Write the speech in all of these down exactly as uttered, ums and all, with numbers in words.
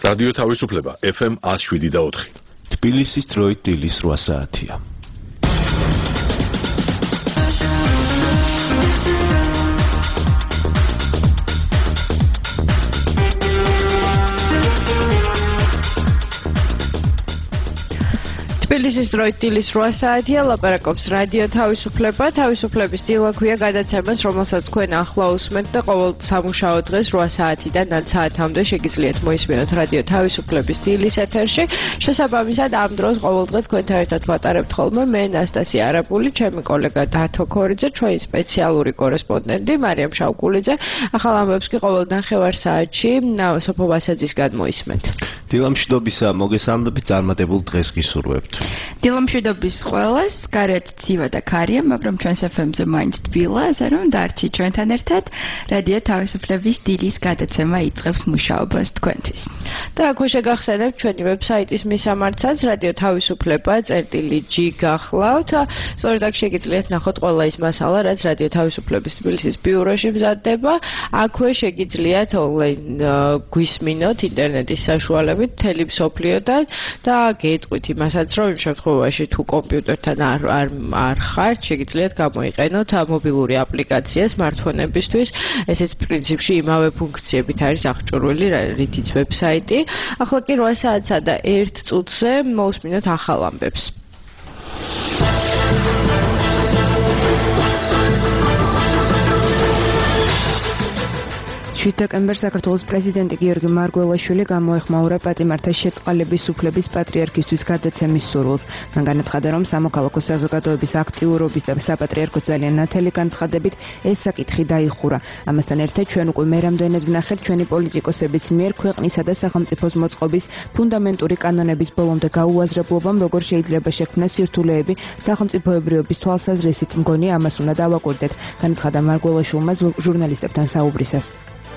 რადიო თავისუფლება ეფ ემ one oh seven და four. თბილისის დროით დილის რვა საათია. თბილისის დროით დილის რვა საათია, ლაპარაკობს რადიო თავისუფლება. თავისუფლების დილა ქვია გადაცემას, რომელსაც თქვენ ახლა უსმენთ და ყოველ სამუშაო დღეს რვა საათიდან ნაც საათამდე შეგიძლიათ მოისმინოთ რადიო თავისუფლების დილის ეთერში. შესაბამისად, ამ დროს ყოველდღე თქვენთან ერთად ვატარებთ ხოლმე მე ნასტასია არაბული, ჩემი კოლეგა დათო ქორიძე, ჩვენი სპეციალური კორესპონდენტი მარიამ შავკულიძე. ახალ ამბებს კი ყოველ ნახევარ საათში სოფო ვასაძისგან მოისმენთ. დილამშვიდობისა მოგესალმებით, წარმატებულ დღეს გისურვებთ. დილამშვიდობის ყველას, გარეთ ცივა და ქარია, მაგრამ ჩვენს ეფ ემ-ზე მაინც თბილა, ასე რომ დარჩი ჩვენთან ერთად. რადიო თავისუფლების დილის გადაცემა იწყებს მუშაობას თქვენთვის. და აქვე შეგახსენებთ ჩვენი ვებსაიტის მისამართსაც, რადიო თავისუფლება წერტილი ჯი გახლავთ. სწორედ აქ შეგიძლიათ ნახოთ ყველა ის მასალა, რაც რადიო თავისუფლების თბილისის ბიუროში მზადდება. აქვე შეგიძლიათ ონლაინ გვისმინოთ ინტერნეტის საშუალებით მთელი მსოფლიოდან და გეტყვით იმასაც, რომ იმ შემთხვევაში თუ კომპიუტერთან არ არ არ ხართ, შეგიძლიათ გამოიყენოთ მობილური აპლიკაცია smartphone-ებისთვის. ესეც პრინციპში იმავე ფუნქციებით არის აღჭურვილი, რითიც ვებსაიტი. ახლა კი რვა საათსა და ერთ წუთზე მოусმინოთ ახალ ამბებს. შვიდ დეკემბერს საქართველოს პრეზიდენტი გიორგი მარგველაშვილი გამოეხმაურა პატიმართა შეწყალების უფლების პატრიარქისთვის გადაცემის სურვილს. მან განაცხადა, რომ სამოქალაქო საზოგადოების აქტიურობის და საპატრიარქოს ძალიან ნათელი განცხადებით ეს საკითხი დაიხურა. ამასთან ერთად ჩვენ უკვე მე რამდენად ვნახეთ ჩვენი პოლიტიკოსების მიერ ქვეყნისა და სახელმწიფოს მოწყობის ფუნდამენტური კანონების ბოლომდე გაუაზრებლობამ როგორ შეიძლება შექმნას სირთულეები სახელმწიფოებრიობის თვალსაზრისით, მგონი ამას უნდა დავაკვირდეთ, განაცხადა მარგველაშვილმა ჟურნალისტებთან საუბრისას.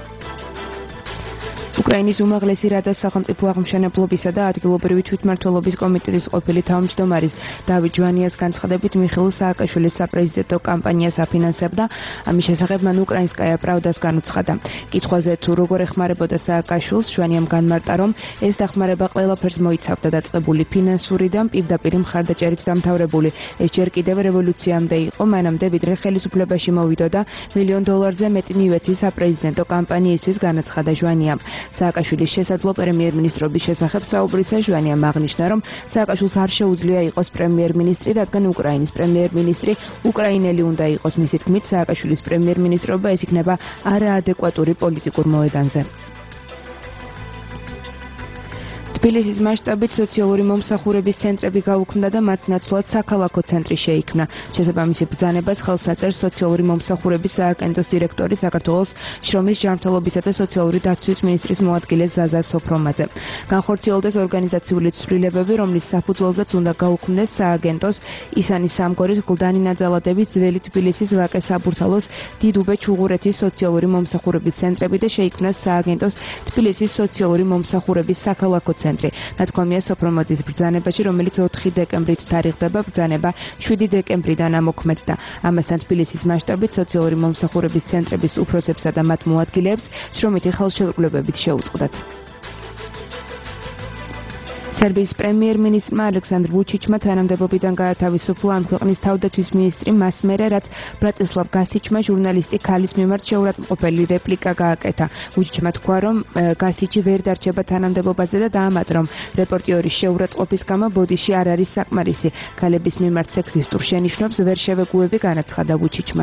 უკრაინის უმაღლესი რადას სახელმწიფო აღმშენებლობისა და ადგილობრივი თვითმმართველობის კომიტეტის ყოფილი თავმჯდომარის დავით ჯვანიას განცხადებით მიხეილ სააკაშვილის საპრეზიდენტო კამპანიას აფინანსებდა. ამის შესახებ მან უკრაინსკაია პრავდას განუცხადა. კითხვაზე თუ როგორ ეხმარებოდა სააკაშვილს, ჯვანიამ განმარტა, რომ ეს დახმარება ყველაფერს მოიცავდა დაწყებული ფინანსური და პირდაპირ მხარდაჭერით დამთავრებული. ეს ჯერ კიდევ რევოლუციამდე იყო, მანამდე ვიდრე ხელისუფლებაში მოვიდოდა მილიონ დოლარზე მეტი მივეცი საპრეზიდენტო კამპანიისთვის, განაცხადა ჯვანიამ. სააკაშვილის შესაძლო პრემიერ-მინისტრობის შესახებ საუბრისას ჟვანიამ აღნიშნა, რომ სააკაშვილს არ შეუძლია იყოს პრემიერ-მინისტრი, რადგან უკრაინის პრემიერ-მინისტრი უკრაინელი უნდა იყოს. მისი თქმით, სააკაშვილის პრემიერ-მინისტრობა ეს იქნება არაადეკვატური პოლიტიკურ მოედანზე. თბილისის მასშტაბით სოციალური მომსახურების ცენტრები გაუქმდა და მათ ნაცვლად საქალაქო ცენტრი შეიქმნა. შესაბამისი ბრძანებას ხელს აწერს სოციალური მომსახურების სააგენტოს დირექტორი, საქართველოს შრომის ჯანმრთელობისა და სოციალური დაცვის მინისტრის მოადგილე ზაზა სოფრომაძე. განხორციელდეს ორგანიზაციული ცვლილებები, რომლის საფუძველზეც უნდა გაუქმდეს სააგენტოს ისანი სამგორის, გლდანი ნაძალადების, ძველი თბილისის, ვაკე საბურთალოს, დიდუბე ჩუღურეთის სოციალური მომსახურების ცენტრები და შეიქმნას სააგენტოს თბილისის სოციალური მომსახურების საქალაქო ცენტრი. ნათქვამია სოფრომაძის ბრძანებაში, რომელიც ოთხი დეკემბრით თარიღდება, ბრძანება შვიდი დეკემბრიდან ამოქმედდა. ამასთან თბილისის მასშტაბით სოციალური მომსახურების ცენტრების უფროსებსა და მათ მოადგილეებს შრომითი ხელშეკრულებებით შეუწყდათ. სერბიის პრემიერ-მინისტრმა ალექსანდრ ვუჩიჩმა თანამდებობიდან გაათავისუფლა ამ ქვეყნის თავდაცვის მინისტრი მასმერე, რაც ბრატისლავ გასიჩმა ჟურნალისტი ქალის მიმართ შეურაცხმყოფელი რეპლიკა გააკეთა. ვუჩიჩმა თქვა, რომ გასიჩი ვერ დარჩება თანამდებობაზე და დაამატა, რომ რეპორტიორის შეურაცხყოფის გამო ბოდიში არ არის საკმარისი. ქალების მიმართ სექსისტურ შენიშვნებს ვერ შევეგუები, განაცხადა ვუჩიჩმა.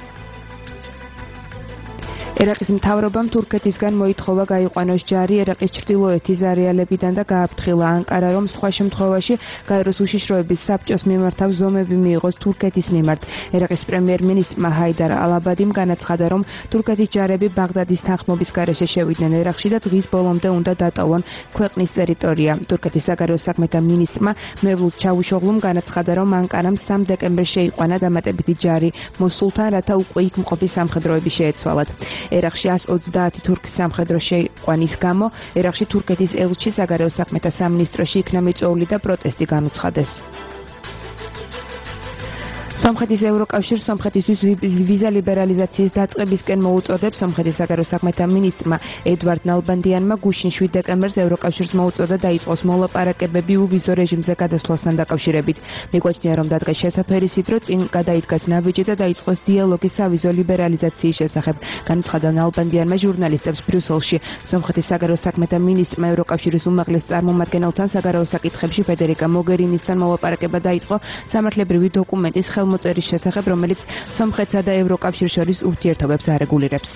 ერაყის მთავრობამ თურქეთისგან მოითხოვა გაიყვანოს ჯარი ერაყის ჩრდილოეთის არეალებიდან და გააფრთხილა ანკარა, რომ სხვა შემთხვევაში გაეროს უშიშროების საბჭოს მიმართავ ზომები მიიღოს თურქეთის მიმართ. ერაყის პრემიერ-მინისტრმა ჰაიდარ ალ-აბადიმ განაცხადა, რომ თურქეთის ჯარები ბაღდადის თანხმობის გარეშე შევიდნენ ერაყში და დღის ბოლომდე უნდა დატოვონ ქვეყნის ტერიტორია. თურქეთის საგარეო საქმეთა მინისტრმა მევლუდ ჩავუშოღლუმ განაცხადა, რომ ანკარამ სამ დეკემბერს შეიყვანა დამატებითი ჯარი მოსულთან, რათა უკვე იქ მყოფი სამხედროები შეეცვალათ. ერაყში ას ოცდაათი თურქის სამხედრო შეიყვანის გამო ერაყში თურქეთის ელჩი საგარეო საქმეთა სამინისტროში იქნა მიწვეული და პროტესტი განუცხადეს. სომხეთის ევროკავშირს სომხეთისთვის ვიზა ლიბერალიზაციის დაწყებისკენ მოუწოდებს. სომხეთის საგარეო საქმეთა მინისტრმა ედვარდ ნალბანდიანმა გუშინ შვიდ დეკემბერს ევროკავშირს მოუწოდა დაიწყოს მოლაპარაკებები უვიზო რეჟიმზე გადასვლასთან დაკავშირებით. მიგვაჩნია, რომ დადგეს შესაფერისით, რომ წინ გადაიდგას ნაბიჯი და დაიწყოს დიალოგი სავიზო ლიბერალიზაციის შესახებ. განუცხადა ნალბანდიანმა ჟურნალისტებს ბრიუსელში. სომხეთის საგარეო საქმეთა მინისტრმა ევროკავშირის უმაღლეს წარმომადგენელთან საგარეო საკითხებში ფედერიკა მოგერინისთან მოლაპარაკება დაიწყო სამართლებრივი დოკუმენტის ხელმოწერის შესახებ, რომელიც სომხეთსა და ევროკავშირს შორის ურთიერთობებს არეგულირებს.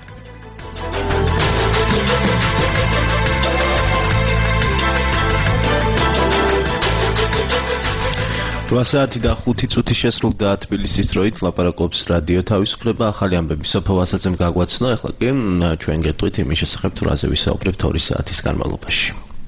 რვა საათი და ხუთი წუთი შესრულდა თბილისის დროით. ლაპარაკობს რადიო თავისუფლება. ახალი ამბები სოფო ვასაძემ გაგვაცნო. ახლა კი ჩვენ გეტყვით იმის შესახებ, თუ რაზე ვისაუბრებთ ორი საათის განმავლობაში.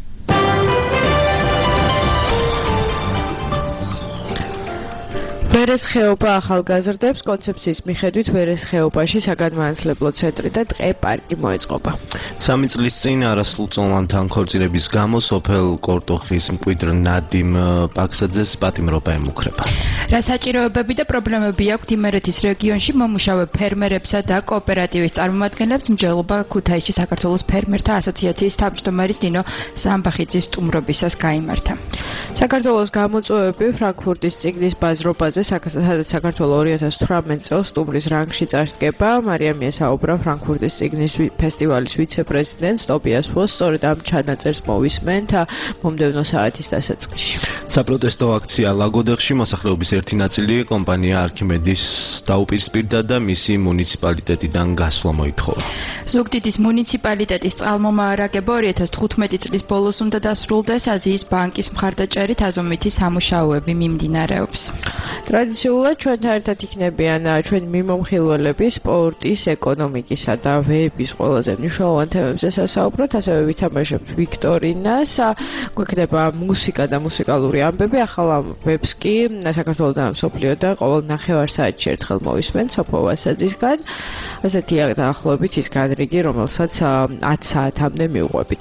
ვერეს ხეობა ახალგაზრდებს კონცეფციის მიხედვით ვერეს ხეობაში საგანმანათლებლო ცენტრი და ტყე პარკი მოეწყობა. სამი წლის წინ არასრულწლოვანი თანქორწინების გამო სოფელ კორტოხის მკვიდრ ნადიმ პაქსაძეს პატიმრობა ემუქრება. რა საჭიროებები და პრობლემები აქვთ იმერეთის რეგიონში მომუშავე ფერმერებსა და კოოპერატივის წარმომადგენლებს მსჯელობა ქუთაისში საქართველოს ფერმერთა ასოციაციის თავმჯდომარის ნინო სამბახიძის სტუმრობისას გაიმართა. საქართველოს გამოწვევები ფრანკფურტის წიგნის ბაზრობაზე სადაც საქართველოს ორი ათას თვრამეტ წელს სტუმრის რანგში წარსდგება. მარიამია საუბრა ფრანკფურტის წიგნის ფესტივალის ვიცე-პრეზიდენტს ტობიას ფოს, სწორედ ამ ჩანაწერს მოვისმენთ მომდევნო საათის დასაწყისში. საპროტესტო აქცია ლაგოდეხში მოსახლეობის ერთი ნაწილი კომპანია არქიმედის დაუპირისპირდა და მისი მუნიციპალიტეტიდან გასვლა მოითხოვა. ზუგდიდის მუნიციპალიტეტის წყალმომაარაგება ორი ათას თხუთმეტი წლის ბოლოს უნდა დასრულდეს. აზიის ბანკის მხარდაჭერით აზომვითი სამუშაოები მიმდინარეობს. ტრადიციულად ჩვენთან ერთად იქნებიან ჩვენი მიმომხილველები სპორტის, ეკონომიკისა და ვების ყველაზე მნიშვნელოვან თემებზე სასაუბროთ, ასევე ვითამაშებთ ვიქტორინას, გვექნება მუსიკა და მუსიკალური ამბები, ახალ ამბებს კი საქართველოდან მსოფლიოდან ყოველ ნახევარსაათში ერთხელ მოვისმენთ სოფო ვასაძისგან. ასეთია დაახლოებით ის განრიგი, რომელსაც ათ საათამდე მივყვებით.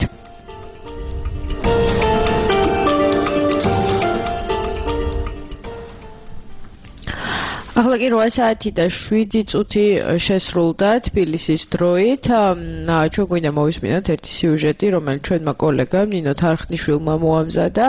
ახლა კი რვა საათი და შვიდი წუთი შესრულდა თბილისის დროით. ჩვენ გვინდა მოვისმინოთ ერთი სიუჟეტი, რომელიც ჩვენმა კოლეგამ ნინო თარხნიშვილმა მოამზადა.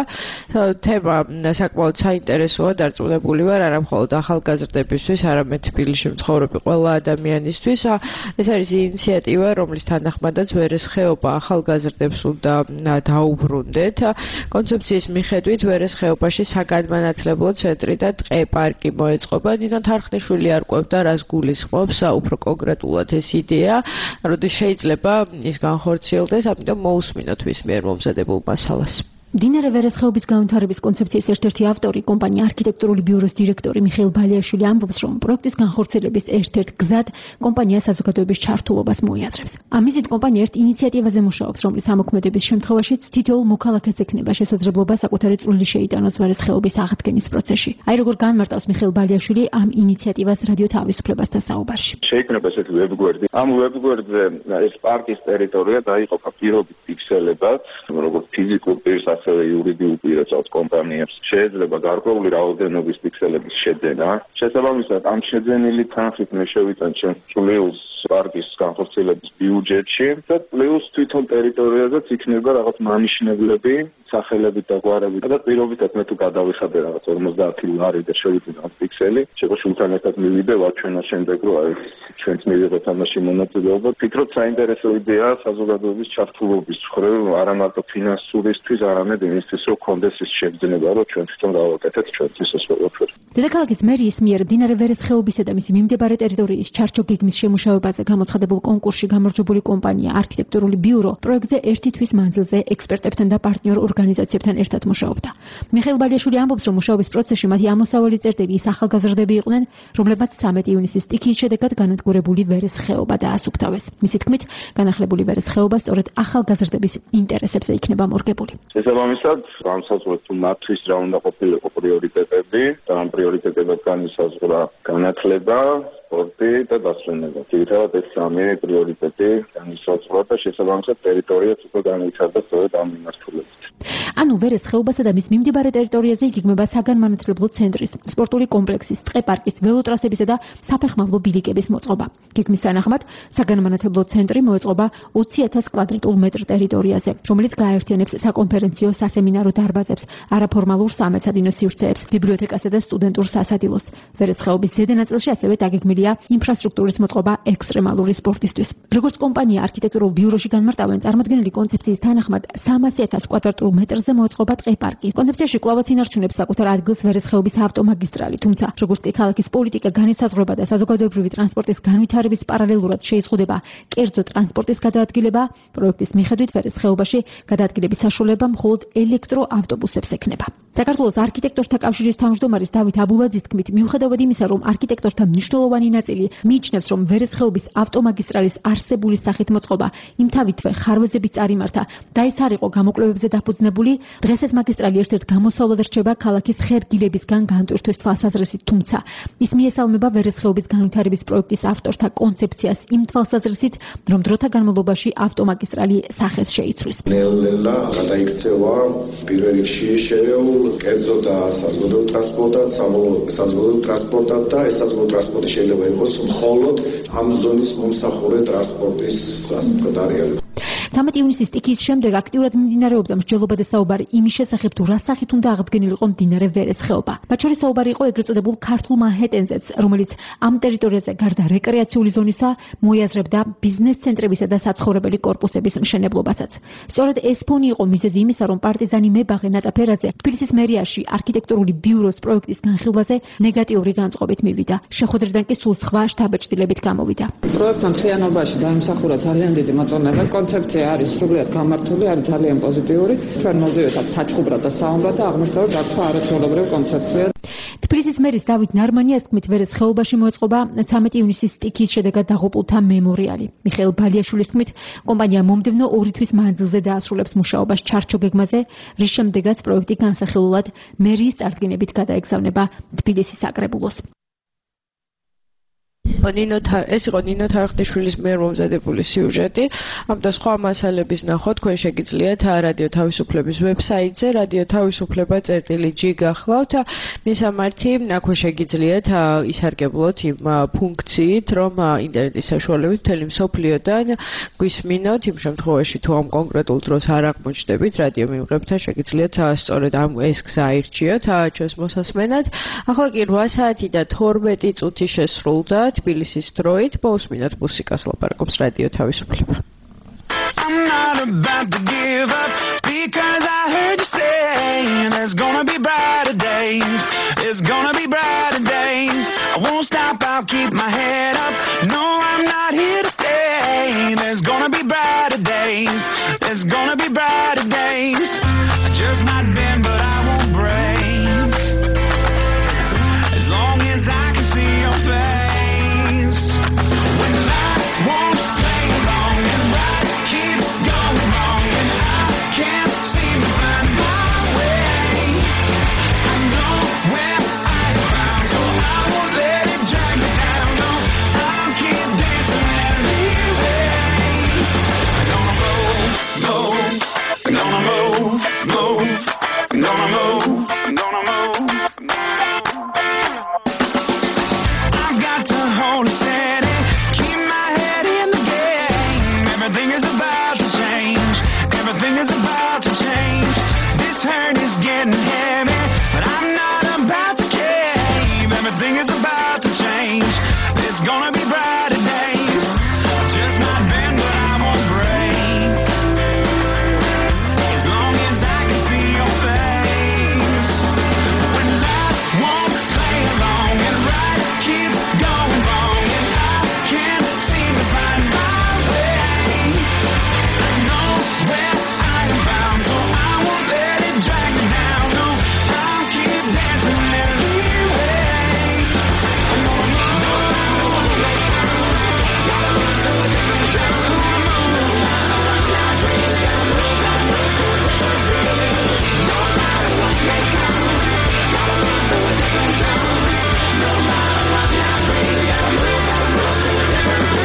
თემა საკმაოდ საინტერესოა, დარწმუნებული ვარ, არა მხოლოდ ახალგაზრდებისთვის, არამედ თბილისში მცხოვრები ყველა ადამიანისთვის. ეს არის ინიციატივა, რომლის თანახმადაც ვერეს ხეობა ახალგაზრდებს უნდა დაუბრუნდეთ. კონცეფციის მიხედვით ვერეს ხეობაში საგანმანათლებლო ცენტრი და ტყე პარკი მოეწყობა. თარხნიშვილი არკვევდა, რას გულისხმობს უფრო კონკრეტულად ეს იდეა, როდის შეიძლება ის განხორციელდეს, ამიტომ მოусმინოთ ვის მიერ მომზადებულ მასალას. მდინარე ვერეს ხეობის განვითარების კონცეფციის ერთ-ერთი ავტორი, კომპანია არქიტექტურული ბიუროს დირექტორი მიხეილ ბალიაშვილი ამბობს, რომ პროექტის განხორციელების ერთ-ერთ გზად კომპანია საზოგადოების ჩართულობას მოიაზრებს. ამისით კომპანია ერთ ინიციატივაზე მუშაობს, რომლის ამოქმედების შემთხვევაშიც თითოეულ მოქალაქეს ექნება შესაძლებლობა საკუთარი წვლილი შეიტანოს ვერეს ხეობის აღდგენის პროცესში. აი როგორ განმარტავს მიხეილ ბალიაშვილი ამ ინიციატივას რადიო თავისუფლებასთან საუბარში. შეიქმნება ესეთი ვებგვერდი. ამ ვებგვერდზე ეს პარკის ტერიტორია დაიყოფა პირობით ფიქსელებად, როგორც ფიზიკურ პირს ასევე იურიდიულ პირებს კომპანიებს შეიძლება გარკვეული რაოდენობის ფიქსელების შეძენა. შესაბამისად, ამ შეძენილი თანხით მე შევიტან ჩემს წვლილს პარკის განხორციელების ბიუჯეტში და პლუს თვითონ ტერიტორიაზეც იქნება რაღაც მანიშნებლები, სახელებით და გვარებით და პირობითად მე თუ გადავიხადე რაღაც ორმოცდაათი ლარი და შევიტან ამ ფიქსელი, შეიძლება შულთან ერთად მივიდე ვაჩვენა შემდეგ რომ აი ჩვენც მივიღეთ ამაში მონაწილეობა. ვფიქრობ საინტერესო იდეაა საზოგადოების ჩართულობის მხრივ, არა მარტო ფინანსურისთვის, არამედ იმისთვის, რომ კონდეს ის შეგრძნება, რომ ჩვენ თვითონ დავაკეთეთ ჩვენთვის ეს ყველაფერი. დედაქალაქის მერიის მიერ მდინარე ვერეს ხეობისა და მისი მიმდებარე ტერიტორიის ჩარჩო გეგმის შემუშავებაზე გამოცხადებულ კონკურსში გამარჯვებული კომპანია არქიტექტურული ბიურო პროექტზე ერთი თვის მანძილზე ექსპერტებთან და პარტნიორ ორგანიზაციებთან ერთად მუშაობდა. მიხეილ ბალიაშვილი ამბობს, რომ მუშაობის პროცესში მათი ამოსავალი წერტილი ის ახალგაზრდები იყვნენ, რომლებმაც ცამეტი ივნისის სტიქიის შედეგად განადგურებული ვერეს ხეობა დაასუფთავეს. მისი თქმით, განახლებული ვერეს ხეობა სწორედ ახალგაზრდების ინტერესებზე იქნება მორგებული. შესაბამისად, განსაზღვრეთ თუ მათთვის რა უნდა ყოფილიყო პრიორიტეტები და ამ პრიორიტეტებად განისაზღვრა განათლება, სპორტი და დასვენება. თითქოს ეს სამი პრიორიტეტი განისაზღვრა და შესაბამისად ტერიტორიაც უკვე განვითარდა სწორედ ამ მიმართულებით. ანუ ვერეს ხეობასა და მის მიმდებარე ტერიტორიაზე იგეგმება საგანმანათლებლო ცენტრის, სპორტული კომპლექსის, ტყე-პარკის, ველოტრასებისა და საფეხმავლო ბილიკების მოწყობა. გეგმის თანახმად, საგანმანათლებლო ცენტრი მოეწყობა ოცი ათას კვადრატულ მეტრ ტერიტორიაზე, რომელიც გააერთიანებს საკონფერენციო, სასემინარო დარბაზებს, არაფორმალურ სამეცადინო სივრცეებს, ბიბლიოთეკასა და სტუდენტურ სასადილოს. ვერეს ხეობის ზედა ნაწილში ასევე დაგეგმილია ინფრასტრუქტურის მოწყობა ექსტრემალური სპორტისთვის. როგორც კომპანია არქიტექტურულ ბიუროში განმარტავენ, წარმოქმნილი კონცეფციის თანახმად სამასი ათას კვადრატულ მეტრზე მოეწყობა ტყე-პარკი. კონცეფციაში კვლავაც ინარჩუნებს საკუთარ ადგილს ვერეს ხეობის ავტომაგისტრალი, თუმცა როგორც კი ქალაქის პოლიტიკა, განისაზღვრება და საზოგადოებრივი ტრანსპორტის განვითარების პარალელურად შეიზღუდება კერძო ტრანსპორტის გადაადგილება, პროექტის მიხედვით ვერეს ხეობაში გადაადგილების საშუალება მხოლოდ ელექტროავტობუსებს ექნება. საქართველოს არქიტექტორთა კავშირის თავმჯდომარის დავით აბულაძის თქმით, მიუხედავად იმისა, რომ არქიტექტორთა მნიშვნელოვანი ნაწილი მიიჩნევს, რომ ვერეს ხეობის ავტომაგისტრალის არსებული სახით მოწყობა იმთავითვე ხარვეზების წარიმართა და ეს არ იყო გამოკვლევებზე დაფუძნებული, დღეს ეს მაგისტრალი ერთ-ერთ გამოსავლად რჩება ქალაქის ხერგილებისგან განტვირთვის თვალსაზრისით, თუმცა ის მიესალმება ვერეს ხეობის განვითარების პროექტის ავტორთა კონცეფციას იმ თვალსაზრისით, რომ დროთა განმავლობაში ავტომაგისტრალი სახეს შეიცვლის. ნელ-ნელა გადაიქცევა პირველ რიგში შერეულ კერძო და საზოგადოებრივ ტრანსპორტად, საზოგადოებრივ ტრანსპორტად და ეს საზოგადოებრივ ტრანსპორტი შეიძლება იყოს მხოლოდ ამ ზონის მომსახურე ტრანსპორტის, ასე ვთქვათ, არეალი. თამეტი ივნისის სტიქიის შემდეგ აქტიურად მიმდინარეობდა მსჯელობა და საუბარი იმის შესახებ, თუ რა სახით უნდა აღდგენილიყო მდინარე ვერეს ხეობა. მათ შორის საუბარი იყო ეგრეთ წოდებულ ქართულ მანჰეტენზეც, რომელიც ამ ტერიტორიაზე გარდა რეკრეაციული ზონისა მოიაზრებდა ბიზნეს ცენტრებისა და საცხოვრებელი კორპუსების მშენებლობასაც. სწორედ ეს ფონი იყო მიზეზი იმისა, რომ პარტიზანი მებაღე ნატა ფერაძე თბილისის მერიაში არქიტექტურული ბიუროს პროექტის განხილვაზე ნეგატიური განწყობით მივიდა. შეხვედრიდან კი სულ სხვა შთაბეჭდილებით გამოვიდა. პროექტმა მთლიანობაში დაიმსახურა ძალიან დიდი მოწონება. კონცეფცია არის სრულიად გამართული, არის ძალიან პოზიტიური. ჩვენ მოვდივართ აქ საჩხუბრად და საომრად და აღმოჩნდა, რომ გაქვთ არაჩვეულებრივი კონცეფცია. თბილისის მერის დავით ნარმანიას თქმით, ვერეს ხეობაში მოეწყობა თამეტი ივნისის სტიქიის შედეგად დაღუპულთა მემორიალი. მიხეილ ბალიაშვილის თქმით, კომპანია მომდევნო ორი თვის მანძილზე დაასრულებს მუშაობას ჩარჩო გეგმაზე, რის შემდეგაც პროექტი განსახილულად მერიის წარდგინებით გადაეგზავნება თბილისის საკრებულოს. ნინო ეს იყო ნინო თარხნიშვილის მიერ მომზადებული სიუჟეტი. ამ და სხვა მასალების ნახვა თქვენ შეგიძლიათ რადიო თავისუფლების ვებსაიტზე radio თავისუფლება წერტილი ჯი გახლავთ. მისამართი აქვე შეგიძლიათ ისარგებლოთ იმ ფუნქციით, რომ ინტერნეტის საშუალებით მთელი მსოფლიოდან გვისმინოთ. იმ შემთხვევაში თუ ამ კონკრეტულ დროს არ აღმოჩნდებით რადიო მიმღებთან, შეგიძლიათ სწორედ ამ ეს გზა აირჩიოთ ჩვენს მოსასმენად. ახლა კი რვა საათი და თორმეტი წუთი შესრულდა თბილისის დროით. მოусმინოთ მუსიკას, ლაპარაკობს რადიო თავისუფლება. I'm not about to give up because I heard you say there's gonna be brighter days. There's gonna be brighter days. I won't stop, I'll keep my head up. No, I'm not here to stay. There's gonna be brighter days. There's gonna be brighter days. I just might bend, but I won't break. As long as I can see your face. When life won't play along and right keeps going wrong and I can't seem to find my way. I know where I'm bound, so I won't let it drag me down. No, I'll keep dancing anyway. I'm gonna move, move. I'm gonna move, move. I'm gonna move, I'm gonna move. I've got to hold it steady, keep my head in the game. Everything is about to change. Everything is about to change. This hurt is getting heavy, but I'm not about to cave. Everything is about to change. There's gonna be brighter days. Just might bend, but I won't break. As long as I can see your face. When life won't play along and right keeps going wrong and I can't seem to find my way. I know where I'm bound, so I won't let it drag me down. No, I'll keep dancing anyway. I'm gonna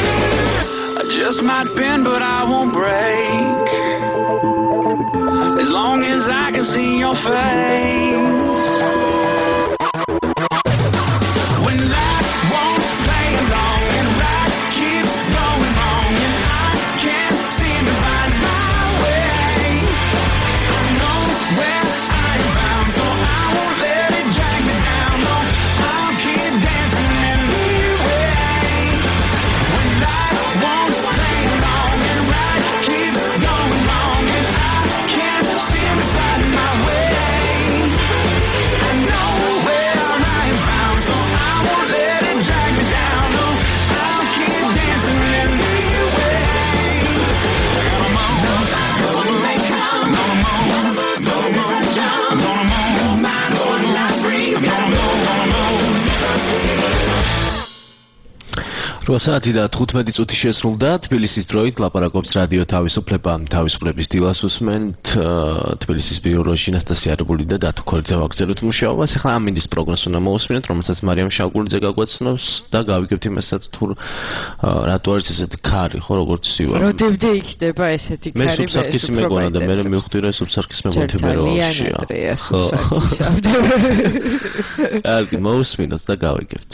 I just might bend, but I won't break. As long as I can see your face. When life won't play along and life keeps going wrong and I can't seem to find my way, I know where I'm bound, so I won't let it drag me down. No, I'll keep dancing anyway. When life won't play along and life keeps going wrong and I can't seem to find my way, I know where I'm bound, so I won't let it drag me down. No, I'll keep dancing anyway. No more, no more, no more, no more, no more. My Lord, life brings no more, no more. რვა საათი და თხუთმეტი წუთი შესრულდა თბილისის დროით ლაპარაკობს რადიო თავისუფლება თავისუფლების დილას უსმენთ თბილისის ბიუროში ნასტასია რბული და დათო ქორიძე ვაგრძელებთ მუშაობას. ახლა ამინდის პროგნოზს უნდა მოვუსმინოთ, რომელსაც მარიამ შავგულიძე გაგვაცნობს და გავიგებთ იმასაც თუ რატო არის ესეთი ქარი, ხო, როგორც ივარ. როდებდე იქნება ესეთი ქარი? მე სუბსარქისი მეგონა და მე მივხვდი რომ სუბსარქის მეგონთი მე როშია. კარგი, მოვუსმინოთ და გავიგებთ.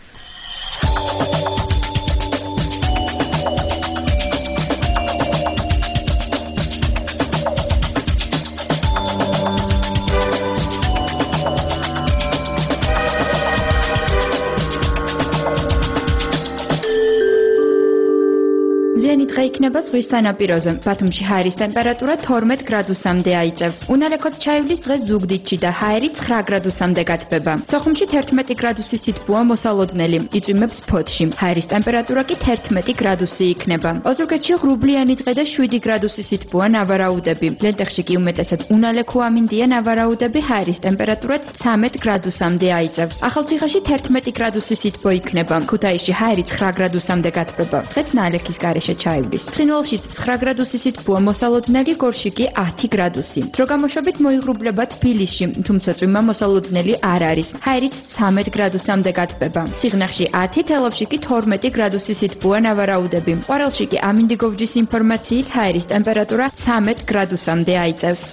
ზიანი დღე იქნება ზღვის სანაპიროზე. ბათუმში ჰაერის ტემპერატურა თორმეტ გრადუსამდე აიწევს. უნალექოდ ჩაივლის დღეს ზუგდიდში და ჰაერი ცხრა გრადუსამდე გათბება. სოხუმში თერთმეტი გრადუსის სითბოა მოსალოდნელი. იწვიმებს ფოთში. ჰაერის ტემპერატურა კი თერთმეტი გრადუსი იქნება. ოზურგეთში ღრუბლიანი დღე და შვიდი გრადუსის სითბოა ნავარაუდები. ლენტეხში კი უმეტესად უნალექო ამინდია ნავარაუდები, ჰაერის ტემპერატურაც ცამეტ გრადუსამდე აიწევს. ახალციხეში თერთმეტი გრადუსის სითბო იქნება. ქუთაისში ჰაერი ცხრა გრადუსამდე გათბება. დღეც ნალექის გარეშე ჩაივლის. ცხინვალშიც ცხრა გრადუსის სითბოა მოსალოდნელი, გორში კი ათი გრადუსი. დრო გამოშვებით მოიღრუბლება თბილისში, თუმცა წვიმა მოსალოდნელი არ არის. ჰაერიც ცამეტ გრადუსამდე გათბება. სიღნაღში ათი, თელავში კი თორმეტი გრადუსის სითბოა ნავარაუდები. ყვარელში კი ამინდიგოვჯის ინფორმაციით ჰაერის ტემპერატურა ცამეტ გრადუსამდე აიწევს.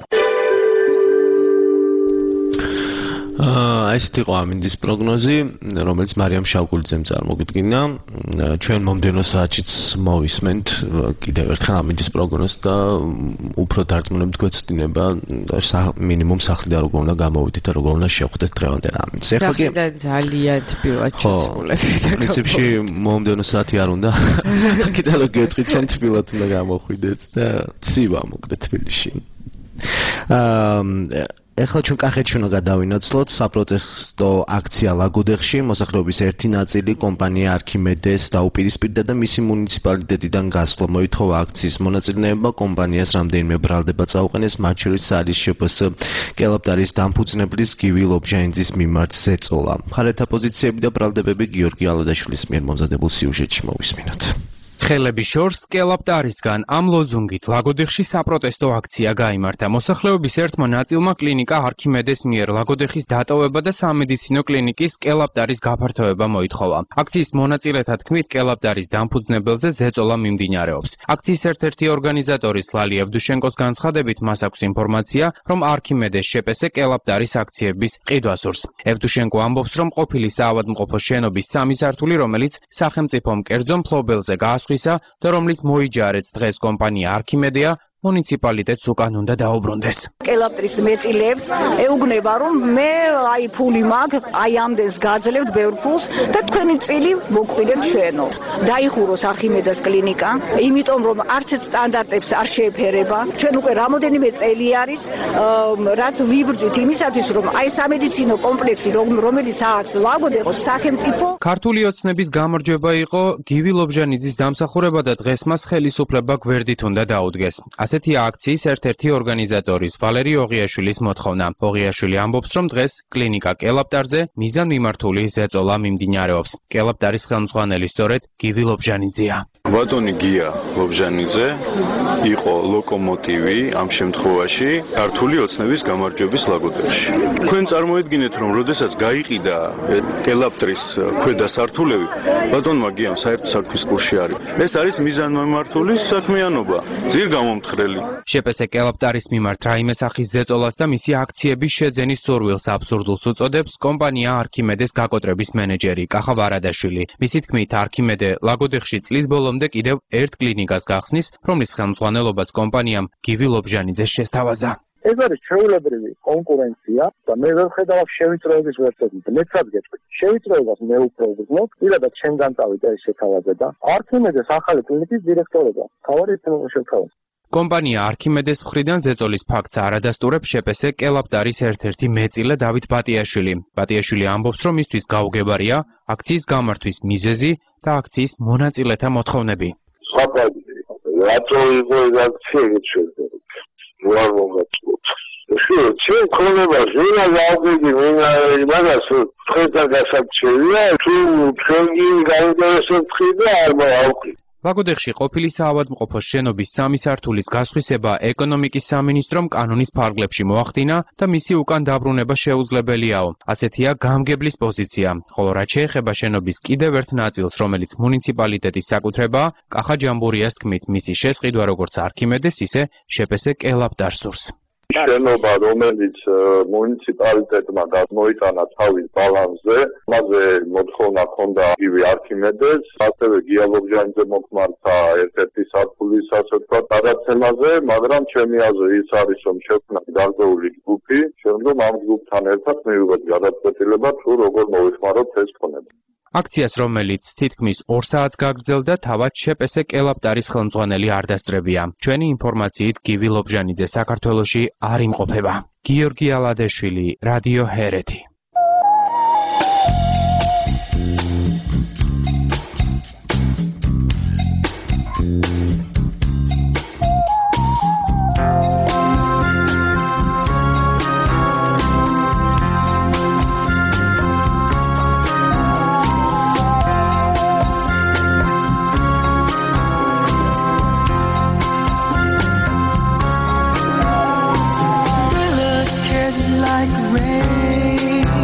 აა ესეთი იყო ამინდის პროგნოზი, რომელიც მარიამ შავგულიძემ წარმოგიდგინა. ჩვენ მომდენო საათშიც მოვისმენთ კიდევ ერთხელ ამინდის პროგნოზს და უფრო დარწმუნებით გვეცდინება მინიმუმ სახლი და როგორ უნდა გამოვიდეთ და როგორ უნდა შევხვდეთ დღევანდელ ამინდს. ეხლა კი ძალიან თბილად ჩასულებით. პრინციპში მომდენო საათი არ უნდა. კიდევ რო გეტყვით რომ თბილად უნდა გამოხვიდეთ და ცივა მოკლედ თბილისში. აა ეხლა ჩვენ კახეთში უნდა გადავინაცვლოთ საპროტესტო აქცია ლაგოდეხში. მოსახლეობის ერთი ნაწილი კომპანია არქიმედეს დაუპირისპირდა და მისი მუნიციპალიტეტიდან გასვლა მოითხოვა აქციის მონაწილეებმა. კომპანიას რამდენიმე ბრალდება წაუყენეს, მათ შორის არის შპს კელაპტარის დამფუძნებლის გივი ლობჟანიძის მიმართ ზეწოლა. მხარეთა პოზიციები და ბრალდებები გიორგი ალადაშვილის მიერ მომზადებულ სიუჟეტში მოვისმინოთ. ხელების შორს კელაპტარისგან ამ ლოზუნგით ლაგოდეხში საპროტესტო აქცია გაიმართა. მოსახლეობის ერთმა ნაწილმა კლინიკა არქიმედეს მიერ ლაგოდეხის დატოვება და სამედიცინო კლინიკის კელაპტარის გაფართოება მოითხოვა. აქციის მონაწილეთა თქმით, კელაპტარის დამფუძნებელზე ზეწოლა მიმდინარეობს. აქციის ერთ-ერთი ორგანიზატორი ლალი ევდუშენკოს განცხადებით, მას აქვს ინფორმაცია, რომ არქიმედეს შპს კელაპტარის აქციების ყიდვას სურს. ევდუშენკო ამბობს, რომ ყოფილი საავადმყოფო შენობის სამი სართული, რომელიც სახელმწიფომ კერძო მფლობელზე გაასვლა და რომლის მოიჯარեց დღეს კომპანია არქიმედია, მუნიციპალიტეტს უკან უნდა დაუბრუნდეს. კელაპტრის მეტილებს ეუბნება, რომ მე აი ფული მაქვს, აი ამდენს გაძლევთ ბევრ ფულს და თქვენი წილი მოგყვიდეთ ჩვენო. დაიხუროს არქიმედეს კლინიკა, იმიტომ რომ არც ერთ სტანდარტებს არ შეეფერება. ჩვენ უკვე რამოდენიმე წელი არის, რაც ვიბრძვით იმისათვის, რომ აი სამედიცინო კომპლექსი, რომელიც აქვს ლაგოდეხოს სახელმწიფო. ქართული ოცნების გამარჯვება იყო გივი ლობჟანიძის დამსახურება და დღეს მას ხელისუფლება გვერდით უნდა დაუდგეს. ასეთია აქციის ერთ-ერთი ორგანიზატორის ვალერი ოღიაშვილის მოთხოვნა. ოღიაშვილი ამბობს, რომ დღეს კლინიკა კელაპტარზე მიზანმიმართული ზეწოლა მიმდინარეობს. კელაპტარის ხელმძღვანელი სწორედ გივი ლობჟანიძეა. ბატონი გია ლობჟანიძე იყო ლოკომოტივი ამ შემთხვევაში ქართული ოცნების გამარჯვების ლაგოდეხში. თქვენ წარმოედგინეთ, რომ როდესაც გაიყიდა კელაპტრის ქვედა სართულები, ბატონმა გიამ საერთო საქმის კურსში არის. ეს არის მიზანმიმართული საქმიანობა, ძირ გამომთხრელი. შეპესე კელაპტარის მიმართ რაიმე სახის ზეწოლას და მისი აქციების შეძენის სურვილს აბსურდულს უწოდებს კომპანია არქიმედეს გაკოტრების მენეჯერი კახა ვარადაშვილი. მისი თქმით, არქიმედე ლაგოდეხში წლის ბოლომდე კიდევ ერთ კლინიკას გახსნის, რომლის ხელმძღვანელობაც კომპანიამ გივი ლობჟანიძეს შესთავაზა. ეს არის ჩვეულებრივი კონკურენცია და მე ვერ ვხედავ შევიწროების ვერსიას. მეცად გეტყვით, შევიწროებას მე უფრო ვგრძნობ, პირადად ჩემგან წავიდა ეს შეთავაზება და არქიმედეს ახალი კლინიკის დირექტორობა. თავარი ეცნობა შეთავაზა. კომპანია არქიმედეს მხრიდან ზეწოლის ფაქტს არ ადასტურებს შეპესე კელაპტარის ერთ-ერთი მეწილე დავით ბატიაშვილი. ბატიაშვილი ამბობს, რომ მისთვის გაუგებარია აქციის გამართვის მიზეზი და აქციის მონაწილეთა მოთხოვნები. რატო იყო ეს აქცია შეძლებთ? ვარ მომაწყობთ. ჩვენ ქონება ზენა გავგიდი მაგას თქვენთან გასაკუთრებია თუ თქვენი გაინტერესებთ ხიდა არ მოვავკი. ლაგოდეხში ყოფილი საავადმყოფოს შენობის სამი სართულის გასხვისება ეკონომიკის სამინისტრომ კანონის ფარგლებში მოახდინა და მისი უკან დაბრუნება შეუძლებელიაო. ასეთია გამგებლის პოზიცია. ხოლო რაც შეეხება შენობის კიდევ ერთ ნაწილს, რომელიც მუნიციპალიტეტის საკუთრებაა, კახა ჯამბურიას თქმით, მისი შესყიდვა როგორც არქიმედეს, ისე შეპესე კელაპტარს სურს. შენობა, რომელიც მუნიციპალიტეტმა გადმოიტანა თავის ბალანსზე, მასზე მოთხოვნა ჰქონდა იგივე არქიმედეს, ასევე გია ლობჟანიძე მოქმართა ერთ-ერთი სართულის ასე ვთქვათ გადაცემაზე, მაგრამ ჩემი აზრით ის არის, რომ შექმნა გარკვეული ჯგუფი, შემდგომ ამ ჯგუფთან ერთად მივიღეთ გადაწყვეტილება, თუ როგორ მოვიხმაროთ ეს ქონება. აქციას, რომელიც თითქმის ორ საათს გაგრძელდა, თავად შეპესე კელაპტარის ხელმძღვანელი არ დასწრებია. ჩვენი ინფორმაციით გივი ლობჟანიძე საქართველოში არ იმყოფება. გიორგი ალადეშვილი, რადიო ჰერეთი. Like rain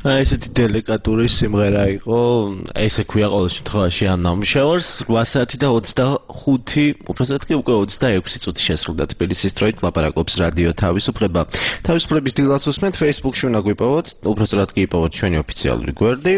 ესეთი დელიკატური სიმღერა იყო, ესე ქვია ყოველ შემთხვევაში ამ ნამუშევარს. რვა საათი და ოცდახუთი, უბრალოდ კი უკვე ოცდაექვსი წუთი შესრულდა თბილისის დროით ლაპარაკობს რადიო თავისუფლება. თავისუფლების დილას უსმენთ Facebook-ში უნდა გვიპოვოთ, უბრალოდ კი იპოვოთ ჩვენი ოფიციალური გვერდი.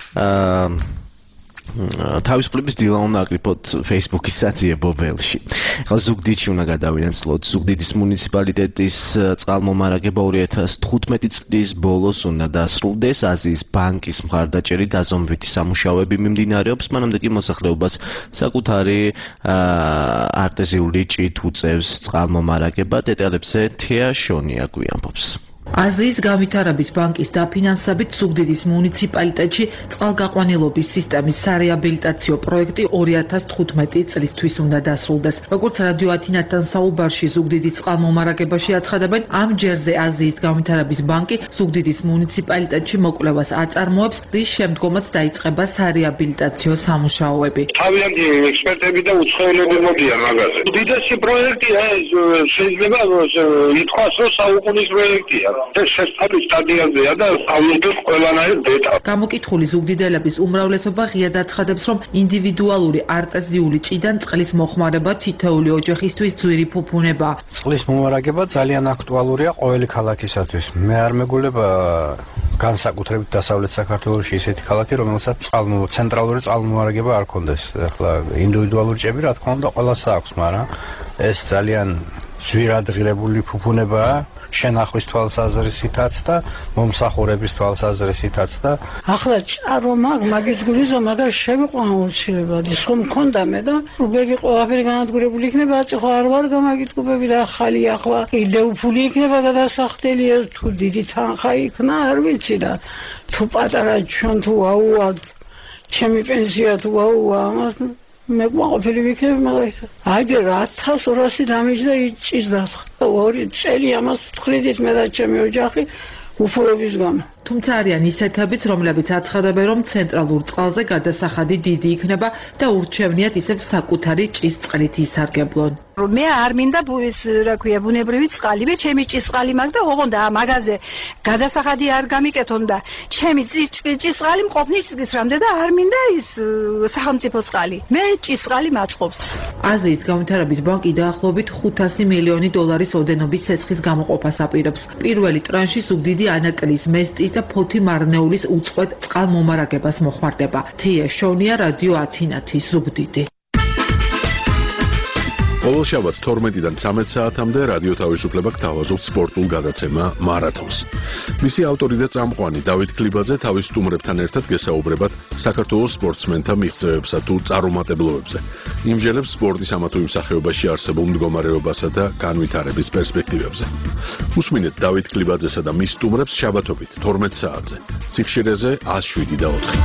აა თავისუფლების დილა უნდა აკრიფოთ Facebook-ის საძიებო ველში. ახლა ზუგდიდში უნდა გადავინაცვლოთ. ზუგდიდის მუნიციპალიტეტის წყალმომარაგება ორი ათას თხუთმეტი წლის ბოლოს უნდა დასრულდეს. აზიის ბანკის მხარდაჭერით დაზომვითი სამუშაოები მიმდინარეობს. მანამდე კი მოსახლეობას საკუთარი არტეზიული ჭით უწევს წყალმომარაგება. დეტალებზე თეა შონია გვიამბობს. აზიის განვითარების ბანკის დაფინანსებით ზუგდიდის მუნიციპალიტეტში წყალგაყვანილობის სისტემის სარეაბილიტაციო პროექტი ორი ათას თხუთმეტი წლისთვის უნდა დასრულდეს. როგორც რადიო ათინათთან საუბარში ზუგდიდის წყალმომარაგებაში აცხადებენ, ამ ჯერზე აზიის განვითარების ბანკი ზუგდიდის მუნიციპალიტეტში მოკვლევას აწარმოებს, რის შემდგომაც დაიწყება სარეაბილიტაციო სამუშაოები. თავიანთი ექსპერტები და უცხოელები მოდიან მაგაზე. უდიდესი პროექტია ეს, შეიძლება ითქვას, რომ საუკუნის პროექტია. ეს შესწავლის სტადიაზეა და სწავლობენ ყველანაირ დეტალს. გამოკითხული ზუგდიდელების უმრავლესობა ღიად აცხადებს, რომ ინდივიდუალური არტეზიული ჭიდან წყლის მოხმარება თითოეული ოჯახისთვის ძვირი ფუფუნება. წყლის მომარაგება ძალიან აქტუალურია ყოველი ქალაქისათვის. მე არ მეგულება განსაკუთრებით დასავლეთ საქართველოში ისეთი ქალაქი, რომელსაც წყალმო ცენტრალური წყალმომარაგება არ ქონდეს. ახლა ინდივიდუალური ჭები რა თქმა უნდა ყველას აქვს, მაგრამ ეს ძალიან ძვირადღირებული ფუფუნებაა. შენახვის თვალსაზრისითაც და მომსახურების თვალსაზრისითაც და ახლა ჭარო მაგ მაგის გულიზო მაგას შევიყვან აუცილებლად ის ხომ მქონდა მე და კუბები ყველაფერი განადგურებული იქნება აწი ხო არ ვარ გამაგით კუბები და ახალი ახლა კიდევ ფული იქნება გადასახდელი ეს თუ დიდი თანხა იქნა არ ვიცი და თუ პატარა ჩვენ თუ აუად ჩემი პენსია თუ აუა ამას მე ყოფილი ვიქნები მაგალითად აიგე რა ათას ორასი დამიჯდა იწის და ორი წელი ამას ვთხრიდით მე და ჩემი ოჯახი უფლობის გამო. თუმცა არიან ისეთებიც, რომლებიც აცხადებენ, რომ ცენტრალურ წყალზე გადასახადი დიდი იქნება და ურჩევნიათ ისევ საკუთარი ჭის წყლით ისარგებლონ. მე არ მინდა ის რა ქვია ბუნებრივი წყალი, მე ჩემი ჭის წყალი მაქვს და ოღონდ მაგაზე გადასახადი არ გამიკეთონ და ჩემი ჭის წყალი მყოფნის ჭისრამდე და არ მინდა ის სახელმწიფო წყალი. მე ჭის წყალი მაწყობს. აზიის განვითარების ბანკი დაახლოებით ხუთასი მილიონი დოლარის ოდენობის ცეცხლის გამოყოფას აპირებს. პირველი ტრანში ზუგდიდი ანაკლის მესტის და ფოთი მარნეულის უწყვეტ წყალმომარაგებას მოხმარდება. თია შონია, რადიო ათინათი, ზუგდიდი. ყოველ შაბათს თორმეტიდან ცამეტ საათამდე რადიო თავისუფლება გთავაზობს სპორტულ გადაცემა მარათონს. მისი ავტორი და წამყვანი დავით ქლიბაძე თავის სტუმრებთან ერთად გესაუბრებათ საქართველოს სპორტსმენთა მიღწევებსა თუ წარუმატებლობებზე. იმჟელებს სპორტის ამა თუ იმ სახეობაში არსებულ მდგომარეობასა და განვითარების პერსპექტივებზე. უსმინეთ დავით ქლიბაძესა და მის სტუმრებს შაბათობით თორმეტ საათზე. სიხშირეზე ათს შვიდი და ოთხი.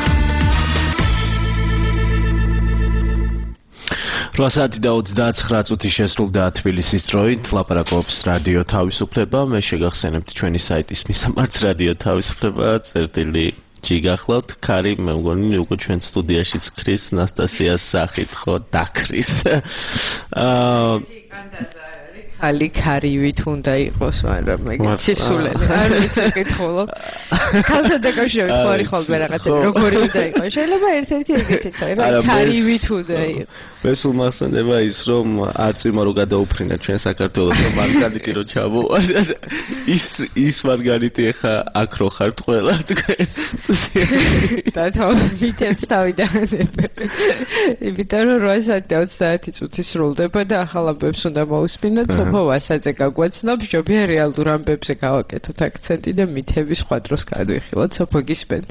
რვა საათი და ოცდაცხრა წუთი შესრულდა თბილისის დროით ლაპარაკობს რადიო თავისუფლება. მე შეგახსენებთ ჩვენი საიტის მისამართს რადიო თავისუფლება წერტილი ჯიგახლავთ ქარი მე მგონი უკვე ჩვენ სტუდიაშიც ქრის ნასტასიას სახით ხო დაქრის. აა ხალი ქარივით უნდა იყოს, მაგრამ ეგეც სისულელი არ ვიცი კითხულობ. ქალსა დაკავშირებით ხო არის ხოლმე რაღაცები როგორი უნდა იყოს. შეიძლება ერთ-ერთი ეგეთიც არის, რომ ქარივით უნდა იყოს. მე სულ მახსენდება ის რომ არწიმა რო გადაუფრინა ჩვენ საქართველოს რომ მარგალიტი რო ჩამოვარდა ის ის მარგალიტი ახლა აქ რო ხართ ყველა თქვენ და თავითებს თავიდან იმიტომ რომ რვა საათი და ოცდაათი წუთი სრულდება და ახალ ამბებს უნდა მოусმინოთ სოფო ვასაძე გაგვაცნობს ჯობია რეალურ ამბებზე გავაკეთოთ აქცენტი და მითები სხვა დროს გადვიხილოთ სოფო გისმენთ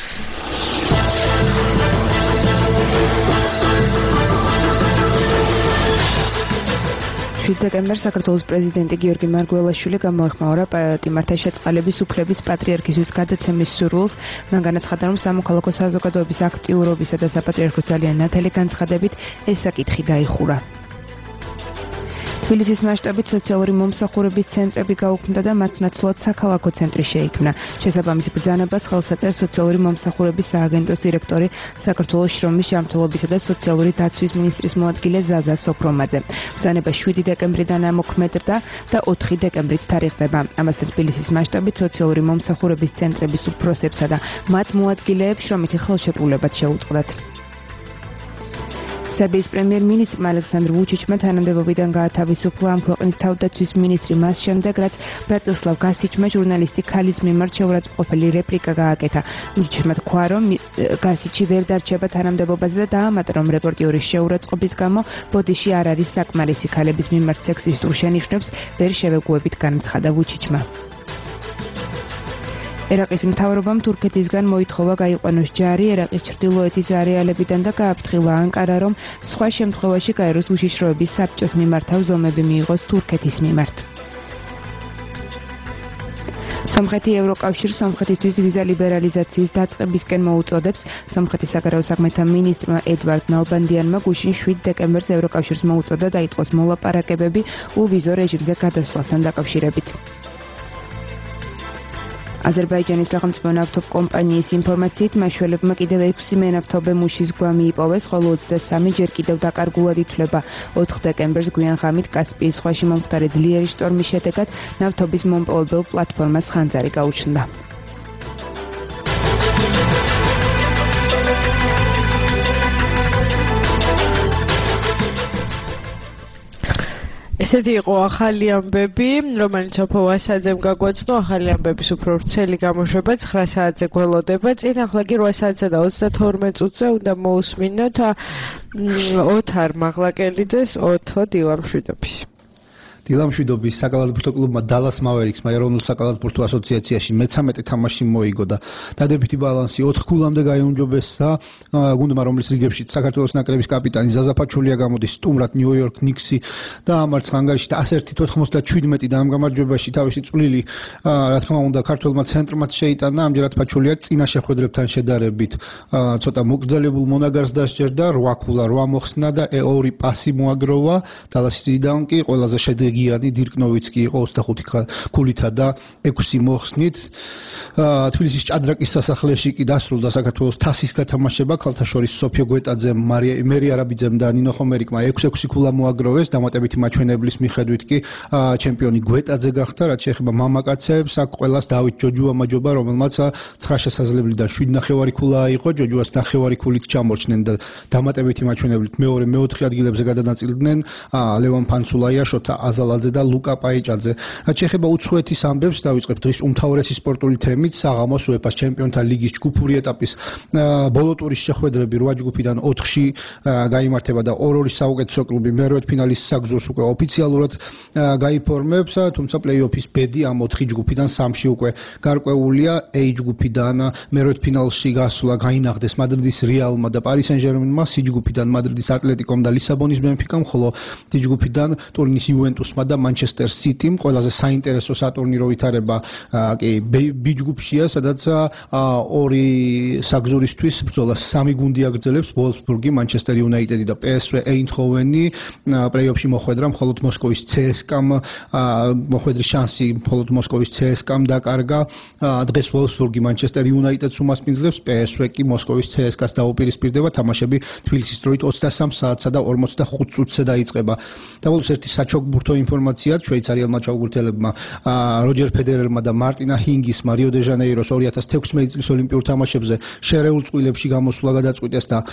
შვიდ დეკემბერს საქართველოს პრეზიდენტი გიორგი მარგველაშვილი გამოეხმაურა პატიმართაშეწყალების უფლების პატრიარქისთვის გადაცემის სურვილს. მან განაცხადა, რომ სამოქალაქო საზოგადოების აქტიურობისა და საპატრიარქოს ძალიან ნათელი განცხადებით ეს საკითხი დაიხურა. თბილისის მასშტაბით სოციალური მომსახურების ცენტრები გაუქმდა და მათ ნაცვლად საქალაქო ცენტრი შეიქმნა. შესაბამის ბრძანებას ხელს აწერს სოციალური მომსახურების სააგენტოს დირექტორი, საქართველოს შრომის ჯანმრთელობისა და სოციალური დაცვის მინისტრის მოადგილე ზაზა სოფრომაძე. ბრძანება შვიდი დეკემბრიდან ამოქმედდა და ოთხი დეკემბრით თარიღდება. ამასთან თბილისის მასშტაბით სოციალური მომსახურების ცენტრების უფროსებსა და მათ მოადგილეებს შრომითი ხელშეკრულებაც შეუწყდათ. სერბიის პრემიერ-მინისტრმა ალექსანდრ ვუჩიჩმა თანამდებობიდან გაათავისუფლა ამ ქვეყნის თავდაცვის მინისტრი მას შემდეგ, რაც ბრატისლავ გასიჩმა ჟურნალისტი ქალის მიმართ შეურაცხმყოფელი რეპლიკა გააკეთა. ვუჩიჩმა თქვა, რომ გასიჩი ვერ დარჩება თანამდებობაზე და დაამატა, რომ რეპორტიორის შეურაცხყოფის გამო ბოდიში არ არის საკმარისი ქალების მიმართ სექსისტურ შენიშვნებს ვერ შევეგუებით განცხადა ვუჩიჩმა. ერაყის მთავრობამ თურქეთისგან მოითხოვა გაიყვანოს ჯარი ერაყის ჩრდილოეთის არეალებიდან და გააფრთხილა ანკარა, რომ სხვა შემთხვევაში კაიროს უშიშროების საბჭოს მიმართავ ზომები მიიღოს თურქეთის მიმართ. სომხეთი ევროკავშირს სომხეთისთვის ვიზა ლიბერალიზაციის დაწყებისკენ მოუწოდებს. სომხეთის საგარეო საქმეთა მინისტრმა ედვარდ ნალბანდიანმა გუშინ შვიდ დეკემბერს ევროკავშირს მოუწოდა დაიწყოს მოლაპარაკებები uvizო რეჟიმზე გადასვლასთან დაკავშირებით. აზერბაიჯანის სახელმწიფო ნავთობ კომპანიის ინფორმაციით მაშველებმა კიდევ ექვსი მენავთობე მუშის გვამი იპოვეს, ხოლო ოცდასამი ჯერ კიდევ დაკარგულად ითვლება. ოთხ დეკემბერს გვიან ღამით კასპიის ზღვაში მომხდარი ძლიერი შტორმის შედეგად ნავთობის მომპოვებელ პლატფორმას ხანძარი გაუჩნდა. ესეთი იყო ახალი ამბები, რომელიც ოფო ვასაძემ გაგვაცნო. ახალი ამბების უფრო ვრცელი გამოშვება ცხრა საათზე გველოდება. წინ ახლა კი რვა საათსა და ოცდათორმეტ წუთზე უნდა მოусმინოთ ოთარ მაღლაკელიძეს ოთო დილამშვიდობის. დილამშვიდობის საკალათბურთო კლუბმა დალას მავერიქსმა ეროვნულ საკალათბურთო ასოციაციაში მეცამეტე თამაში მოიგო და დადებითი ბალანსი ოთხ გოლამდე გაიუმჯობესა გუნდმა, რომლის რიგებში საქართველოს ნაკრების კაპიტანი ზაზა ფაჩულია გამოდის სტუმრად ნიუ-იორკ ნიქსი და ამარცხა ანგარიშით ასი ოცდაშვიდმეტი და ამ გამარჯვებაში თავისი წვლილი რა თქმა უნდა ქართველმა ცენტრმაც შეიტანა. ამჯერად ფაჩულია წინა შეხვედრებთან შედარებით ცოტა მოკრძალებულ მონაგარს დასჯერდა, რვა ქულა რვა მოხსნა და ორი პასი მოაგროვა. დალასიდან კი ყველაზე შედეგი გიანი დირკ ნოვიცკი იყო ოცდახუთი ქულითა და ექვსი მოხსნით. თბილისის ჭადრაკის სასახლეში კი დასრულდა საქართველოს თასის გათამაშება. ქალთა შორის სოფიო გვეტაძემ, მერი არაბიძემ და ნინო ხომერიკმა ექვსი ქულა მოაგროვეს. დამატებითი მაჩვენებლის მიხედვით კი ჩემპიონი გვეტაძე გახდა. რაც შეეხება მამაკაცებს, აქ ყველას დავით ჯოჯუა მაჯობა, რომელმაც ცხრა შესაძლებლიდან შვიდ ნახევარი ქულა აიღო. ჯოჯუას ნახევარი ქულით ჩამორჩნენ და დამატებითი მაჩვენებლით მეორე მეოთხე ადგილებზე გადანაწილდნენ ლევან ფანცულაია, შოთა აზალაძე და ლუკა პაიჭაძე. რაც შეეხება უცხოეთის ამბებს, დავიწყებ დღის უმთავრესი სპორტული თემით. საღამოს უეფა-ს ჩემპიონთა ლიგის ჯგუფური ეტაპის ბოლო ტურის შეხვედრები რვა ჯგუფიდან ოთხში გაიმართება და ორ-ორი საუკეთესო კლუბი მერვედფინალის საგზურს უკვე ოფიციალურად გაიფორმებს, თუმცა პლეი-ოფის ბედი ამ ოთხი ჯგუფიდან სამში უკვე გარკვეულია. A ჯგუფიდან მერვედფინალში გასვლა გაინახდეს მადრიდის რეალმა და პარი სენ-ჟერმენმა, C ჯგუფიდან მადრიდის ატლეტიკომ და ლისაბონის ბენფიკამ, ხოლო D ჯგუფიდან ტურინის იუვენტუსმა და მანჩესტერ სიტიმ. ყველაზე საინტერესო სატურნირო ვითარება კი B ჯგუფშია, სადაც ორი საგზურისთვის ბრძოლა სამი გუნდი აგრძელებს: ვოლფსბურგი, მანჩესტერ იუნაიტედი და პე ეს ვე ეინდჰოვენი. პლეი-ოფში მოხვედრა მხოლოდ მოსკოვის ცე ეს კამ მოხვედრის შანსი მხოლოდ მოსკოვის ცე ეს კამ დაკარგა. დღეს ვოლფსბურგი მანჩესტერ იუნაიტედს უმასპინძლებს, პე ეს ვე კი მოსკოვის ცე ეს კას დაუპირისპირდება. თამაშები თბილისის დროით ოცდასამ საათსა და ორმოცდახუთ წუთზე დაიწყება. და ბოლოს ერთი საჩოგბურთო ინფორმაციაა შვეიცარიელმა ჩოგბურთელებმა როჯერ ფედერერმა და მარტინა ჰინგისმა რიო დე ჟანეიროს ორი ათას თექვსმეტი წლის ოლიმპიურ თამაშებზე შერეულ წყვილებში გამოსვლა გადაწყვიტეს და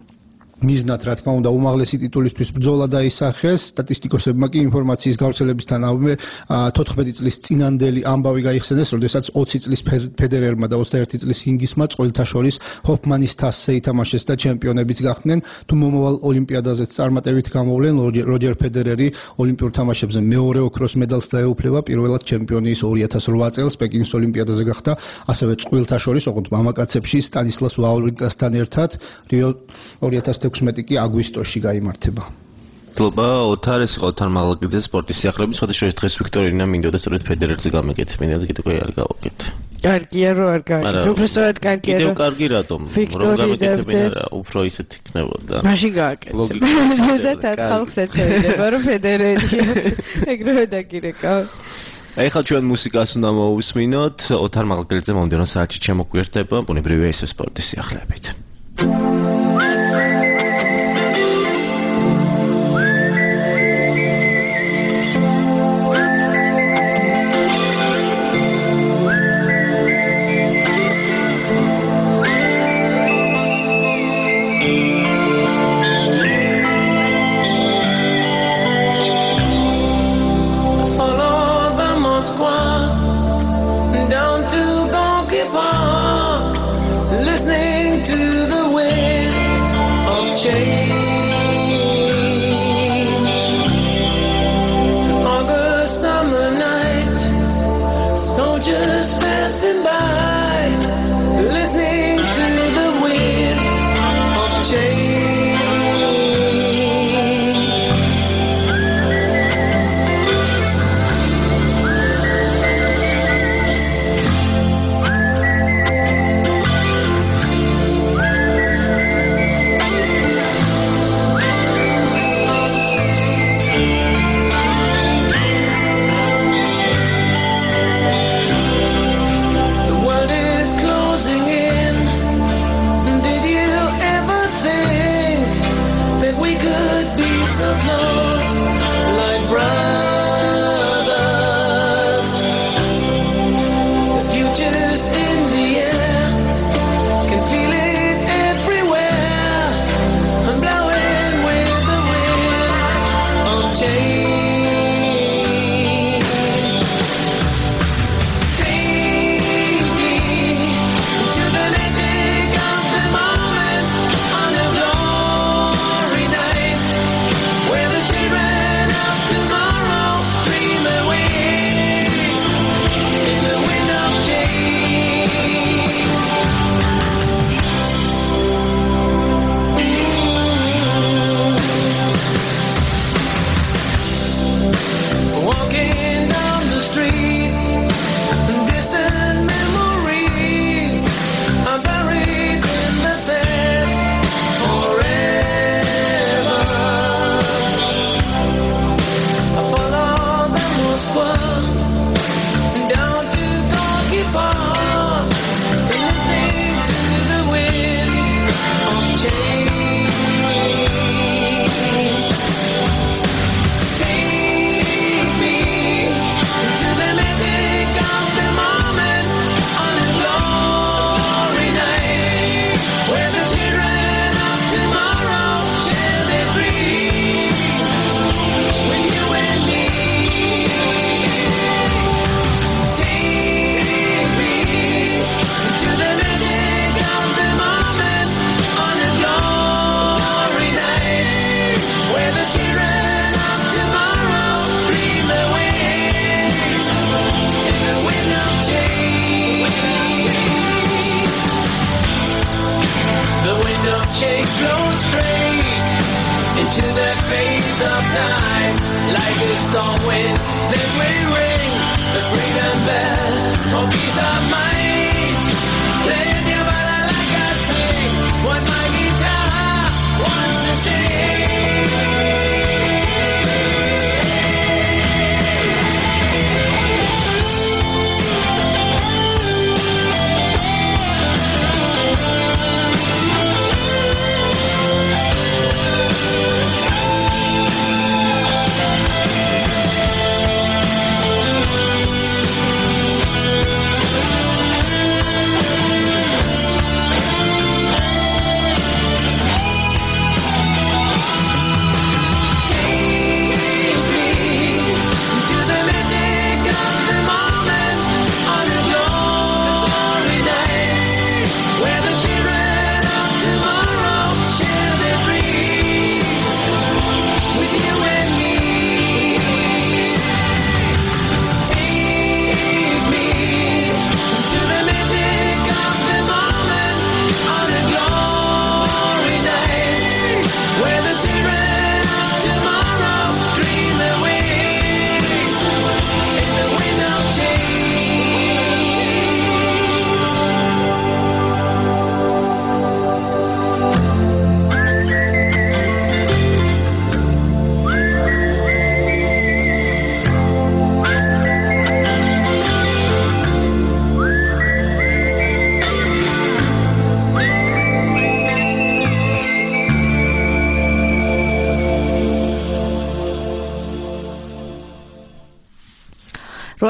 მიზნად რა თქმა უნდა უმაღლესი ტიტულისთვის ბრძოლა დაისახეს. სტატისტიკოსებმა კი ინფორმაციის გავრცელებისთანავე თოთხმეტი წლის წინანდელი ამბავი გაიხსენეს, როდესაც ოცი წლის ფედერერმა და ოცდაერთი წლის ჰინგისმა წყვილთა შორის ჰოფმანის თასზე ითამაშეს და ჩემპიონებიც გახდნენ. თუ მომავალ ოლიმპიადაზეც წარმატებით გამოვლენ, როჯერ ფედერერი ოლიმპიურ თამაშებზე მეორე ოქროს მედალს დაეუფლება. პირველად ჩემპიონი ის ორი ათას რვა წელს პეკინის ოლიმპიადაზე გახდა, ასევე წყვილთა შორის, ოღონდ მამაკაცებში სტანისლავს ვავრინკასთან ერთად რიო ორი ათას თექვსმეტი კი აგვისტოში გაიმართება. მადლობა ოთარ, ეს იყო ოთარ მაღლაკიძეს სპორტის სიახლეების. სხვათა შორის დღეს ვიქტორინა მინდოდა სწორედ ფედერერზე გამეკეთებინა და კიდევ არ გავაკეთე. კარგია რო არ გაიგე. უფრო სწორად კარგია რო. კიდევ კარგი რატომ? რომ გამეკეთებინა რა, უფრო ისეთ იქნებოდა. მაშინ გააკეთე. და თან ხალხს ეცედება რომ ფედერალია. ეგრევე დაგირეკავ. აი ხა ჩვენ მუსიკას უნდა მოვუსმინოთ. ოთარ მაღალგელიძე მომდევნო საათში შემოგვიერთდება ბუნებრივია ისევ სპორტის სიახლეებით. The world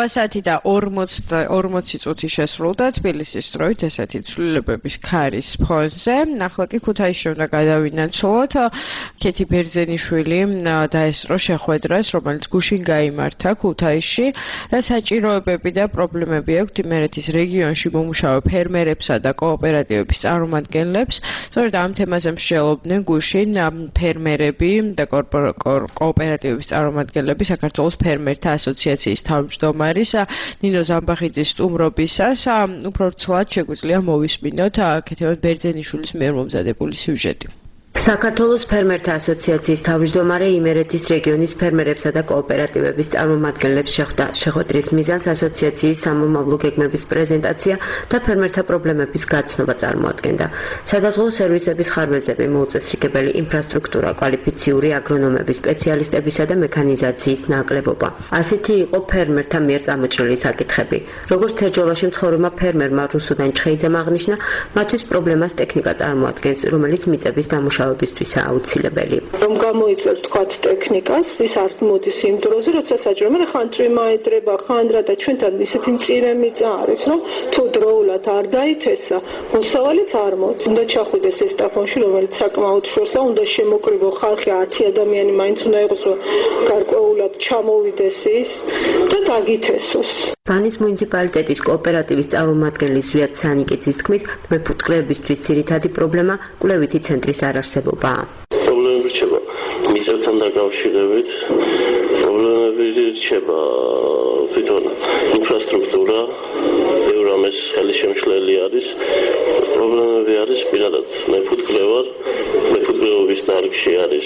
რვა საათი და ორმოცი წუთი შესრულდა თბილისის დროით ესეთი ცვლილებების ქარის ფონზე. ახლა კი ქუთაისში უნდა გადავინაცვლოთ. ქეთი ბერძენიშვილი დაესწრო შეხვედრას, რომელიც გუშინ გაიმართა ქუთაისში. რა საჭიროებები და პრობლემები აქვს იმერეთის რეგიონში მომუშავე ფერმერებსა და კოოპერატივების წარმომადგენლებს. სწორედ ამ თემაზე მსჯელობდნენ გუშინ ფერმერები და კოოპერატივების წარმომადგენლები საქართველოს ფერმერთა ასოციაციის თავმჯდომარის ნინო ზამბახიძის სტუმრობისას. უფრო ცვლად შეგვიძლია მოვისმინოთ ქეთევან ბერძენიშვილის მიერ მომზადებული სიუჟეტი. საქართველოს ფერმერთა ასოციაციის თავმჯდომარე იმერეთის რეგიონის ფერმერებსა და კოოპერატივების წარმომადგენლებს შეხვდა. შეხვედრის მიზანს ასოციაციის სამომავლო გეგმების პრეზენტაცია და ფერმერთა პრობლემების გაცნობა წარმოადგენდა. სადაზღვო სერვისების ხარვეზები, მოუწესრიგებელი ინფრასტრუქტურა, კვალიფიციური აგრონომების, სპეციალისტებისა და მექანიზაციის ნაკლებობა. ასეთი იყო ფერმერთა მიერ წამოჭრილი საკითხები. როგორც თერჯოლაში მცხოვრებმა ფერმერმა რუსუდან ჩხეიძემ აღნიშნა, მათთვის პრობლემას ტექნიკა წარმოადგენს, რომელიც მიწების დამუშავებისთვისაა აუცილებელი. რომ გამოიწევთ თქვათ ტექნიკას, ის არ მოდის იმ დროზე, როცა საჭირო. მე ხან წვიმა ედრება, ხან რა და ჩვენთან ისეთი მწირე მიწა არის, რომ თუ დროულად არ დაითესა, მოსავალიც არ მოდის. უნდა ჩახვიდეს ეს სტაფონში, რომელიც საკმაოდ შორსა, უნდა შემოკრიბო ხალხი, ათი ადამიანი მაინც უნდა იყოს, რომ გარკვეულად ჩამოვიდეს ის და დაგითესოს. ბანის მუნიციპალიტეტის კოოპერატივის წარმომადგენლის ზვიად სანიკიძის თქმით, მეფუტკრეებისთვის ძირითადი პრობლემა კვლევითი ცენტრის არარსებობაა. პრობლემები რჩება მიწებთან დაკავშირებით, პრობლემები რჩება თვითონ ინფრასტრუქტურა, ბევრ ამას ხელი შემშლელი არის. პრობლემები არის პირადად მეფუტკრევარ, მეფუტკრეობის დარგში არის,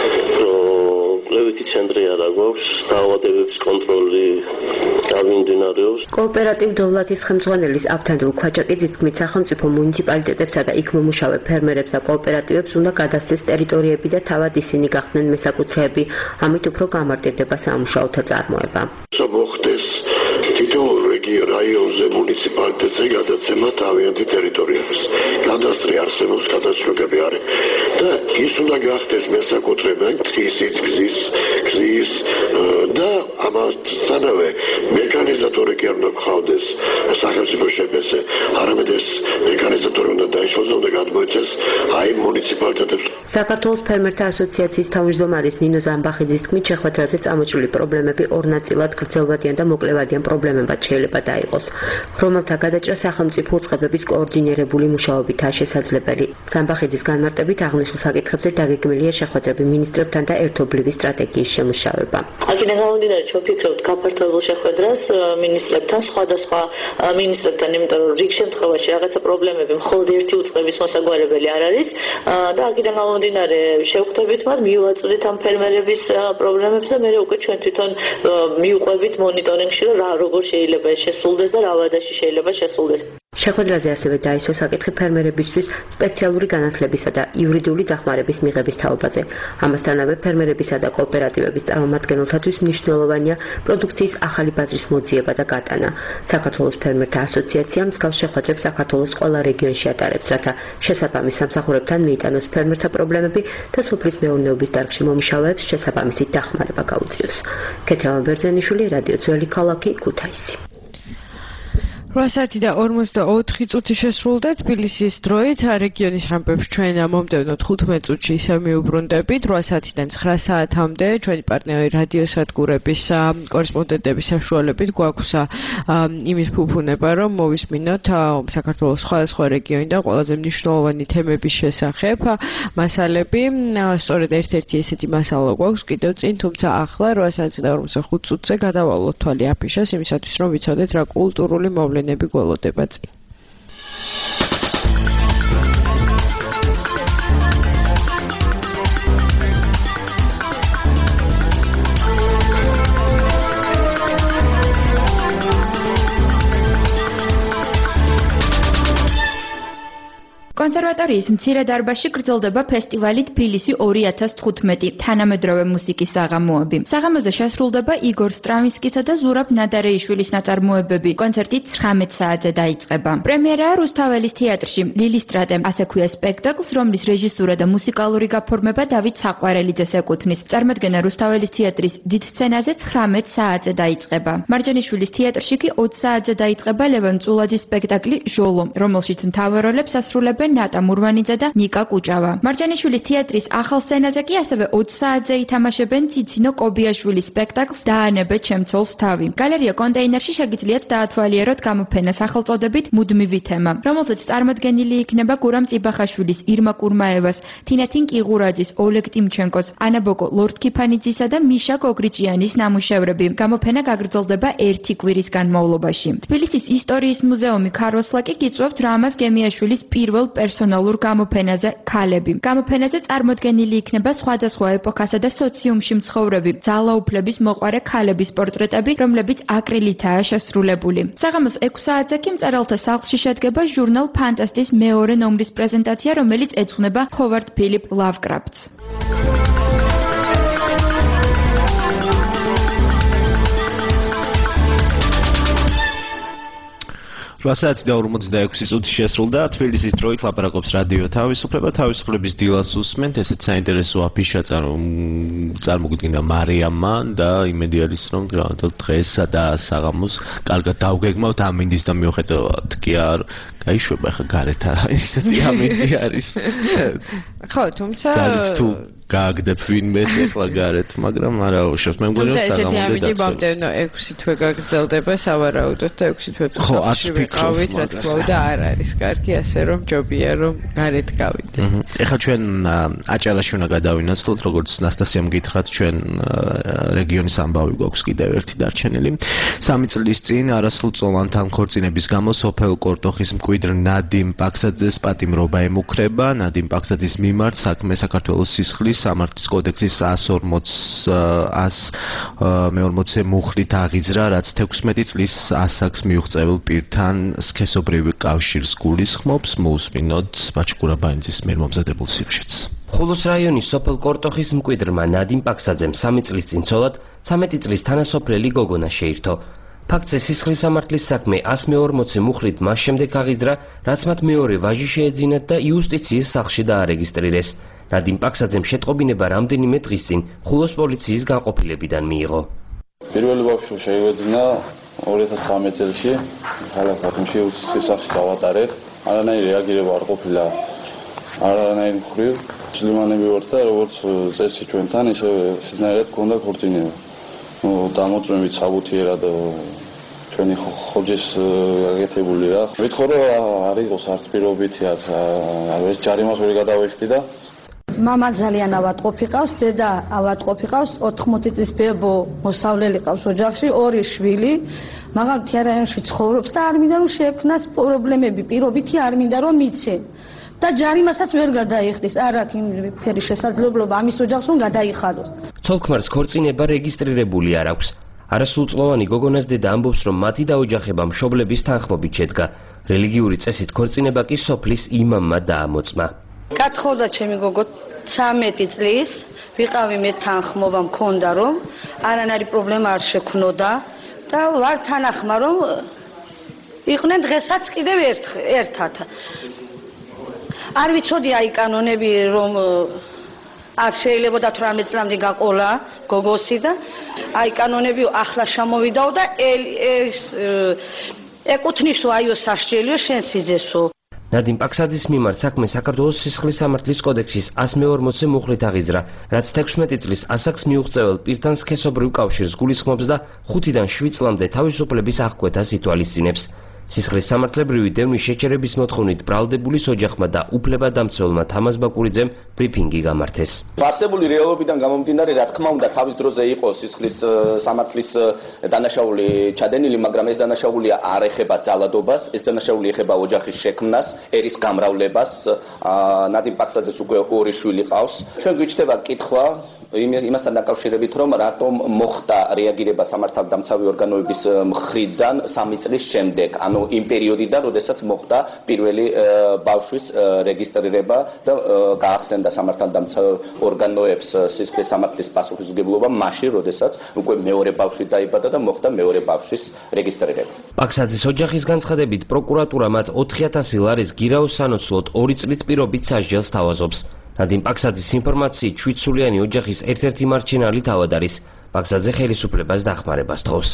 რომ კვლევითი ცენტრი არ აქვს, დაავადებების კონტროლი გამიმდინარეობს. კოოპერატივ დოვლათის ხელმძღვანელის ავთანდილ ქვაჭაკიძის თქმით, სახელმწიფო მუნიციპალიტეტებსა და იქ მომუშავე ფერმერებს და კოოპერატივებს უნდა გადასცეს ტერიტორიები და თავად ისინი გახდნენ მესაკუთრეები, ამით უფრო გამარტივდება სამუშაოთა წარმოება. მოხდეს თითოეულ რეგიონ რაიონზე მუნიციპალიტეტზე გადაცემა თავიანთი ტერიტორიების. კადასტრი არსებობს, გადაწყვეტები არის და ის უნდა გახდეს მესაკუთრეები ტყისის, გზის, გზის და ამასთანავე მექანიზატორი კი არ უნდა გხავდეს სახელმწიფო შეფასზე, არამედ ეს მექანიზატორი უნდა დაიშალოს და უნდა გადმოეცეს აი მუნიციპალიტეტებს. საქართველოს ფერმერთა ასოციაციის თავმჯდომარის ნინო ზამბახიძის თქმით, შეხვედრაზე წამოჭრილი პრობლემები ორ ნაწილად გრძელვადიან და მოკლევადიან პრობლემებად შეიძლება დაიყოს, რომელთა გადაჭრა სახელმწიფო უწყებების კოორდინირებული მუშაობითაა შესაძლებელი. ზამბახიძის განმარტებით აღნიშნულ საკითხებზე დაგეგმილია შეხვედრები მინისტრებთან და ერთობლივი სტრატეგიის შემუშავება. აქედან გამომდინარე, ჩვენ ვფიქრობთ გაფართოებულ შეხვედრას მინისტრებთან, სხვადასხვა მინისტრებთან, იმიტომ რომ რიგ შემთხვევაში რაღაცა პრობლემები მხოლოდ ერთი უწყების მოსაგვარებელი არ არის და აქედან გამომდინარე შევხვდებით მათ, მივაწვდით ამ ფერმერების პრობლემებს და მე უკვე ჩვენ თვითონ მივყვებით მონიტორინგში, რომ რა როგორ შეიძლება ეს შესრულდეს და რა ვადაში შეიძლება შესრულდეს. შეხვედრაზე ასევე დაისვა საკითხი ფერმერებისთვის სპეციალური განათლებისა და იურიდიული დახმარების მიღების თაობაზე. ამასთანავე ფერმერებისა და კოოპერატივების წარმომადგენელთათვის მნიშვნელოვანია პროდუქციის ახალი ბაზრის მოძიება და გატანა. საქართველოს ფერმერთა ასოციაცია მსგავს შეხვედრებს საქართველოს ყველა რეგიონში ატარებს, რათა შესაბამის სამსახურებთან მიიტანოს ფერმერთა პრობლემები და სოფლის მეურნეობის დარგში მომუშავეებს შესაბამისი დახმარება გაუწიოს. ქეთევან ბერძენიშვილი, რადიო ძველი ქალაქი, ქუთაისი. რვა საათი და ორმოცდაოთხი წუთი შესრულდა თბილისის დროით. რეგიონის ამბებს ჩვენ მომდევნო თხუთმეტ წუთში ისევ მიუბრუნდებით. რვა საათიდან ცხრა საათამდე ჩვენი პარტნიორი რადიოსადგურების კორესპონდენტების საშუალებით გვაქვს იმის ფუფუნება, რომ მოვისმინოთ საქართველოს სხვადასხვა რეგიონიდან ყველაზე მნიშვნელოვანი თემების შესახებ მასალები. სწორედ ერთ-ერთი ესეთი მასალა გვაქვს კიდევ წინ, თუმცა ახლა რვა საათი და ორმოცდახუთ წუთზე გადავალოთ თვალი აფიშას იმისათვის, რომ ვიცოდეთ რა კულტურული მოვლენები ნები გველოდება წინ. კონსერვატორიის მცირე დარბაზში გრძელდება ფესტივალი თბილისი ორი ათას თხუთმეტი თანამედროვე მუსიკის საღამოები. საღამოზე შესრულდება იგორ სტრავინსკისა და ზურაბ ნადარეიშვილის ნაწარმოებები. კონცერტი ცხრამეტ საათზე დაიწყება. პრემიერაა რუსთაველის თეატრში. ლილისტრატე ასე ქვია სპექტაკლს, რომლის რეჟისურა და მუსიკალური გაფორმება დავით საყვარელიძეს ეკუთვნის. წარმოდგენა რუსთაველის თეატრის დიდ სცენაზე ცხრამეტ საათზე დაიწყება. მარჯანიშვილის თეატრში კი ოცი საათზე დაიწყება ლევან წულაძის სპექტაკლი ჟოლო, რომელშიც მთავარ როლებს ასრულებენ ნატა მურვანიძე და ნიკა კუჭავა. მარჯანიშვილის თეატრის ახალ სცენაზე კი ასევე ოცი საათზე ითამაშებენ ციცინო კობიაშვილის სპექტაკლს დაანებე ჩემცოლს თავი. გალერეა კონტეინერში შეგიძლიათ დაათვალიეროთ გამოფენა სახელწოდებით მუდმივი თემა, რომელზეც წარმოდგენილი იქნება გურამ წიბახაშვილის, ირმა კურმაევას, თინათინ კიღურაძის, ოლეგ ტიმჩენკოს, ანაბოკო ლორდ-ქიფანიძისა და მიშა გოგრიჭიანის ნამუშევრები. გამოფენა გაგრძელდება ერთი კვირის განმავლობაში. თბილისის ისტორიის მუზეუმი ქაროსლაკი გიწვევთ რამაზ გემიაშვილის პირველ პერსონალურ გამოფენაზე ქალები. გამოფენაზე წარმოდგენილი იქნება სხვადასხვა ეპოქასა და სოციუმში მცხოვრები ძალაუფლების მოყვარე ქალების პორტრეტები, რომლებიც აკრილითაა შესრულებული. საღამოს ექვსი საათზე კი მწერალთა სახლში შედგება ჟურნალ ფანტასტის მეორე ნომრის პრეზენტაცია, რომელიც ეძღვნება ჰოვარდ ფილიპ ლავკრაფტს. რვა საათი და ორმოცდაექვსი წუთი შესრულდა. თბილისის დროით ლაპარაკობს რადიო თავისუფლება. თავისუფლების დილას უსმენთ. ესეც საინტერესო აფიშა წარმოგვიდგინა მარიამმა და იმედი არის, რომ დღესა და საღამოს კარგად დავგეგმავთ ამინდის და მიუხედავად კი არ გაიშვება ხა გარეთ ისეთი ამინდი არის. ხო, თუმცა ძალიან თუ გააგდებ ვინმეს ახლა გარეთ, მაგრამ არა უშავს. მე მგონი რომ საღამოდე ესეთი ამინდი მომდევნო ექვსი თვე გაგრძელდება სავარაუდოდ და ექვსი თვე ხო, ათი ვიყავით, რა თქმა უნდა, არ არის კარგი, ასე რომ ჯობია რომ გარეთ გავიდე. ეხლა ჩვენ აჭარაში უნდა გადავინაცვლოთ, როგორც ნასტასიამ გითხრათ, ჩვენ რეგიონის ამბავი გვაქვს კიდევ ერთი დარჩენილი. სამი წლის წინ არასრულწლოვანი თანხმორწინების გამო სოფელ კორტოხის მკვიდრ ნადიმ პაქსაძეს პატიმრობა ემუქრება. ნადიმ პაქსაძის მიმართ საქმე საქართველოს სისხლის სამართლის კოდექსის εκατს მეორმოცე მუხლით აღიძრა, რაც თექვსმეტი წლის ასაკს მიუღწეულ პირთან სქესობრივი კავშირს გულისხმობს. მოусმინოთ ბაჩკურაბაინძის მიერ მომზადებულ სიუჟეტს. ხულოს რაიონის სოფელ კორტოხის მკვიდრმა ნადიმ პაქსაძემ სამი წლის წინ ცოლად ცამეტი წლის თანასოფლელი გოგონა შეირთო. ფაქტზე სისხლის სამართლის საქმე εκατს მეორმოცე მუხლით მას შემდეგ აღიძრა, რაც მათ მეორე ვაჟი შეეძინათ და იუსტიციის სახლში დაარეგისტრირეს. ნადიმ პაქსაძემ შეტყობინება რამდენიმე დღის წინ ხულოს პოლიციის განყოფილებიდან მიიღო. პირველი ბავშვი შეიძინა ორი ათას ცხრამეტ წელს ქალაქ ბათუმში იუსტიციის სახლში დავატარეთ. არანაირი რეაგირება არ ყოფილა არანაირი მხრივ. სლიმანები ვართ და როგორც წესი ჩვენთან, ისე სინაირად გქონდა ქორწინება. დამოწმებით საბუთიერად ჩვენი ხოჯის გაკეთებული რა. ვითხოვ რომ არ იყოს არც პირობითი ეს ჯარიმას ვერ გადავიხდი და მამა ძალიან ავატყოფი ყავს, დედა ავატყოფი ყავს, ოთხმოცი წლის ბებო მოსავლელი ყავს ოჯახში, ორი შვილი, მაგრამ თეატრში ცხოვრობს და არ მინდა რომ შეექმნას პრობლემები, პირობითი არ მინდა რომ მიცე. და ჯარიმასაც ვერ გადაიხდის, არ აქვს იმ ფერი შესაძლებლობა ამის ოჯახს რომ გადაიხადოს. ცოლ-ქმარს ქორწინება რეგისტრირებული არ აქვს. არასრულწლოვანი გოგონას დედა ამბობს, რომ მათი დაოჯახება მშობლების თანხმობით შედგა. რელიგიური წესით ქორწინება კი სოფლის იმამმა დაამოწმა. კათხოვდა ჩემი გოგო ცამეტი წლის, ვიყავი მე თანხმობა მქონდა რომ არანაირი პრობლემა არ შექმნოდა და ვარ თანახმა რომ იყვნენ დღესაც კიდევ ერთად. არ ვიცოდი აი კანონები რომ არ შეიძლება და თვრამეტ წლამდე გაყოლა გოგოსი და აი კანონები ახლა შემოვიდაო და ეს ეკუთვნისო აიო სასჯელიო შენ სიძესო. ნადიმ პაქსაძის მიმართ საქმე საქართველოს სისხლის სამართლის კოდექსის εκατს მეორმოცე მუხლით აღიძრა, რაც თექვსმეტი წლის ასაკს მიუღწეულ პირთან სქესობრივ კავშირს გულისხმობს და ხუთიდან შვიდ წლამდე თავისუფლების აღკვეთას ითვალისწინებს. სისხლის სამართლებრივი დევნის შეჩერების მოთხოვნით ბრალდებულის ოჯახმა და უფლებადამცველმა თამაზ ბაკურიძემ ბრიფინგი გამართეს. არსებული რეალობიდან გამომდინარე, რა თქმა უნდა, თავის დროზე იყო სისხლის სამართლის დანაშაული ჩადენილი, მაგრამ ეს დანაშაული არ ეხება ძალადობას, ეს დანაშაული ეხება ოჯახის შექმნას, ერის გამრავლებას. ნადიმ პაქსაძეს უკვე ორი შვილი ყავს. ჩვენ გვიჩნდება კითხვა იმასთან დაკავშირებით, რომ რატომ მოხდა რეაგირება სამართალდამცავი ორგანოების მხრიდან სამი წლის შემდეგ. ანუ იმ პერიოდიდან, როდესაც მოხდა პირველი ბავშვის რეგისტრირება და გაახსენდა სამართალდამცავ ორგანოებს სისხლის სამართლის პასუხისმგებლობა მაშინ, როდესაც უკვე მეორე ბავშვი დაიბადა და მოხდა მეორე ბავშვის რეგისტრირება. პაქსაძის ოჯახის განცხადებით, პროკურატურა მათ ოთხი ათასი ლარის გირაოს სანაცვლოდ ორი წლით პირობით სასჯელს თავაზობს. ნადიმ პაქსაძის ინფორმაციით, შვიდსულიანი ოჯახის ერთ-ერთი მარჩენალი თავად არის. პაქსაძე ხელისუფლებას დახმარებას თხოვს.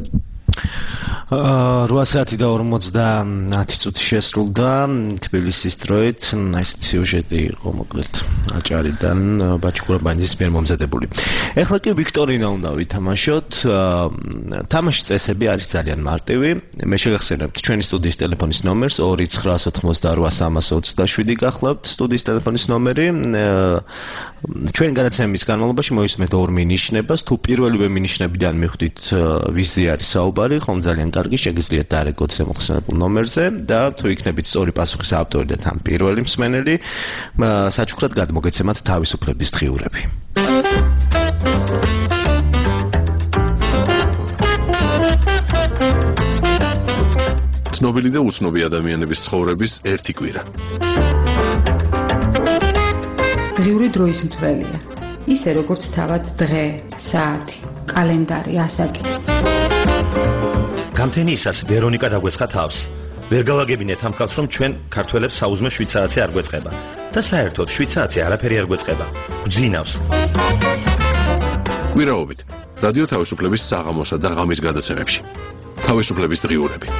რვა საათი და ორმოცდაათი წუთი შესრულდა თბილისის დროით. ესეთი სიუჟეტი იყო მოკლედ აჭარიდან ბაჩქურაბაძის მიერ მომზადებული. ეხლა კი ვიქტორინა უნდა ვითამაშოთ. თამაშის წესები არის ძალიან მარტივი. მე შეგახსენებთ ჩვენი სტუდიის ტელეფონის ნომერს ორი ცხრა ოთხმოცდარვა სამას ოცდაშვიდი გახლავთ სტუდიის ტელეფონის ნომერი. ჩვენი განაცემის განმავლობაში მოისმენთ ორ მინიშნებას. თუ პირველივე მინიშნებიდან მიხვდით ვიზი არის საუბარი, ხომ ძალიან კარგი, შეგიძლიათ დაარეკოთ ზემოხსენებულ ნომერზე და თუ იქნებით სწორი პასუხის ავტორი და თან პირველი მსმენელი, საჩუქრად გადმოგეცემათ თავისუფლების დღიურები. ცნობილი და უცნობი ადამიანების ცხოვრების ერთი კვირა. დღიური დროის მთვრელია. ისე როგორც თავად დღე, საათი, კალენდარი, ასაკი. გამთენიისას ვერონიკა დაგვეცხა თავს. ვერ გავაგებინეთ ამ ხალხს, რომ ჩვენ ქართველებს საუზმე შვიდ საათზე არ გვეწყება და საერთოდ შვიდ საათზე არაფერი არ გვეწყება. გვძინავს. კვირაობით რადიო თავისუფლების საღამოსა და ღამის გადაცემებში. თავისუფლების დღიურები.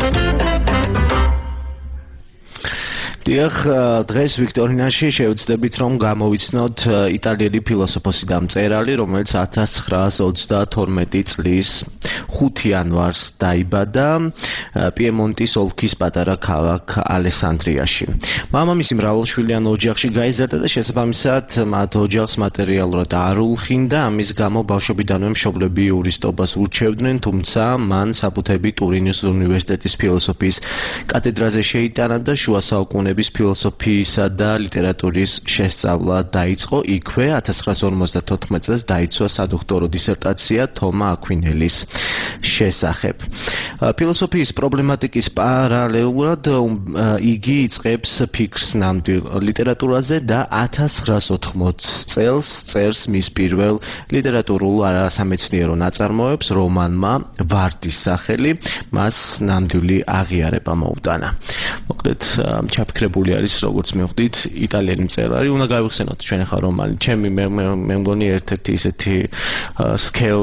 დიახ, დღეს ვიქტორინაში შევეცდებით რომ გამოვიცნოთ იტალიელი ფილოსოფოსი და მწერალი, რომელიც ათას ცხრაას ოცდათორმეტი წლის ხუთი იანვარს დაიბადა პიემონტის ოლქის პატარა ქალაქ ალესანდრიაში. მამამისი მრავალშვილიან ოჯახში გაიზარდა და შესაბამისად მათ ოჯახს მატერიალურად არ ულხინდა, ამის გამო ბავშვობიდანვე მშობლები იურისტობას ურჩევდნენ, თუმცა მან საფუთები ტურინის უნივერსიტეტის ფილოსოფიის კათედრაზე შეიტანა და შუა საუკუნეების ფილოსოფიისა და ლიტერატურის შესწავლა დაიწყო. იქვე ათას ცხრაას ორმოცდათოთხმეტ წელს დაიცვა სადოქტორო დისერტაცია თომა აკვინელის შესახებ. ფილოსოფიის პრობლემატიკის პარალელურად იგი იწყებს ფიქრს ნამდვილ ლიტერატურაზე და ათას ცხრაას ოთხმოცი წელს წერს მის პირველ ლიტერატურულ არასამეცნიერო ნაწარმოებს რომანმა ვარდის სახელი, მას ნამდვილი აღიარება მოუტანა. მოკლედ ჩაფიქრებული არის როგორც მივხვდით იტალიელი მწერალი. უნდა გავიხსენოთ ჩვენ ახლა რომანი. ჩემი მე მე მგონი ერთ-ერთი ისეთი სკელ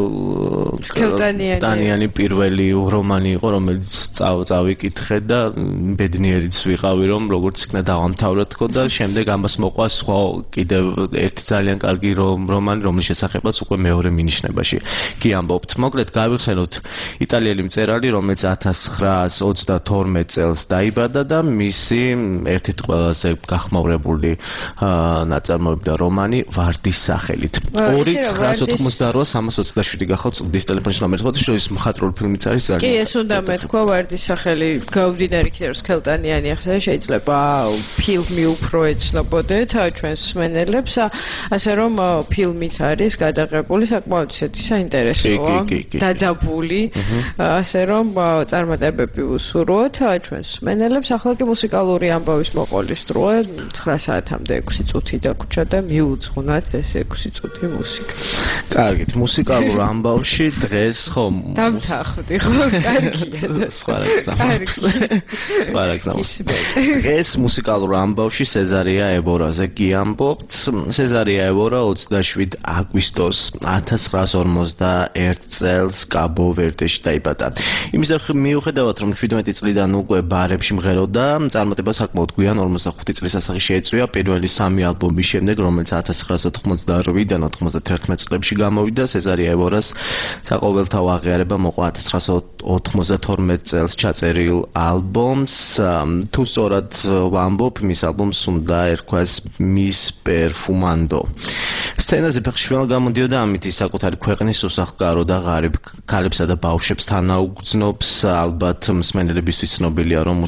სკელტანიანი პირველი რომანი იყო, რომელიც წავიკითხე და ბედნიერიც ვიყავი, რომ როგორც იქნა დავამთავრა თქო და შემდეგ ამას მოყვა სხვა კიდევ ერთი ძალიან კარგი რომანი, რომლის შესახებაც უკვე მეორე მინიშნებაში კი ამბობთ. მოკლედ გავიხსენოთ იტალიელი მწერალი, რომელიც ათას ცხრაას ოცდათორმეტ წელს დაიბადა და მისი ერთ-ერთი ყველაზე გახმაურებული ნაწარმოები და რომანი ვარდის სახელით. ორი ცხრაას ოთხმოცდარვა სამას ოცდაშვიდი გახავთ წლის ტელეფონის ნომერი. ხო ის მხატვრული ფილმიც არის ძალიან. კი, ეს უნდა მეთქვა ვარდის სახელი გავდინარი კიდევ სკელტანიანი ახლა შეიძლება ფილმი უფრო ეცნობოდეთ ჩვენს მსმენელებს, ასე რომ ფილმიც არის გადაღებული საკმაოდ ისეთი საინტერესოა, დაძაბული, ასე რომ წარმატებები უსურვოთ ჩვენს მსმენელებს. ახლა კი მუსიკალური ამბავის მოყოლის დროა, ცხრა საათამდე ექვსი წუთი დაგვრჩა და მიუძღვნათ ეს ექვსი წუთი მუსიკა. კარგით, მუსიკალურ ამბავში დღეს ხო დავთანხმდი ხო? კარგია. სხვა რაგზამს. სხვა რაგზამს. დღეს მუსიკალურ ამბავში სეზარია ებორაზე გიამბობთ. სეზარია ებორა ოცდაშვიდი აგვისტოს ათას ცხრაას ორმოცდაერთ წელს კაბო-ვერდეში დაიბადა. იმის მიუხედავად რომ შვიდმეტი წლიდან უკვე ბარებში მღეროდა, წარმატება საკმაოდ გვიან ორმოცდახუთი წლის ასაკში შეეწვია პირველი სამი ალბომის შემდეგ, რომელიც ათას ცხრაას ოთხმოცდაოთხიდან ოთხმოცდათერთმეტ წლებში გამოვიდა. სეზარია ებორას საყოველთაო აღიარება მოყვა ათას ცხრაას ოთხმოცდათორმეტ წელს ჩაწერილ ალბომს. თუ სწორად ვამბობ, მის ალბომს უნდა ერქვას მის პერფუმანდო. სცენაზე ფეხშვილ გამოდიოდა, ამით ის საკუთარი ქვეყნის უსახლკარო და ღარიბ ქალებსა და ბავშვებს თანაუგრძნობს. ალბათ მსმენელებისთვის ცნობილია, რომ მუსიკის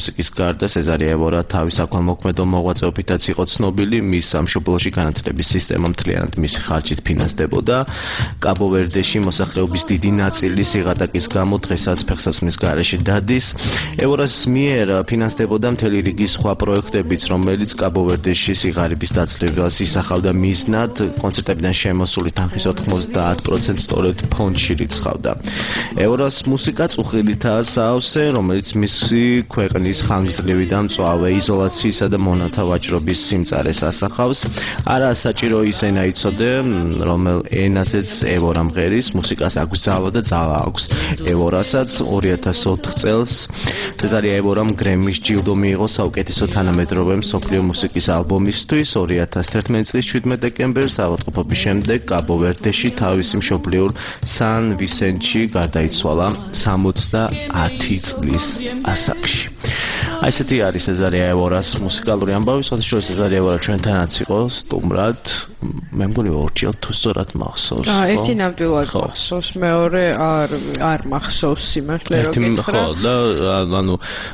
გარდა სეზარი ევორა თავის აქვალმოქმედო მოღვაწეობითაც იყო ცნობილი, მის სამშობლოში განათლების სისტემა მთლიანად მისი ხარჯით ფინანსდებოდა. კაბო-ვერდეში მოსახლეობის დიდი ნაწილი სიღატაკის გამო დღესაც ფეხსაცმლის გარეშე დადის. ევორას მიერ ფინანსდებოდა მთელი რიგი სხვა პროექტებიც, რომელიც კაბო-ვერდეში სიღარიბის დაცლებას ისახავდა მიზნად. კონცერტებიდან შემოსული თანხის ოთხმოცდაათ პროცენტს სწორედ ფონდში რიცხავდა. ევორას მუსიკა წუხილითაა საავსე, რომელიც მისი ქვეყნის ხანგრძლივი და მწვავე იზოლაციისა და მონათა ვაჭრობის სიმწარეს ასახავს. არა საჭირო ის ენა იცოდე, რომელ ენაზეც ევორა მღერის, მუსიკას აქვს ძალა და ძალა აქვს. ევორასაც ორი ათას ოთხ წელს სეზარი ევორამ გრემის ჯილდო მიიღო საუკეთესო თანამედროვე მსოფლიო მუსიკის ალბომისთვის. ორი ათას თერთმეტი წლის შვიდმეტი დეკემბერს ავადმყოფობის შემდეგ კაბო-ვერდეში თავისი მშობლიურ სან ვისენტში გარდაიცვალა სამოცდაათი წლის ასაკში. აი ესეთი არის სეზარი ევორას მუსიკალური ამბავი. შესაძლოა სეზარი ევორა ჩვენთანაც იყო სტუმრად. მე მგონი ორჯერ თუ სწორად მახსოვს. აა ერთი ნამდვილად მახსოვს, მეორე არ არ მახსოვს სიმართლე რომ გითხრა. ხო და ანუ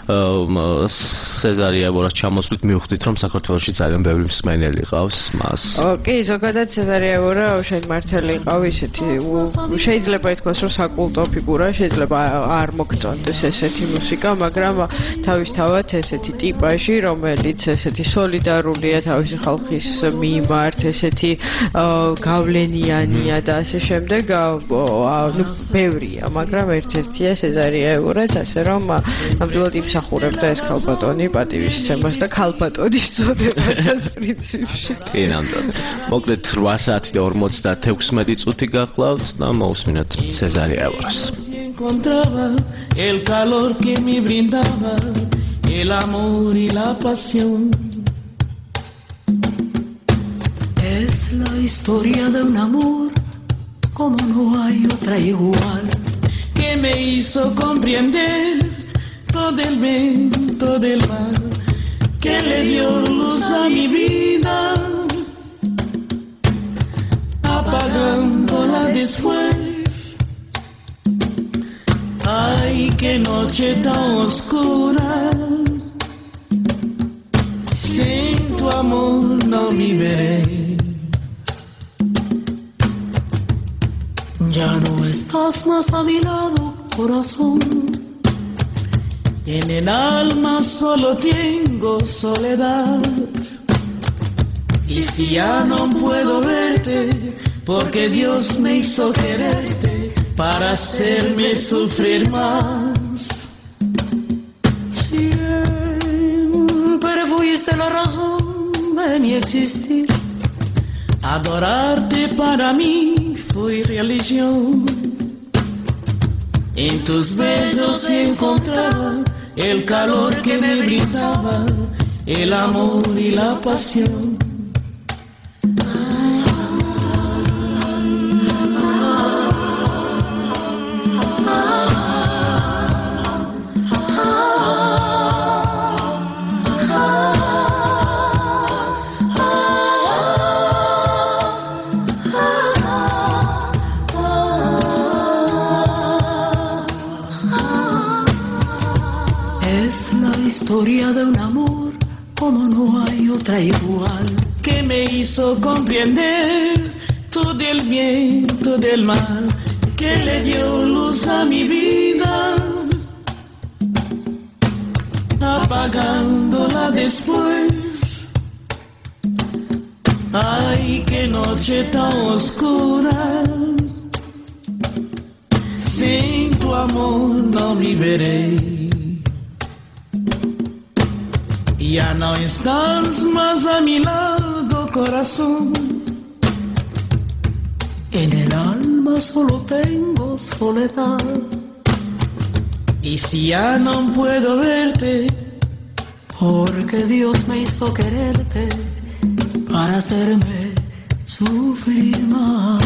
სეზარი ევორას ჩამოსვლით მივხვდით რომ საქართველოში ძალიან ბევრი მსმენელი ყავს მას. კი, ზოგადად სეზარი ევორა შენ მართალი ყავ ისეთი შეიძლება ითქვას რომ საკულტო ფიგურა, შეიძლება არ მოგწონდეს ესეთი მუსიკა, მაგრამ თავისთავად ესეთი ტიპაჟი, რომელიც ესეთი სოლიდარულია თავისი ხალხის მიმართ, ესეთი გავლენიანია და ასე შემდეგ, ну, ბევრია, მაგრამ ერთ-ერთია სეზარი ევორაც, ასე რომ ნამდვილად იმსახურებდა ეს ქალბატონი პატივისცემას და ქალბატონის წოდებასაც პრინციპში. კი, ნამდვილად. მოკლედ რვა საათი და ორმოცდაექვსმეტი წუთი გახლავთ და მოვუსმინოთ სეზარი ევორას. Encontraba el calor que me brindaba el amor y la pasión. Es la historia de un amor como no hay otra igual, que me hizo comprender todo el bien, todo el mal, que le dio luz a mi vida, apagándola después. Ay, qué noche tan oscura, sin tu amor no viviré. Ya no estás más a mi lado, corazón, y en el alma solo tengo soledad. Y si ya no puedo verte, porque Dios me hizo quererte para hacerme sufrir más. Siempre fuiste la razón de mi existir. Adorarte para mí fue religión. En tus besos encontraba el calor que me brindaba, el amor y la pasión. Historia de un amor como no hay otra igual, que me hizo comprender todo el bien, todo el mal, que le dio luz a mi vida, apagándola después. Ay, qué noche tan oscura, sin tu amor no viviré. Ya no estás más a mi lado, corazón. En el alma solo tengo soledad. Y si ya no puedo verte, porque Dios me hizo quererte para hacerme sufrir más.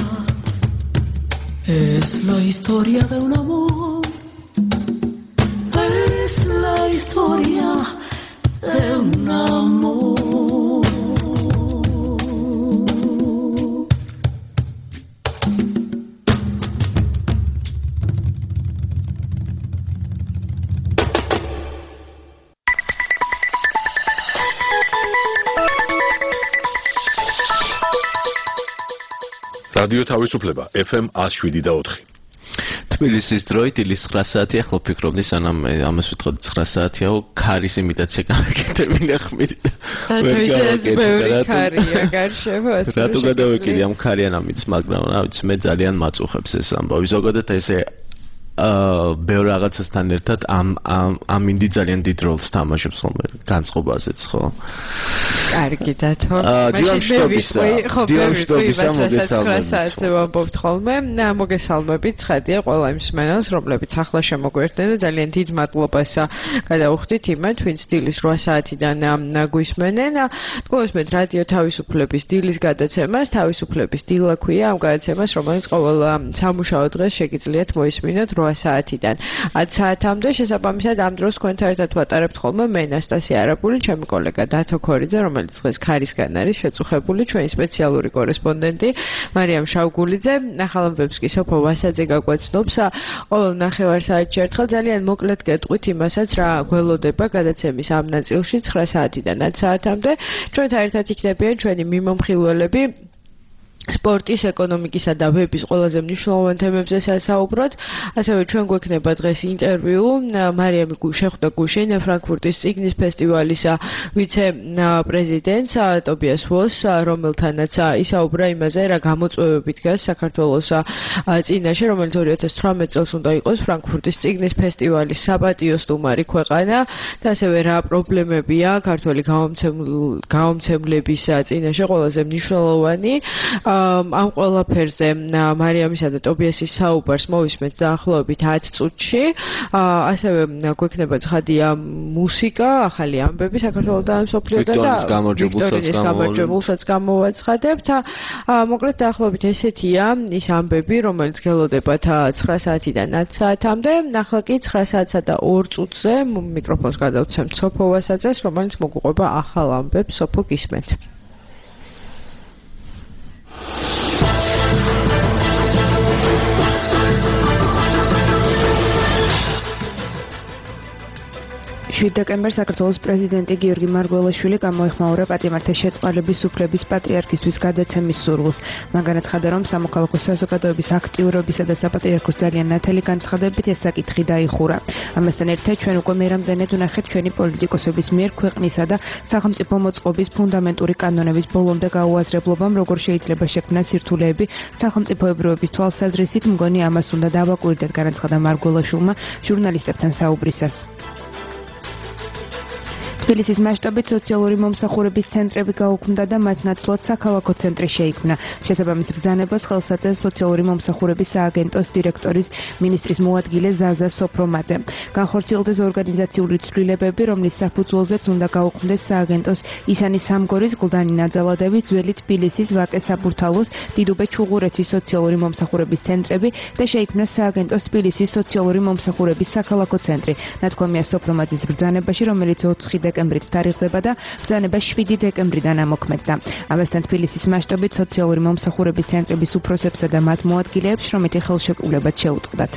Es la historia de un amor. Es la historia de un amor. რადიო თავისუფლება F M one oh seven და four. თბილისის დროით დილის nine საათი ახლა ვფიქრობდი სანამ ამას ვიტყოდი nine საათიაო ქარის იმიტაცია გამეკეთებინა ხმით. რატო ისე ბევრი ქარია გარშემო ასე. რატო გადავეკიდი ამ ქარიანამიც, მაგრამ რა ვიცი მე ძალიან მაწუხებს ეს ამბავი. ზოგადად ესე აა ბევრ რაღაცასთან ერთად ამ ამ მინდი ძალიან დიდ როლს თამაშობს ხოლმე განწყობაზეც ხო? კარგი დათო. დიამშტობისა. დიამშტობისა მოგესალმებით. საათზე ვამბობთ ხოლმე. მოგესალმებით. ცხადია ყველა იმ მსმენელს, რომლებიც ახლა შემოგვერდნენ და ძალიან დიდ მადლობას გადაუხდით იმათ, ვინც დილის eight საათიდან გვისმენენ. თქვენს რადიო თავისუფლების დილის გადაცემას, თავისუფლების დილა ქვია ამ გადაცემას, რომელიც ყოველ სამუშაო დღეს შეგიძლიათ მოისმინოთ eight საათიდან ten საათამდე. შესაბამისად ამ დროს თქვენთან ერთად ვატარებთ ხოლმე მე ნასტასია არაბული, ჩემი კოლეგა დათო ქორიძე, რომელიც დღეს ქარისგან არის შეწუხებული, ჩვენი სპეციალური კორესპონდენტი მარიამ შავგულიძე. ახალ ამბებს კი სოფო ვასაძე გაგვაცნობს. ყოველ ნახევარ საათში ერთხელ ძალიან მოკლედ გეტყვით იმასაც, რა გველოდება გადაცემის ამ ნაწილში nine საათიდან ten საათამდე. ჩვენთან ერთად იქნებიან ჩვენი მიმომხილველები სპორტის, ეკონომიკისა და ვების ყველაზე მნიშვნელოვან თემებზე საუბრობთ. ასევე ჩვენ გვექნება დღეს ინტერვიუ მარიამ შეხვდა გუშინ ფრანკფურტის წიგნის ფესტივალის ვიცე-პრეზიდენტს ტობიას ვოს, რომელთანაც ისაუბრა იმაზე, რა გამოწვევები დგას საქართველოს წინაშე, რომელიც two thousand eighteen წელს უნდა იყოს ფრანკფურტის წიგნის ფესტივალის საპატიო სტუმარი ქვეყანა და ასევე რა პრობლემებია ქართველი გამომცემლების წინაშე ყველაზე მნიშვნელოვანი. ამ ყველაფერზე მარიამისა და ტობიასის საუბარს მოვისმენთ დაახლოებით ten წუთში. ასევე გვექნება ცხადია მუსიკა, ახალი ამბები საქართველოდან და მსოფლიოდან და ვიქტორინის გამარჯვებულსაც გამოვაცხადებთ. მოკლედ დაახლოებით ესეთია ის ამბები, რომელიც გელოდებათ nine საათიდან ten საათამდე. ახლა კი nine საათსა და two წუთზე მიკროფონს გადავცემთ სოფო ვასაძეს, რომელიც მოგუყვება ახალ ამბებს. სოფო, გისმენთ. seven დეკემბერს საქართველოს პრეზიდენტი გიორგი მარგველაშვილი გამოეხმაურა პატიმართა შეწყალების უფლების პატრიარქისთვის გადაცემის სურვილს. მან განაცხადა, რომ სამოქალაქო საზოგადოების აქტიურობისა და საპატრიარქოს ძალიან ნათელი განცხადებებით ეს საკითხი დაიხურა. ამასთან ერთად ჩვენ უკვე მე რამდენად ვნახეთ ჩვენი პოლიტიკოსების მიერ ქვეყნისა და სახელმწიფო მოწყობის ფუნდამენტური კანონების ბოლომდე გაუაზრებლობამ როგორ შეიძლება შექმნას სირთულეები სახელმწიფოებრიობის თვალსაზრისით, მგონი ამას უნდა დავაკვირდეთ, განაცხადა მარგველაშვილმა ჟურნალისტებთან საუბრისას. თბილისის მასშტაბით სოციალური მომსახურების ცენტრები გაუქმდა და მათ ნაცვლად საქალაქო ცენტრი შეიქმნა. შესაბამის ბრძანებას ხელს აწევს სოციალური მომსახურების სააგენტოს დირექტორის მინისტრის მოადგილე ზაზა სოფრომაძე. განხორციელდეს ორგანიზაციული ცვლილებები, რომლის საფუძველზეც უნდა გაუქმდეს სააგენტოს ისანი სამგორის, გლდანი ნაძალადების, ძველი თბილისის, ვაკე საბურთალოს, დიდუბე ჩუღურეთის სოციალური მომსახურების ცენტრები და შეიქმნას სააგენტოს თბილისის სოციალური მომსახურების საქალაქო ცენტრი. ნათქვამია სოფრომაძის ბრძანებაში, რომელიც ოთხი დეკემბრით თარიღდება და ბრძანება seven დეკემბრიდან ამოქმედდა. ამასთან თბილისის მასშტაბით სოციალური მომსახურების ცენტრების უფროსებსა და მათ მოადგილეებს შრომითი ხელშეკრულებაც შეუწყდათ.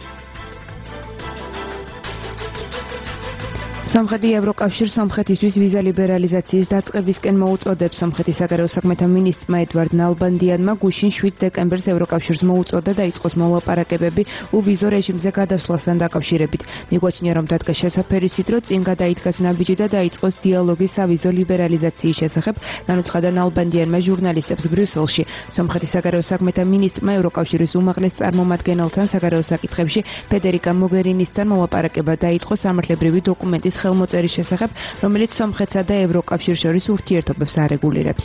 სომხეთი ევროკავშირს სომხეთისთვის ვიზა ლიბერალიზაციის დაწყებისკენ მოუწოდებს. სომხეთის საგარეო საქმეთა მინისტრმა ედვარდ ნალბანდიანმა გუშინ seven დეკემბერს ევროკავშირს მოუწოდა და იწყოს მოლაპარაკებები უვიზო რეჟიმზე გადასვლასთან დაკავშირებით. მიგვაჩნია, რომ დადგა შესაფერისით, რომ წინ გადაიდგას ნაბიჯი და დაიწყოს დიალოგი სავიზო ლიბერალიზაციის შესახებ, განუცხადა ნალბანდიანმა ჟურნალისტებს ბრიუსელში. სომხეთის საგარეო საქმეთა მინისტრმა ევროკავშირის უმაღლეს წარმომადგენელთან საგარეო საკითხებში ფედერიკა მოგერინისთან მოლაპარაკება დაიწყო სამართლებრივი დოკუმენტის ხელმოწერის შესახებ, რომელიც სომხეთსა და ევროკავშირს შორის ურთიერთობებს არეგულირებს.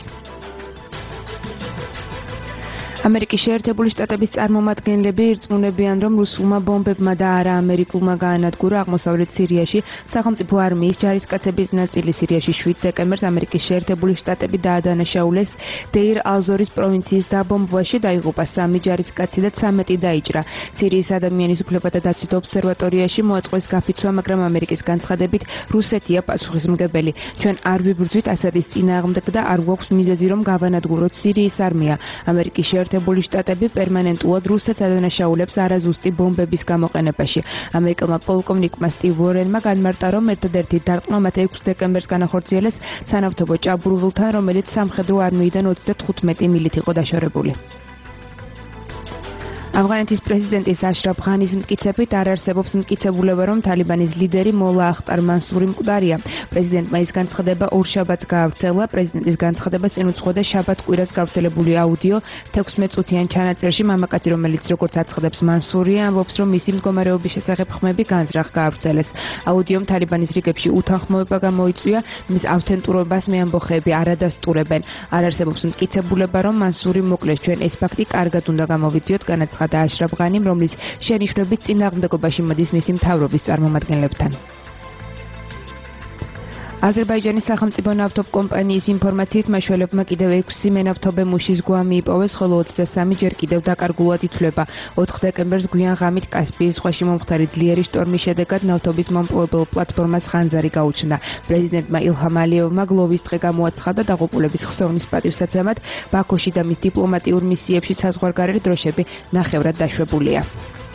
ამერიკის შეერთებული შტატების წარმომადგენლები ირწმუნებიან, რომ რუსულმა ბომბებმა და არა ამერიკულმა გაანადგურა აღმოსავლეთ სირიაში სახელმწიფო არმიის ჯარისკაცების ნაწილი. სირიაში seven დეკემბერს ამერიკის შეერთებული შტატები დაადანაშაულეს დეირ ალ-ზორის პროვინციის დაბომბვაში, დაიღუპა სამი ჯარისკაცი და ცამეტი დაიჭრა. სირიის ადამიანის უფლებათა დაცვით ობსერვატორიაში მოაწყვეს გაფიცვა, მაგრამ ამერიკის განცხადებით რუსეთია პასუხისმგებელი. ჩვენ არ ვიბრძვით ასადის წინააღმდეგ და არ გვაქვს მიზეზი, რომ გავანადგუროთ სირიის არმია. ამერიკის შეერთებული შტატები პერმანენტულად რუსეთს ადანაშაულებს არაზუსტი ბომბების გამოყენებაში. ამერიკელმა პოლკოვნიკმა სტივ ვორენმა განმარტა, რომ ერთადერთი დარტყმა მათ six დეკემბერს განახორციელეს სანავთობო ჭაბურღილთან, რომელიც სამხედრო არმიიდან twenty-five მილით იყო დაშორებული. ავღანეთის პრეზიდენტის აშრაფ ღანის მტკიცებით არ არსებობს მტკიცებულება, რომ თალიბანის ლიდერი მოლა ახტარ მანსური მკვდარია. პრეზიდენტმა ის განცხადება ორ შაბათს გაავრცელა. პრეზიდენტის განცხადებას წინ უძღვოდა შაბათ კვირას გავრცელებული აუდიო თექვსმეტ წუთიან ჩანაწერში. მამაკაცი, რომელიც როგორც აცხადებს მანსურია, ამბობს, რომ მისი მდგომარეობის შესახებ ხმები განზრახ გაავრცელეს. აუდიომ თალიბანის რიგებში უთანხმოება გამოიწვია, მის ავთენტურობას მეამბოხეები არ ადასტურებენ. არ არსებობს მტკიცებულება, რომ მანსური მოკლეს. ჩვენ ეს ფაქტი კარგად უნდა გამოვიძიოთ, განაცხადა აშრაფ ღანიმ, რომლის შენიშვნებით წინააღმდეგობაში მოდის მისი მთავრობის წარმომადგენლებთან. აზერბაიჯანის სახელმწიფო ნავთობკომპანიის ინფორმაციით მაშველებმა კიდევ ექვსი მენავთობე მუშის გვამი იპოვეს, ხოლო ოცდასამი ჯერ კიდევ დაკარგულად ითვლება. ოთხ დეკემბერს გვიან ღამით კასპიის ზღვაში მომხდარი ძლიერი შტორმის შედეგად ნავთობის მომპოვებელ პლატფორმას ხანძარი გაუჩნდა. პრეზიდენტმა ილჰამ ალიევმა გლოვის დღე გამოაცხადა დაღუპულების ხსოვნის პატივსაცემად. ბაქოში და მის დიპლომატიურ მისიებში საზღვარგარეთ დროშები ნახევრად დაშვებულია.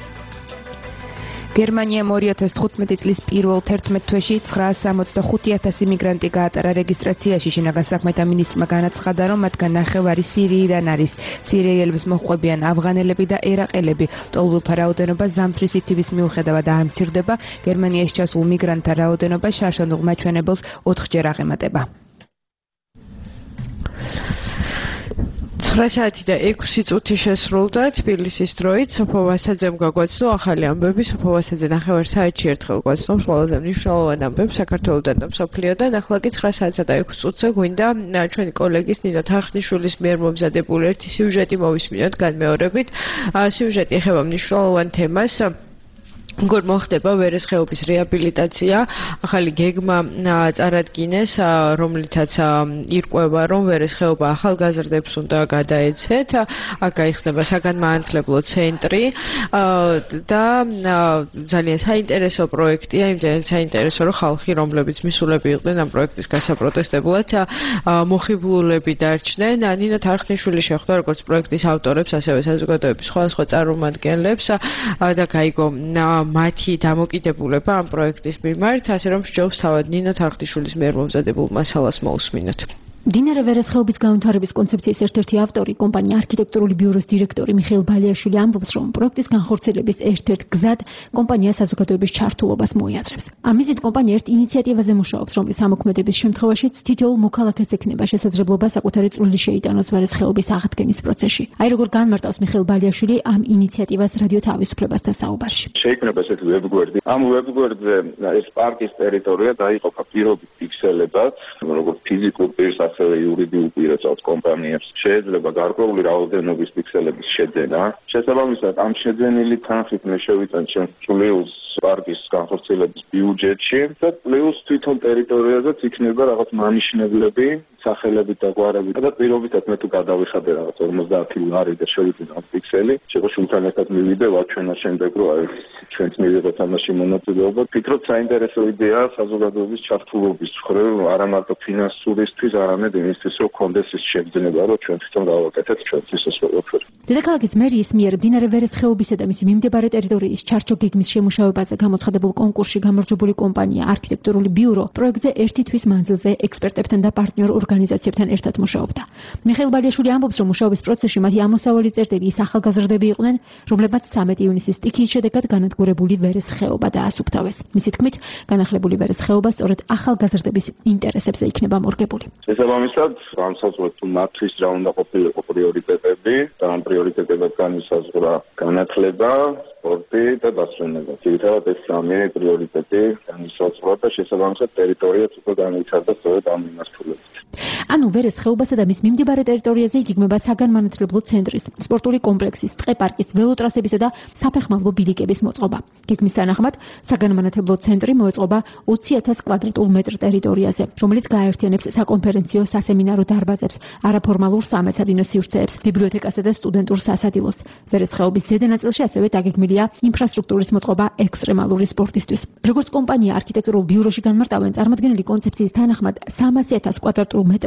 გერმანიამ ორი ათას თხუთმეტი წლის პირველ თერთმეტ თვეში ცხრაას სამოცდახუთი ათასი მიგრანტი გაატარა რეგისტრაციაში. შინაგან საქმეთა მინისტრმა განაცხადა, რომ მათგან ნახევარი სირიიდან არის. სირიელებს მოჰყვებიან ავღანელები და ერაყელები. ტოლვილთა რაოდენობა ზამთრის ითივის მიუხედავად არ მცირდება. გერმანიაში ჩასულ მიგრანტთა რაოდენობა შარშანდულ მაჩვენებელს ოთხჯერ აღემატება. ცხრა საათი და ექვსი წუთი შესრულდა თბილისის დროით. სოფო ვასაძემ გაგვაცნო ახალი ამბები. სოფო ვასაძე ნახევარ საათში ერთხელ გვაცნობს ყველაზე მნიშვნელოვან ამბებს საქართველოდან და მსოფლიოდან. ახლა კი ცხრა საათსა და ექვსი წუთზე გვინდა ჩვენი კოლეგის ნინო თარხნიშვილის მიერ მომზადებული ერთი სიუჟეტი მოვისმინოთ განმეორებით. სიუჟეტი ეხება მნიშვნელოვან თემას. როგორ მოხდება ვერესხეობის რეაბილიტაცია. ახალი გეგმა წარადგინეს, რომლითაც ირკვევა, რომ ვერესხეობა ახალგაზრდებს უნდა გადაეცეთ. აქ გაიხსნება საგანმანათლებლო ცენტრი და ძალიან საინტერესო პროექტია, იმდენად საინტერესო, რომ ხალხი, რომლებიც მისულები იყვნენ ამ პროექტის გასაპროტესტებლად, მოხიბლულები დარჩნენ. ნინო თარხნიშვილი შეხვდა როგორც პროექტის ავტორებს, ასევე საზოგადოების სხვადასხვა წარმომადგენლებს და გაიგო მათი დამოკიდებულება ამ პროექტის მიმართ, ასე რომ სჯობს თავად ნინო თარხნიშვილის მიერ მომზადებულ მასალას მოусმინოთ. მდინარე ვერესხეობის განვითარების კონცეფციის ერთ-ერთი ავტორი, კომპანია არქიტექტურული ბიუროს დირექტორი მიხეილ ბალიაშვილი ამბობს, რომ პროექტის განხორციელების ერთ-ერთ გზად კომპანია საზოგადოების ჩართულობას მოიაზრებს. ამისით კომპანია ერთ ინიციატივაზე მუშაობს, რომლის ამოქმედების შემთხვევაშიც თითოეულ მოქალაქეს ექნება შესაძლებლობა საკუთარი წვლილი შეიტანოს ვერესხეობის აღდგენის პროცესში. აი როგორ განმარტავს მიხეილ ბალიაშვილი ამ ინიციატივას რადიო თავისუფლებასთან საუბარში. შეიქმნება ესეთი ვებგვერდი. ამ ვებგვერდზე ეს პარკის ტერიტორია დაიყოფა პირობით ფიქსელებად, როგორც ფიზიკურ პირს ასევე იურიდიულ პირებს კომპანიებს შეიძლება გარკვეული რაოდენობის ფიქსელების შეძენა. შესაბამისად, ამ შეძენილი თანხით მე შევიტან ჩემს პლუს პარკის განხორციელების ბიუჯეტში და პლუს თვითონ ტერიტორიაზეც იქნება რაღაც მანიშნებლები, სახელებით და გვარებით და პირობითად მე თუ გადავიხადე რაღაც ორმოცდაათი ლარი და შევიძინე ამ ფიქსელი, შეგო შულთან ერთად მივიდე ვაჩვენა შემდეგ რომ აი ჩვენც მივიღეთ ამაში მონაწილეობა. ფიქრობ საინტერესო იდეაა საზოგადოების ჩართულობის მხრივ, არა მარტო ფინანსურისთვის, არამედ იმისთვის, რომ კონდეს ის შეგრძნება, რომ ჩვენ თვითონ გავაკეთეთ ჩვენთვის ეს ყველაფერი. დედაქალაქის მერიის მიერ მდინარე ვერესხეობისა და მისი მიმდებარე ტერიტორიის ჩარჩო გეგმის შემუშავებაზე გამოცხადებულ კონკურსში გამარჯვებული კომპანია არქიტექტურული ბიურო პროექტზე ერთი თვის მანძილზე ექსპერტებთან და პარტნიორ ორგანიზაციებთან ერთად მუშაობდა. მიხეილ ბალიაშვილი ამბობს, რომ მუშაობის პროცესში მათი ამოსავალი წერტილი ის ახალგაზრდები იყვნენ, რომლებმაც ცამეტი ივნისის სტიქიის შედეგად განადგურებული ვერესხეობა დაასუფთავეს. მისი თქმით, განახლებული ვერესხეობა სწორედ ახალგაზრდების ინტერესებზე იქნება მორგებული. შესაბამისად, განსაზღვრეთ თუ მათთვის რა უნდა ყოფილიყო პრიორიტეტები და ამ პრიორიტეტებად განისაზღვრა განათლება, სპორტი და დასვენება. ძირითადად ეს სამი პრიორიტეტი განისაზღვრა და შესაბამისად ტერიტორიაც უკვე განვითარდა სწორედ ამ მიმართულებით. ანუ ვერესხეობასა და მის მიმდებარე ტერიტორიაზე იგეგმება საგანმანათლებლო ცენტრის, სპორტული კომპლექსის, ტყეპარკის, ველოტრასებისა და საფეხმავლო ბილიკების მოწყობა. გეგმის თანახმად, საგანმანათლებლო ცენტრი მოეწყობა ოცი ათას კვადრატულ მეტრ ტერიტორიაზე, რომელიც გააერთიანებს საკონფერენციო, სასემინარო დარბაზებს, არაფორმალურ სამეცადინო სივრცეებს, ბიბლიოთეკასა და სტუდენტურ სასადილოს. ვერესხეობის ზედა ნაწილში ასევე დაგეგმილია ინფრასტრუქტურის მოწყობა ექსტრემალური სპორტისთვის. როგორც კომპანია არქიტექტურულ ბიუროში განმარტავენ, წარმოქმნილი კონცეფციის თანახმად სამასი ათას კვადრატულ მეტრზე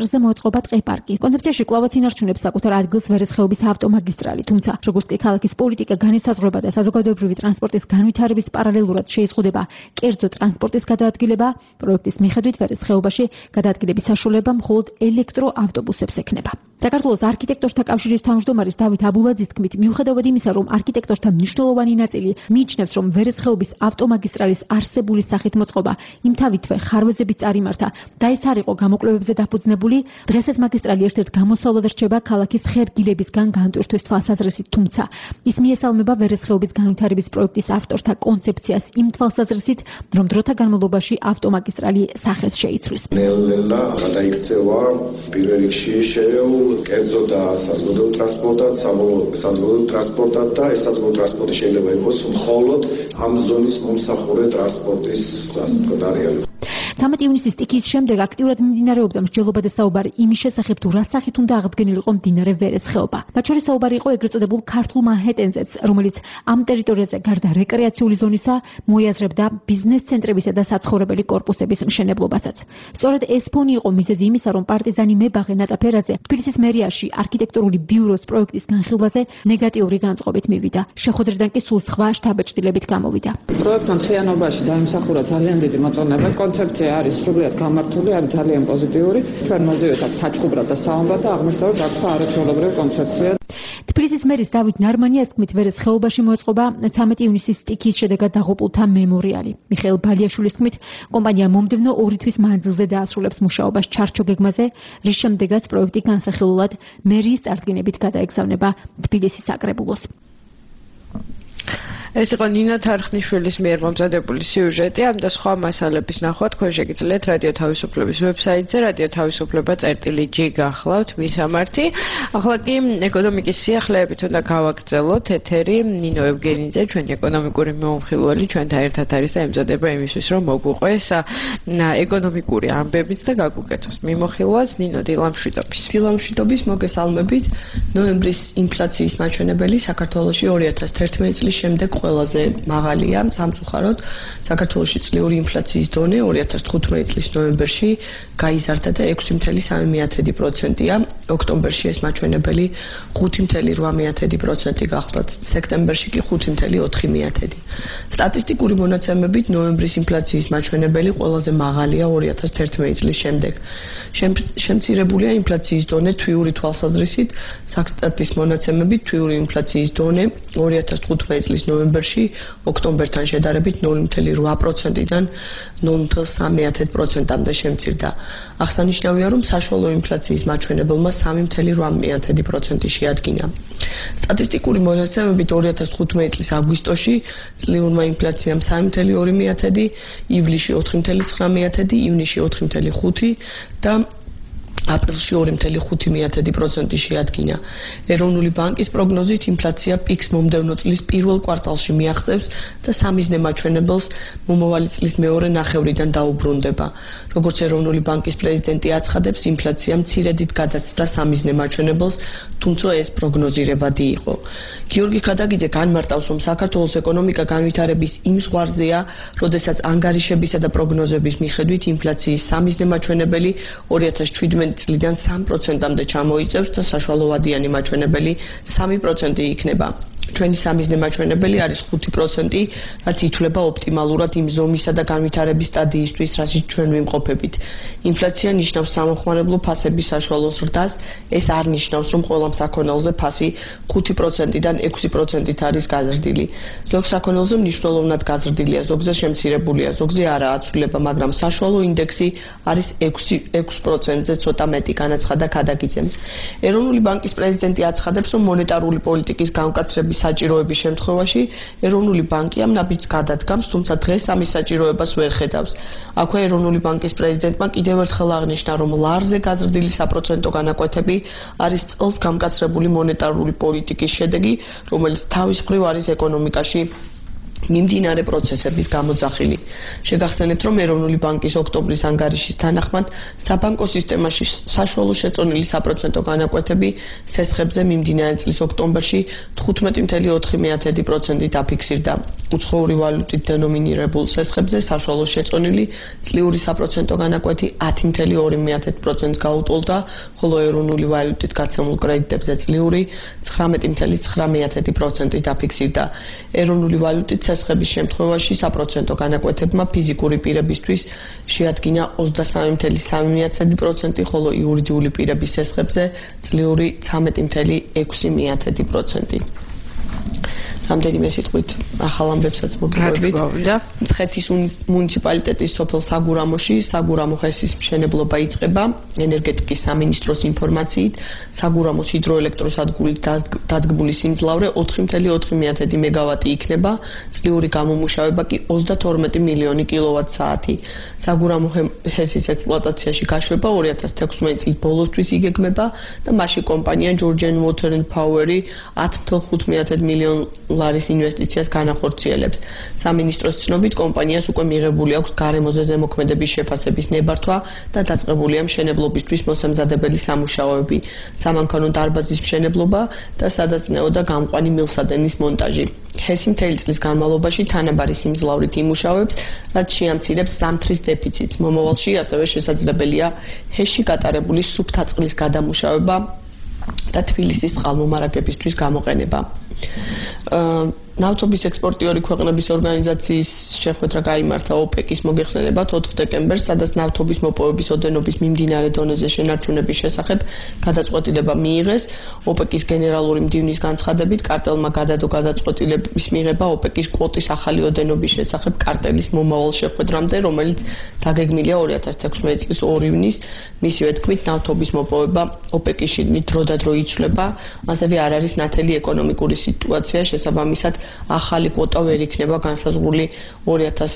კილომეტრზე მოეწყობა ტყე-პარკი. კონცეფციაში კვლავაც ინარჩუნებს საკუთარ ადგილს ვერესხეობის ავტომაგისტრალი, თუმცა როგორც კი ქალაქის პოლიტიკა განისაზღვრება და საზოგადოებრივი ტრანსპორტის განვითარების პარალელურად შეიზღუდება კერძო ტრანსპორტის გადაადგილება, პროექტის მიხედვით ვერესხეობაში გადაადგილების საშუალება მხოლოდ ელექტროავტობუსებს ექნება. საქართველოს არქიტექტორთა კავშირის თავმჯდომარის დავით აბულაძის თქმით, მიუხედავად იმისა, რომ არქიტექტორთა მნიშვნელოვანი ნაწილი მიიჩნევს, რომ ვერესხეობის ავტომაგისტრალის არსებული სახით მოწყობა იმთავითვე ხარვეზების წარიმართა და ეს არ იყო გამოკვლევებზე დაფუძნებული, დღეს ეს მაგისტრალი ერთ-ერთ გამოსავლად რჩება ქალაქის ხერგილებისგან განტვირთვის თვალსაზრისით, თუმცა ის მიესალმება ვერესხეობის განვითარების პროექტის ავტორთა კონცეფციას იმ თვალსაზრისით, რომ დროთა განმავლობაში ავტომაგისტრალი სახეს შეიცვლის. ნელ-ნელა გადაიქცევა პირველ რიგში შერეულ კერძო და საზოგადოებრივ ტრანსპორტად, საზოგადოებრივ ტრანსპორტად და ეს საზოგადოებრივ ტრანსპორტი შეიძლება იყოს მხოლოდ ამ ზონის მომსახურე ტრანსპორტის, ასე ვთქვათ, არეალი. თამეტ ივნისის სტიქიის შემდეგ აქტიურად მიმდინარეობდა მსჯელობა და საუბარი იმის შესახებ, თუ რა სახით უნდა აღდგენილიყო მდინარე ვერესხეობა. მათ შორის საუბარი იყო ეგრეთ წოდებულ ქართულ მანჰეტენზეც, რომელიც ამ ტერიტორიაზე გარდა რეკრეაციული ზონისა მოიაზრებდა ბიზნეს ცენტრებისა და საცხოვრებელი კორპუსების მშენებლობასაც. სწორედ ეს ფონი იყო მიზეზი იმისა, რომ პარტიზანი მებაღე ნატა ფერაძე თბილისის მერიაში არქიტექტურული ბიუროს პროექტის განხილვაზე ნეგატიური განწყობით მივიდა. შეხვედრიდან კი სულ სხვა შთაბეჭდილებით გამოვიდა. პროექტმა მთლიანობაში დაიმსახურა ძალიან დიდი მოწონება, კონცეფცია არის სრულიად გამართული, არის ძალიან პოზიტიური. ჩვენ მოვდივართ აქ საჩხუბრად და საომრად და აღმოჩნდა, რომ აქ არაჩვეულებრივი კონცეფცია. თბილისის მერის დავით ნარმანიას თქმით, ვერესხეობაში მოეწყობა თამეტ ივნისის სტიქიის შედეგად დაღუპულთა მემორიალი. მიხეილ ბალიაშვილის თქმით, კომპანია მომდევნო ორი თვის მანძილზე დაასრულებს მუშაობას ჩარჩო გეგმაზე, რის შემდეგაც პროექტი განსახილულად მერიის წარდგინებით გადაეგზავნება თბილისის საკრებულოს. ეს იყო ნინო თარხნიშვილის მიერ მომზადებული სიუჟეტი. ამ და სხვა მასალების ნახვა თქვენ შეგიძლიათ რადიო თავისუფლების ვებსაიტზე რადიო თავისუფლება წერტილი ჯი გახლავთ მისამართი. ახლა კი ეკონომიკის სიახლეებით უნდა გავაგრძელოთ ეთერი. ნინო ევგენიძე, ჩვენი ეკონომიკური მეუმხილველი, ჩვენთან ერთად არის და ემზადება იმისთვის, რომ მოგვყვეს ეკონომიკური ამბებიც და გაგვუკეთოს მიმოხილვას. ნინო, დილამშვიდობის. დილამშვიდობის, მოგესალმებით. ნოემბრის ინფლაციის მაჩვენებელი საქართველოში ორი ათას თერთმეტი წლის შემდეგ ყველაზე მაღალია სამწუხაროდ. საქართველოში წლიური ინფლაციის დონე ორი ათას თხუთმეტი წლის ნოემბერში გაიზარდა და ექვსი ფاصლე სამი პროცენტია. ოქტომბერში ეს მაჩვენებელი ხუთი ფاصლე რვა პროცენტი გახლდათ. სექტემბერში კი ხუთი ფاصლე ოთხი პროცენტი. სტატისტიკური მონაცემებით ნოემბრის ინფლაციის მაჩვენებელი ყველაზე მაღალია ორი ათას თერთმეტი წლის შემდეგ. შემცირებულია ინფლაციის დონე თვიური თვალსაზრისით. საქსტატის მონაცემებით თვიური ინფლაციის დონე ორი ათას თხუთმეტი წლის ნოემბერში ოქტომბერთან შედარებით ნული ფاصლე რვა პროცენტიდან ნული ფاصლე სამი პროცენტამდე შემცირდა. აღსანიშნავია, რომ საშუალო ინფლაციის მაჩვენებელმა სამი ფاصლე რვა პროცენტი შეადგინა. სტატისტიკური მონაცემებით ორი ათას თხუთმეტი წლის აგვისტოში წლიურმა ინფლაციამ სამი ფاصლე ორი პროცენტი, ივლისში ოთხი ფاصლე ცხრა პროცენტი, ივნისში ოთხი ფاصლე ხუთი და აპრილში ორი ფاصლე ხუთი პროცენტი შეადგინა. ეროვნული ბანკის პროგნოზით ინფლაცია პიკს მომდევნო წლის პირველ კვარტალში მიაღწევს და სამიზნე მაჩვენებელს მომავალი წლის მეორე ნახევრიდან დაუბრუნდება. როგორც ეროვნული ბანკის პრეზიდენტი აცხადებს, ინფლაცია მცირედით გადაცდა სამიზნე მაჩვენებელს, თუმცა ეს პროგნოზირებადი იყო. გიორგი ქადაგიძე განმარტავს, რომ საქართველოს ეკონომიკა განვითარების იმ ზღვარზეა, როდესაც ანგარიშებისა და პროგნოზების მიხედვით ინფლაციის სამიზნე მაჩვენებელი ორი ათას შვიდმეტი წლიდან სამ პროცენტამდე ჩამოიწევს და საშუალოვადიანი მაჩვენებელი სამი პროცენტი იქნება. ჩვენი სამიზნე მაჩვენებელი არის ხუთი პროცენტი, რაც ითვლება ოპტიმალურად იმ ზომისა და განვითარების სტადიისთვის, რასაც ჩვენ ვიმყოფებით. ინფლაცია ნიშნავს სამომხმარებლო ფასების საშუალო ზრდას, ეს არ ნიშნავს, რომ ყველა საქონელზე ფასი ხუთი პროცენტიდან ექვსი პროცენტით არის გაზრდილი. ზოგ საქონელზე მნიშვნელოვნად გაზრდილია, ზოგზე შემცირებულია, ზოგზე არაა ცვლილება, მაგრამ საშუალო ინდექსი არის ექვსი პროცენტზე ცოტა მეტი, განაცხადა ქადაგიძემ. ეროვნული ბანკის პრეზიდენტი აცხადებს, რომ მონეტარული პოლიტიკის გამკაცრების საჭიროების შემთხვევაში ეროვნული ბანკი ამ ნაბიჯს გადადგამს, თუმცა დღეს ამის საჭიროებას ვერ ხედავს. აქვე ეროვნული ბანკის პრეზიდენტმა კიდევ ერთხელ აღნიშნა, რომ ლარზე გაზრდილი საპროცენტო განაკვეთები არის წელს გამკაცრებული მონეტარული პოლიტიკის შედეგი, რომელიც თავის მხრივ არის ეკონომიკაში მიმდინარე პროცესების გამოძახილი. შეგახსენებთ, რომ ეროვნული ბანკის ოქტომბრის ანგარიშის თანახმად საბანკო სისტემაში საშუალო შეწონილი საპროცენტო განაკვეთები სესხებზე მიმდინარე წლის ოქტომბერში თხუთმეტი წუთი ოთხი პროცენტით დაფიქსირდა. უცხოური ვალუტით დენომინირებულ სესხებზე საშუალო შეწონილი წლიური საპროცენტო განაკვეთი ათი წუთი ორი პროცენტს გაუტოლდა, ხოლო ეროვნული ვალუტით გაცემულ კრედიტებზე წლიური ცხრამეტი წუთი ცხრა პროცენტით დაფიქსირდა. ეროვნული ვალუტით სესხების შემთხვევაში საპროცენტო განაკვეთებმა ფიზიკური პირებისთვის შეადგინა ოცდასამი წუთი სამი პროცენტი, ხოლო იურიდიული პირების სესხებზე წლიური ცამეტი წუთი ექვსი პროცენტი. რამდენიმე სიტყვით ახალ ამბებსაც მოგივებით. მცხეთის მუნიციპალიტეტის სოფელ საგურამოში საგურამო ჰესის მშენებლობა იწყება. ენერგეტიკის სამინისტროს ინფორმაციით, საგურამოს ჰიდროელექტროსადგურით დადგმული სიმძლავრე ოთხი წუთი ოთხი მეგავატი იქნება, წლიური გამომუშავება კი ოცდათორმეტი მილიონი კილოვატ-საათი. საგურამო ჰესის ექსპლუატაციაში გაშვება ორი ათას თექვსმეტი წლის ბოლოსთვის იგეგმება და მასში კომპანია Georgian Water and Power-ი ათი წუთი ხუთი მილიონ ლარის ინვესტიციას განახორციელებს. სამინისტროს ცნობით, კომპანიას უკვე მიღებული აქვს გარემოზე ზემოქმედების შეფასების ნებართვა და დაწყებულია მშენებლობისთვის მოსამზადებელი სამუშაოები, სამანქანო დარბაზის მშენებლობა და სადაწნეო და გამყვანი მილსადენის მონტაჟი. ჰესი მთელი წლის განმავლობაში თანაბარი სიმძლავრით იმუშავებს, რაც შეამცირებს ზამთრის დეფიციტს. მომავალში ასევე შესაძლებელია ჰესში გატარებული სუფთა წყლის გადამუშავება და თბილისის წყალმომარაგებისთვის გამოყენება. ნავთობის ექსპორტიორი ქვეყნების ორგანიზაციის შეხვედრა გაიმართა ოპეკის მოგეხსენებათ ოთხ დეკემბერს, სადაც ნავთობის მოპოვების ოდენობის მიმდინარე დონეზე შენარჩუნების შესახებ გადაწყვეტილება მიიღეს. ოპეკის გენერალური მდივნის განცხადებით, კარტელმა გადადო გადაწყვეტილების მიღება ოპეკის კვოტის ახალი ოდენობის შესახებ კარტელის მომავალ შეხვედრამდე, რომელიც დაგეგმილია ორი ათას თექვსმეტი წლის ორი ივნის. მისივე თქმით, ნავთობის მოპოვება ოპეკის შიგნით დროდადრო იცვლება, ასევე არ არის ნათელი ეკონომიკური სიტუაცია, შესაბამისად ახალი კვოტა ვერ იქნება განსაზღვრული ორი ათას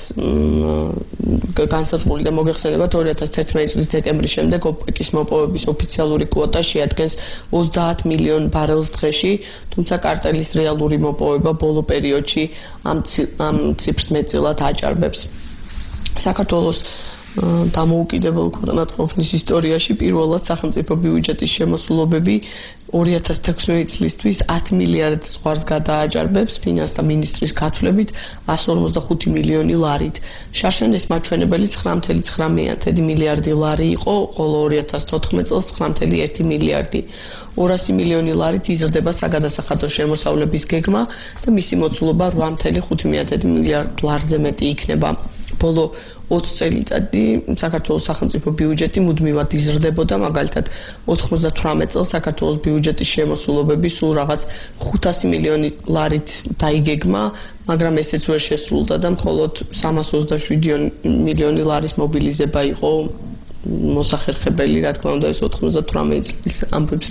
განსაზღვრული და მოგეხსენებათ ორი ათას თერთმეტი წლის დეკემბრის შემდეგ ოპეკის მოპოვების ოფიციალური კვოტა შეადგენს ოცდაათ მილიონ ბარელს დღეში, თუმცა კარტელის რეალური მოპოვება ბოლო პერიოდში ამ ამ ციფრს მეტწილად აჭარბებს. საქართველოს დამოუკიდებელ ქვეყნად ყოფნის ისტორიაში პირველად სახელმწიფო ბიუჯეტის შემოსულობები ორი ათას თექვსმეტი წლისთვის ათი მილიარდ ზღვარს გადააჭარბებს ფინანსთა მინისტრის გათვლებით εκατს ორმოცდახუთი მილიონი ლარით. შარშენეს მაჩვენებელი ცხრა წუთი ცხრა მილიარდი ლარი იყო, ხოლო ორი ათას თოთხმეტ წელს ცხრა წუთი ერთი მილიარდი. ორასი მილიონი ლარით იზრდება საგადასახადო შემოსავლების გეგმა და მისი მოცულობა რვა წუთი ხუთი მილიარდ ლარზე მეტი იქნება. ბოლო ოცი წელიწადი საქართველოს სახელმწიფო ბიუჯეტი მუდმივად იზრდებოდა, მაგალითად ოთხმოცდათვრამეტ წელს საქართველოს ბიუჯეტის შემოსულობები სულ რაღაც ხუთასი მილიონი ლარით დაიგეგმა, მაგრამ ესეც ვერ შესრულდა და მხოლოდ სამას ოცდაშვიდი მილიონი ლარის მობილიზება იყო მოსახერხებელი, რა თქმა უნდა, ეს ოთხმოცდათვრამეტი წლის ამბებს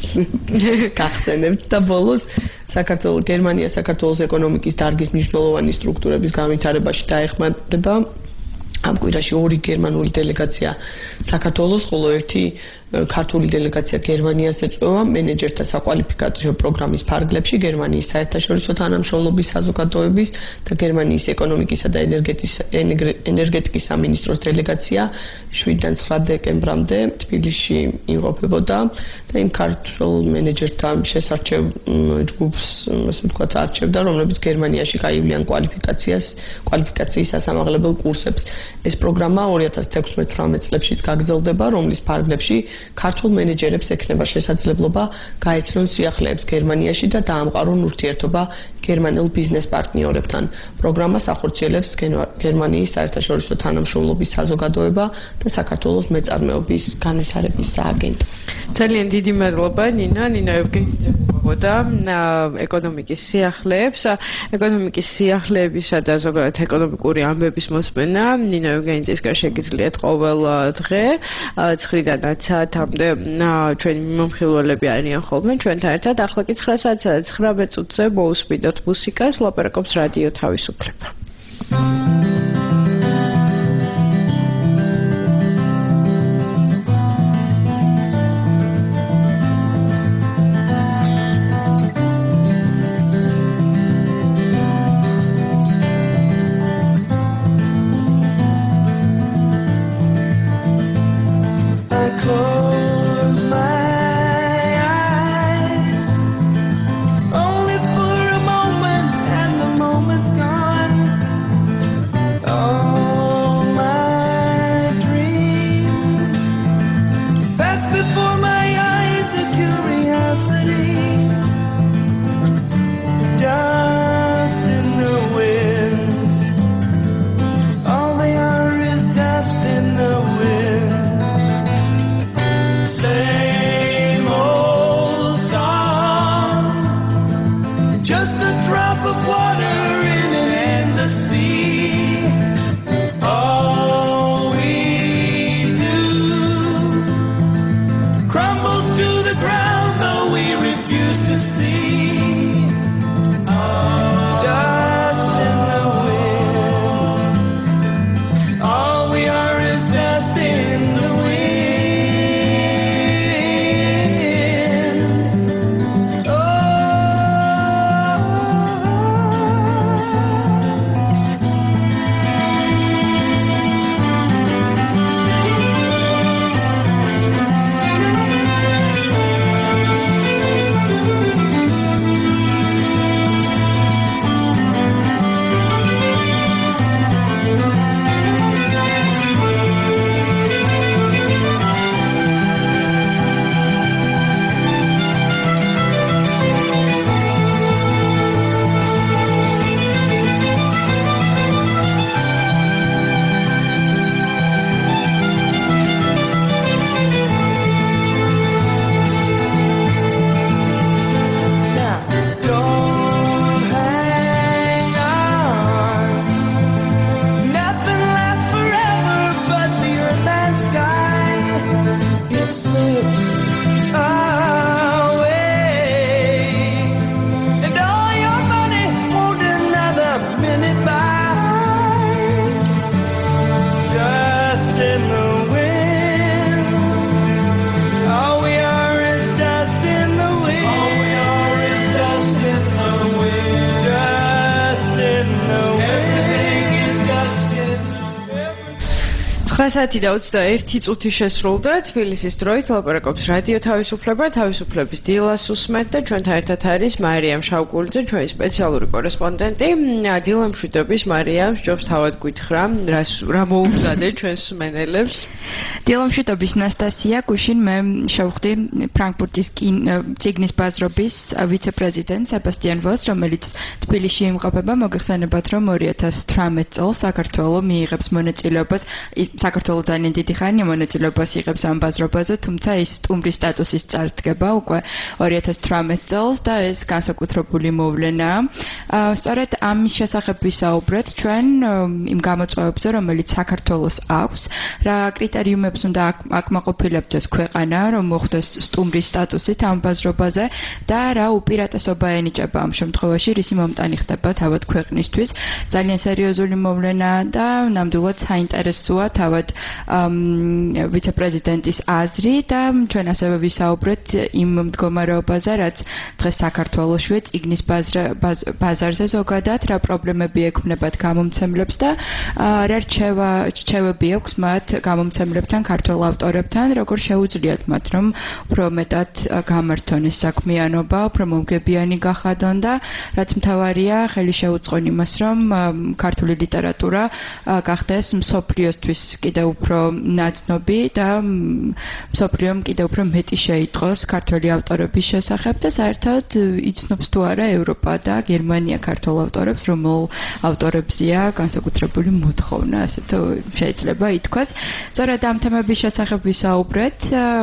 გახსენებთ და ბოლოს საქართველოს გერმანია საქართველოს ეკონომიკის დარგის მნიშვნელოვანი სტრუქტურების განვითარებაში დაეხმარება. ამ კვირაში ორი გერმანული დელეგაცია საქართველოს, ხოლო ერთი ქართული დელეგაცია გერმანიას ეწვევა მენეჯერთა საკვალიფიკაციო პროგრამის ფარგლებში გერმანიის საერთაშორისო თანამშრომლობის საზოგადოების და გერმანიის ეკონომიკისა და ენერგეტიკის სამინისტროს დელეგაცია შვიდიდან ცხრა დეკემბრამდე თბილისში იმყოფებოდა და იმ ქართულ მენეჯერთა შესარჩევ ჯგუფს, ასე ვთქვათ, არჩევდა, რომლებიც გერმანიაში გაივლიან კვალიფიკაციას, კვალიფიკაციის სასამაღლებელ კურსებს. ეს პროგრამა ორი ათას თექვსმეტ-თვრამეტ წლებშიც გაგრძელდება, რომლის ფარგლებში ქართულ მენეჯერებს ექნება შესაძლებლობა გაეცნონ სიახლეებს გერმანიაში და დაამყარონ ურთიერთობა გერმანელ ბიზნეს პარტნიორებთან. პროგრამას ახორციელებს გერმანიის საერთაშორისო თანამშრომლობის საზოგადოება და საქართველოს მეწარმეობის განვითარების სააგენტო. ძალიან დიდი მადლობა ნინა, ნინა ევგენიევა ეკონომიკის სიახლეებს, ეკონომიკის სიახლეებისა და ზოგადად ეკონომიკური ამბების მოსმენა ნინა ევგენიძისგან შეგიძლიათ ყოველ დღე ცხრიდანაც საათამდე ჩვენი მომხილველები არიან ხოლმე ჩვენთან ერთად. ახლა კი ცხრა საათსა და ცხრამეტ წუთზე მოусმინოთ მუსიკას, ლაპარაკობს რადიო თავისუფლება. ოთხ საათი და ოცდაერთი წუთი შესრულდა თბილისის დროით ლაპარაკობს რადიო თავისუფლება თავისუფლების დილას უსმენთ და ჩვენთან ერთად არის მარიამ შავკულიძე ჩვენი სპეციალური კორესპონდენტი დილა მშვიდობის მარიამ ჯობს თავად გითხრა რა მოუმზადე ჩვენს მსმენელებს დილა მშვიდობის ნასტასია გუშინ მე შევხვდი ფრანკფურტის ციგნის ბაზრობის ვიცე-პრეზიდენტ სებასტიან ვოს რომელიც თბილისში იმყოფება მოგეხსენებათ რომ ორი ათას თვრამეტ წელს საქართველო მიიღებს მონაწილეობას საქართველოს ძალიან დიდი ხანია მონაწილეობას იღებს ამ ბაზრობაზე, თუმცა ის სტუმრის სტატუსის წარდგება უკვე ორი ათას თვრამეტ წელს და ეს განსაკუთრებული მოვლენაა. სწორედ ამის შესახებ ვისაუბრეთ ჩვენ იმ გამოწვევებზე, რომელიც საქართველოს აქვს, რა კრიტერიუმებს უნდა აკმაყოფილებდეს ქვეყანა, რომ მოხდეს სტუმრის სტატუსით ამ ბაზრობაზე და რა უპირატესობა ენიჭება ამ შემთხვევაში, რისი მომტანი ხდება თავად ქვეყნისთვის. ძალიან სერიოზული მოვლენაა და ნამდვილად საინტერესოა თავად ვიცე-პრეზიდენტის აზრი და ჩვენ ასევე ვისაუბრეთ იმ მდგომარეობაზე, რაც დღეს საქართველოშივე წიგნის ბაზარზე ზოგადად რა პრობლემები ექმნებათ გამომცემლებს და რა რჩევები აქვს მათ გამომცემლებთან, ქართველ ავტორებთან, როგორ შეუძლიათ მათ რომ უფრო მეტად გამართონ ეს საქმიანობა, უფრო მომგებიანი გახადონ და რაც მთავარია, ხელი შეუწყონ იმას, რომ ქართული ლიტერატურა გახდეს მსოფლიოსთვის კიდევ უფრო ნაცნობი და მსოფლიომ კიდევ უფრო მეტი შეიტყოს ქართველი ავტორების შესახებ და საერთოდ იცნობს თუ არა ევროპა და გერმანია ქართულ ავტორებს, რომელ ავტორებზეა განსაკუთრებული მოთხოვნა, ასე თუ შეიძლება ითქვას. სწორედ ამ თემების შესახებ ვისაუბრეთ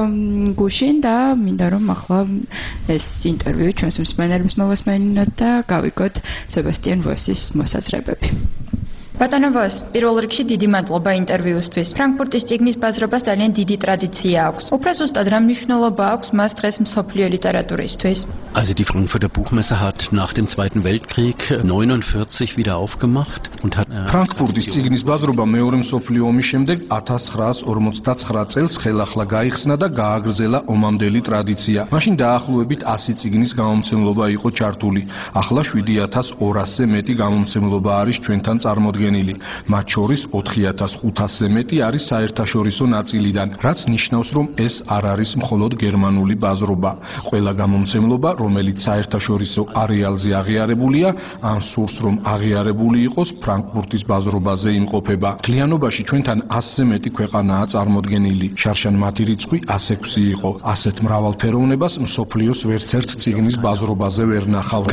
გუშინ და მინდა რომ ახლა ეს ინტერვიუ ჩვენს მსმენელებს მოვასმენინოთ და გავიგოთ სებასტიან ვოსის მოსაზრებები. ბატონო ვოს, პირველ რიგში დიდი მადლობა ინტერვიუსთვის. ფრანკფურტის ციგნის ბაზრობას ძალიან დიდი ტრადიცია აქვს. უფრო ზუსტად რა მნიშვნელობა აქვს მას დღეს მსოფლიო ლიტერატურისთვის? Also die Frankfurter Buchmesse hat nach dem Zweiten Weltkrieg neunundvierzig wieder aufgemacht und hat ფრანკფურტის ციგნის ბაზრობა მეორე მსოფლიო ომის შემდეგ ათას ცხრაას ორმოცდაცხრა წელს ხელახლა გაიხსნა და გააგრძელა ომამდელი ტრადიცია. მაშინ დაახლოებით ასი ციგნის გამომცემლობა იყო ჩართული. ახლა შვიდი ათას ორასზე მეტი გამომცემლობა არის ჩვენთან წარმოდგენილი. მათ შორის ოთხი ათას ხუთასზე მეტი არის საერთაშორისო ნაწილიდან, რაც ნიშნავს, რომ ეს არ არის მხოლოდ გერმანული ბაზრობა. ყველა გამომცემლობა, რომელიც საერთაშორისო არეალზე აღიარებულია, ან სურს რომ აღიარებული იყოს, ფრანკფურტის ბაზრობაზე იმყოფება. მთლიანობაში ჩვენთან ასზე მეტი ქვეყანაა წარმოდგენილი. შარშან მათი რიცხვი ას ექვსი იყო. ასეთ მრავალფეროვნებას მსოფლიოს ვერცერთ ციგნის ბაზრობაზე ვერ ნახავთ.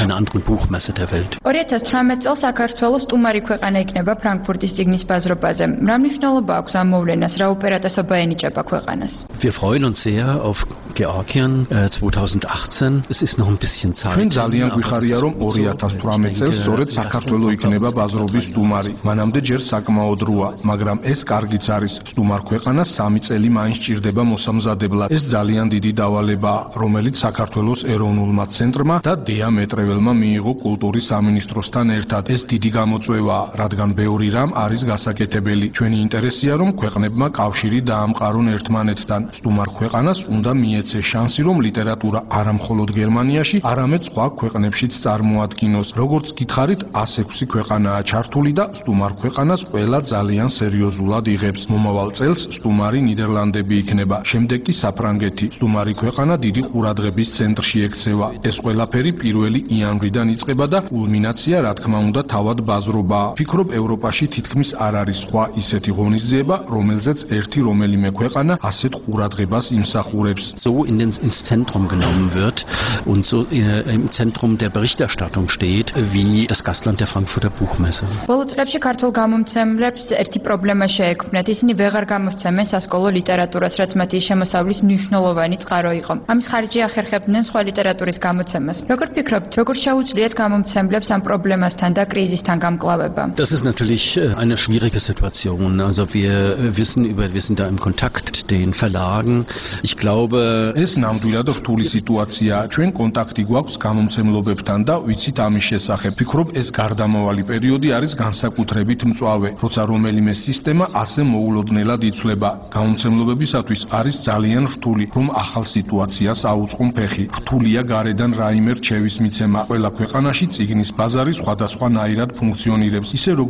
ორი ათას თვრამეტ წელს საქართველოს სტუმარი ქვეყანა იქნება ფრანკფურტის ციგნის ბაზრობაზე. რა მნიშვნელობა აქვს ამ მოვლენას, რა უპირატესობა ენიჭება ქვეყანას? Wir freuen uns sehr auf Georgien zweitausendachtzehn. Es ist noch ein bisschen Zeit. ჩვენ ძალიან გვიხარია, რომ ორი ათას თვრამეტ წელს სწორედ საქართველო იქნება ბაზრობის სტუმარი. მანამდე ჯერ საკმაოდ დროა, მაგრამ ეს კარგიც არის. სტუმარ ქვეყანას სამი წელი მაინც ჭირდება მოსამზადებლად. ეს ძალიან დიდი დავალებაა, რომელიც საქართველოს ეროვნულმა ცენტრმა და დეა მეტრეველმა მიიღო კულტურის სამინისტროსთან ერთად. ეს დიდი გამოწვევაა, რადგან ბევრი რამ არის გასაკეთებელი. ჩვენი ინტერესია, რომ ქვეყნებმა კავშირი დაამყარონ ერთმანეთთან. სტუმარ ქვეყანას უნდა მიეცეს შანსი, რომ ლიტერატურა არა მხოლოდ გერმანიაში, არამედ სხვა ქვეყნებშიც წარმოადგინოს. როგორც გითხარით, ას ექვსი ქვეყანაა ჩართული და სტუმარ ქვეყანას ყველა ძალიან სერიოზულად იღებს. მომავალ წელს სტუმარი ნიდერლანდები იქნება, შემდეგ კი საფრანგეთი. სტუმარი ქვეყანა დიდი ყურადღების ცენტრში ექცევა. ეს ყველაფერი პირველი იანვრიდან იწყება და კულმინაცია, რა თქმა უნდა, თავად ბაზრობაა. ფიქრობ, ევროპაში თითქმის არ არის სხვა ისეთი ღონისძიება, რომელზეც ერთი რომელიმე ქვეყანა ასეთ ყურადღებას იმსახურებს. So in den, ins Zentrum genommen wird und so im Zentrum der Berichterstattung steht, wie das Gastland der Frankfurter Buchmesse. ბოლო წლებში ქართულ გამომცემლებს ერთი პრობლემა შეექმნათ. ისინი ვეღარ გამოსცემენ სასკოლო ლიტერატურას, რაც მათი შემოსავლის მნიშვნელოვანი წყარო იყო. ამის ხარჯი ახერხებდნენ სხვა ლიტერატურის გამოცემას. როგორ ფიქრობთ, როგორ შეუძლიათ გამომცემლებს ამ პრობლემასთან და კრიზისთან გამკლავება? Das ist natürlich eine schwierige Situation. Also wir wissen über, wir sind da im Kontakt mit den Verlagen. Ich glaube, es ნამდვილად რთული სიტუაციაა. ჩვენ კონტაქტი გვაქვს გამომცემლობებთან და ვიცით ამის შესახებ. ფიქრობ, ეს გარდამავალი პერიოდი არის განსაკუთრებით მწვავე, როცა რომელიმე სისტემა ასე მოულოდნელად იცვლება. გამომცემლობებისათვის არის ძალიან რთული, რომ ახალ სიტუაციას აუწყონ ფეხი. რთულია გარედან რაიმე რჩევის მიცემა. ყველა ქვეყანაში წიგნის ბაზარი სხვადასხვანაირად ფუნქციონირებს. ისე როგორც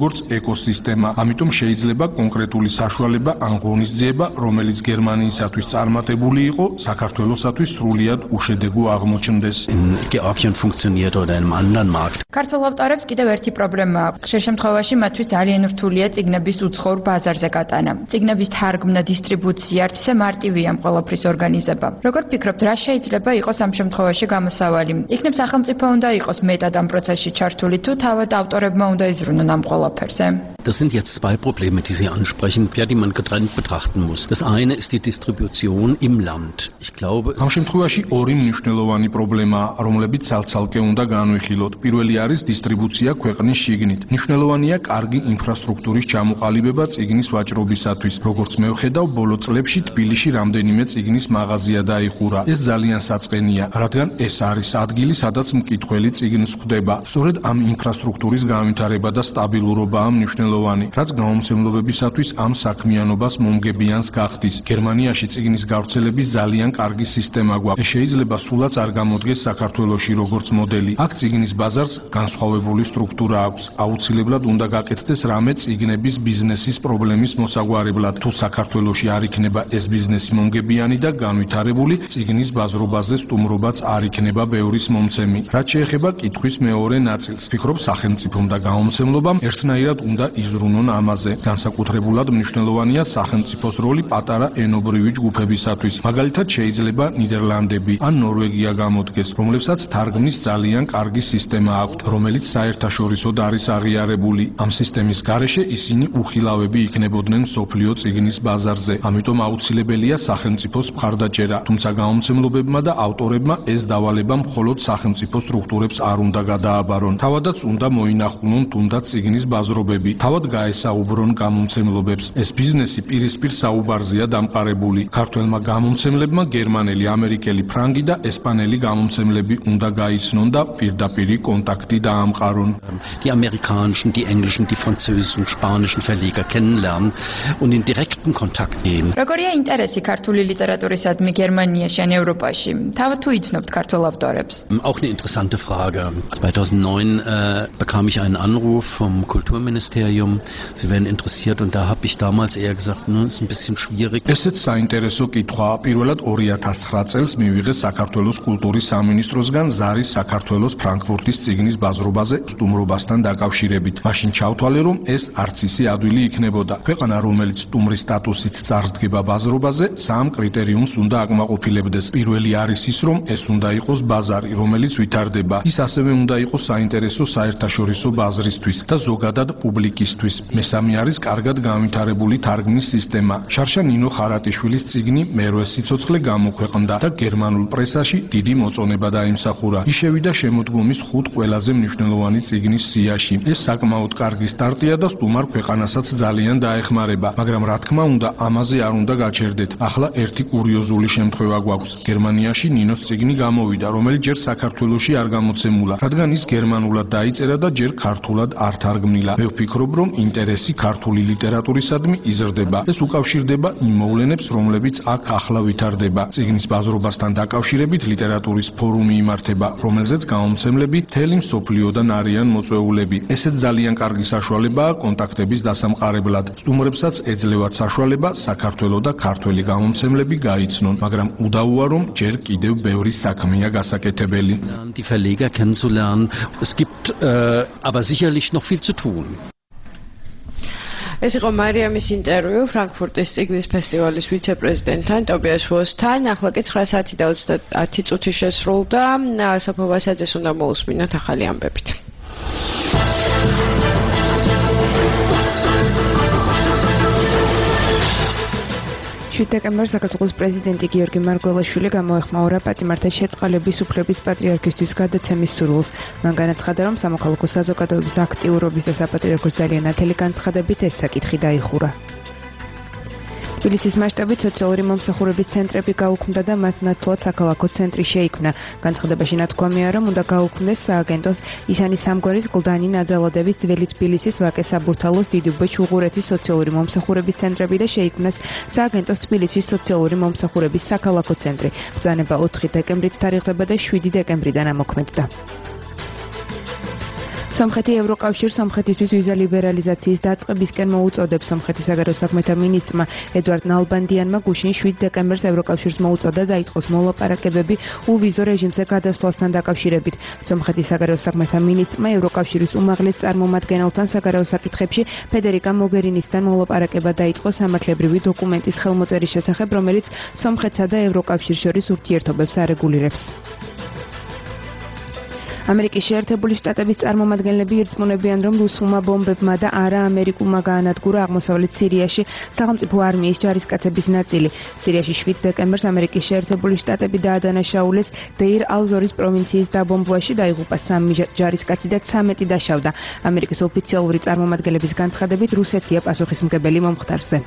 როგორც ეკოსისტემა. ამიტომ შეიძლება კონკრეტული საშუალება ან ღონისძიება, რომელიც გერმანიისათვის წარმატებული იყო, საქართველოსათვის სრულიად უშედეგო აღმოჩნდეს. Georgien funktioniert oder in einem anderen Markt. ქართველ ავტორებს კიდევ ერთი პრობლემა აქვს. ხშირ შემთხვევაში მათთვის ძალიან რთულია წიგნების უცხოურ ბაზარზე გატანა. წიგნების თარგმნა, დისტრიბუცია არც ისე მარტივია ამ ყველაფრის ორგანიზება. როგორ ფიქრობთ, რა შეიძლება იყოს ამ შემთხვევაში გამოსავალი? იქნებ სახელმწიფო უნდა იყოს მეტად ამ პროცესში ჩართული თუ თავად ავტორებმა უნდა იზრუნონ ამ ყველაფერზე? Das sind jetzt zwei Probleme, die Sie ansprechen, ja, die man getrennt betrachten muss. Das eine ist die Distribution im Land. Ich glaube, ამ შემთხვევაში ორი მნიშვნელოვანი პრობლემაა, რომლებიც ცალ-ცალკე უნდა განვიხილოთ. პირველი არის დისტრიბუცია ქვეყნის შიგნით. მნიშვნელოვანია კარგი ინფრასტრუქტურის ჩამოყალიბება წიგნის ვაჭრობისათვის. როგორც მე ვხედავ, ბოლო წლებში თბილისში რამდენიმე წიგნის მაღაზია დაიხურა. ეს ძალიან საწყენია, რადგან ეს არის ადგილი, სადაც მკითხველი წიგნს ხვდება. სწორედ ამ ინფრასტრუქტურის განვითარება და სტაბილურობაა მნიშვნელოვანი, რაც გაუმცემლობებისათვის ამ საქმიანობას მომგებიანს გახდის. გერმანიაში წიგნის გავრცელების ძალიან კარგი სისტემა გვაქვს. ეს შეიძლება სულაც არ გამოდგეს საქართველოში როგორც მოდელი. აქ წიგნის ბაზარს განსხვავებული სტრუქტურა აქვს. აუცილებლად უნდა გაკეთდეს რამე წიგნების ბიზნესის პრობლემის მოსაგვარებლად. თუ საქართველოში არ იქნება ეს ბიზნესი მომგებიანი და განვითარებული, წიგნის ბაზრობაზე სტუმრობაც არ იქნება ბევრის მომცემი. რაც შეეხება კითხვის მეორე ნაწილს, ვფიქრობ, სახელმწიფომ და გაუმცემლობამ ერთნაირად უნდა იზრუნონ ამაზე. განსაკუთრებულად მნიშვნელოვანია სახელმწიფოს როლი პატარა ენობრივი ჯგუფებისათვის. მაგალითად შეიძლება ნიდერლანდები ან ნორვეგია გამოდგეს, რომლებსაც თარგმნის ძალიან კარგი სისტემა აქვთ, რომელიც საერთაშორისოდ არის აღიარებული. ამ სისტემის გარეშე ისინი უხილავები იქნებოდნენ მსოფლიო წიგნის ბაზარზე. ამიტომ აუცილებელია სახელმწიფოს მხარდაჭერა, თუმცა გაუმცემლობებმა და ავტორებმა ეს დავალება მხოლოდ სახელმწიფო სტრუქტურებს არ უნდა გადააბარონ. თავადაც უნდა მოინახულონ თუნდაც წიგნის ბაზრობები, თავად გაესაუბრონ გამომცემლობებს. ეს ბიზნესი პირისპირ საუბარზეა დამყარებული. ქართველმა გამომცემლებმა გერმანელი, ამერიკელი, ფრანგი და ესპანელი გამომცემლები უნდა გაიცნონ და პირდაპირი კონტაქტი დაამყარონ. Die amerikanischen, die englischen, die französischen, spanischen Verleger kennenlernen und in direkten Kontakt gehen. როგორია ინტერესი ქართული ლიტერატურისადმი გერმანიაში ან ევროპაში? თავად თუ იცნობთ ქართულ ავტორებს? Auch eine interessante Frage. zweitausendneun äh, bekam ich einen Anruf vom Kulturministerium. Sie werden interessiert und da habe ich damals eher gesagt, nun ist ein bisschen schwierig. ესეც საინტერესო კითხვაა. პირველად ორი ათას ცხრა წელს მივიღე საქართველოს კულტურის სამინისტროსგან ზარის საქართველოს ფრანკფურტის წიგნის ბაზრობაზე სტუმრობასთან დაკავშირებით. მაშინ ჩავთვალე, რომ ეს არც ისე ადვილი იქნებოდა. ქვეყანა, რომელიც სტუმრის სტატუსით წარსდგება ბაზრობაზე, სამ კრიტერიუმს უნდა აკმაყოფილებდეს. პირველი არის ის, რომ ეს უნდა იყოს ბაზარი, რომელიც ვითარდება. ის ასევე უნდა იყოს საინტერესო საერთაშორისო ბაზრისთვის და ზოგადად პუბლიკისთვის. მესამე არის კარგად განვითარებული თარგმნის სისტემა. შარშა ნინო ხარატიშვილის წიგნი მერვე სიცოცხლე გამოქვეყნდა და გერმანულ პრესაში დიდი მოწონება დაიმსახურა. ის შევიდა შემოდგომის ხუთ ყველაზე მნიშვნელოვანი წიგნის სიაში. ეს საკმაოდ კარგი სტარტია და სტუმარ ქვეყანასაც ძალიან დაეხმარება, მაგრამ რა თქმა უნდა, ამაზე არ უნდა გაჩერდეთ. ახლა ერთი კურიოზული შემთხვევა გვაქვს. გერმანიაში ნინოს წიგნი გამოვიდა, რომელიც ჯერ საქართველოში არ გამოცემულა, რადგან ის გერმანულად დაიწერა და ჯერ ქართულად არ თარგმნილა. მე ვფიქრობ, რომ ინტერესი ქართული ლიტერატურისადმი იზრდება. ეს უკავშირდება იმ მოვლენებს, რომლებიც აქ ახლა ვითარდება. წიგნის ბაზრობასთან დაკავშირებით ლიტერატურის ფორუმი იმართება, რომელზეც გამომცემლები მთელი მსოფლიოდან არიან მოწვეულები. ესეც ძალიან კარგი საშუალებაა კონტაქტების დასამყარებლად. სტუმრებსაც ეძლევათ საშუალება საქართველო და ქართველი გამომცემლები გაიცნონ, მაგრამ უდავოა, რომ ჯერ კიდევ ბევრი საქმეა გასაკეთებელი. Die Verleger kennenzulernen. Es gibt äh, aber sicherlich noch viel zu tun. ეს იყო მარიამის ინტერვიუ ფრანკფურტის წიგნის ფესტივალის ვიცე-პრეზიდენტთან ტობიას ვოსთან. ახლა კი ცხრა საათი და ოცდაათი წუთი შესრულდა. სოფო ვასაძეს უნდა მოусმინოთ ახალი ამბებით. შვიდ დეკემბერს საქართველოს პრეზიდენტი გიორგი მარგველაშვილი გამოეხმაურა პატიმართა შეწყალების უფლების პატრიარქისთვის გადაცემის სურვილს. მან განაცხადა, რომ სამოქალაქო საზოგადოების აქტიურობის და საპატრიარქოს ძალიან ნათელი განცხადებით ეს საკითხი დაიხურა. თბილისის მასშტაბით სოციალური მომსახურების ცენტრები გაუქმდა და მათ ნაცვლად საქალაქო ცენტრი შეიქმნა. განცხადებაში ნათქვამია, რომ უნდა გაუქმდეს სააგენტოს ისანი სამგვარის გლდანი ნაძალადების ძველი თბილისის ვაკე საბურთალოს დიდუბე ჩუღურეთის სოციალური მომსახურების ცენტრები და შეიქმნას სააგენტოს თბილისის სოციალური მომსახურების საქალაქო ცენტრი. ბრძანება ოთხი დეკემბრით თარიღდება და შვიდი დეკემბრიდან ამოქმედდა. სომხეთი ევროკავშირს სომხეთისთვის ვიზა ლიბერალიზაციის დაწყებისკენ მოუწოდებს. სომხეთის საგარეო საქმეთა მინისტრმა ედვარდ ნალბანდიანმა გუშინ შვიდ დეკემბერს ევროკავშირს მოუწოდა დაიწყოს მოლაპარაკებები უვიზო რეჟიმზე გადასვლასთან დაკავშირებით. სომხეთის საგარეო საქმეთა მინისტრმა ევროკავშირის უმაღლეს წარმომადგენელთან საგარეო საკითხებში ფედერიკა მოგერინისთან მოლაპარაკება დაიწყო სამართლებრივი დოკუმენტის ხელმოწერის შესახებ, რომელიც სომხეთსა და ევროკავშირს შორის ურთიერთობებს არეგულირებს. ამერიკის შეერთებული შტატების წარმომადგენლები ირწმუნებიან, რომ რუსულმა ბომბებმა და არა ამერიკულმა გაანადგურა აღმოსავლეთ სირიაში სახელმწიფო არმიის ჯარისკაცების ნაწილი. სირიაში შვიდ დეკემბერს ამერიკის შეერთებული შტატები დაადანაშაულეს დეირ ალ-ზორის პროვინციის დაბომბვაში, დაიღუპა სამი ჯარისკაცი და ცამეტი დაშავდა. ამერიკის ოფიციალური წარმომადგენლების განცხადებით, რუსეთია პასუხისმგებელი მომხდარზე.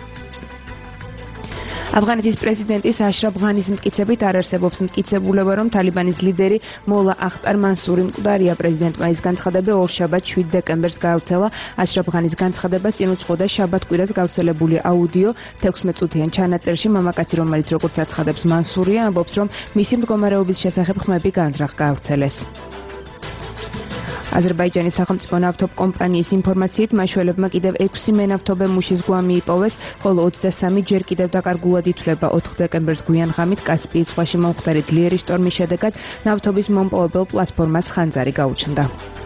ავღანეთის პრეზიდენტის აშრაფ ღანის მტკიცებით არ არსებობს მტკიცებულება, რომ თალიბანის ლიდერი მოლა ახტარ მანსური მკვდარია. პრეზიდენტმა ის განცხადება ორშაბათს შვიდ დეკემბერს გაავრცელა. აშრაფ ღანის განცხადებას წინ უძღოდა შაბათ კვირას გავრცელებული აუდიო თექვსმეტ წუთიან ჩანაწერში. მამაკაცი, რომელიც როგორც აცხადებს მანსურია, ამბობს, რომ მისი მდგომარეობის შესახებ ხმები განზრახ გაავრცელეს. აზერბაიჯანის სახელმწიფო ნავთობ კომპანიის ინფორმაციით, მაშველებმა კიდევ ექვსი მენავთობე მუშის გვამი იპოვეს, ხოლო ოცდასამი ჯერ კიდევ დაკარგულად ითვლება. ოთხ დეკემბერს გვიან ღამით კასპიის ზღვაში მომხდარი ძლიერი შტორმის შედეგად ნავთობის მომპოვებელ პლატფორმას ხანძარი გაუჩნდა.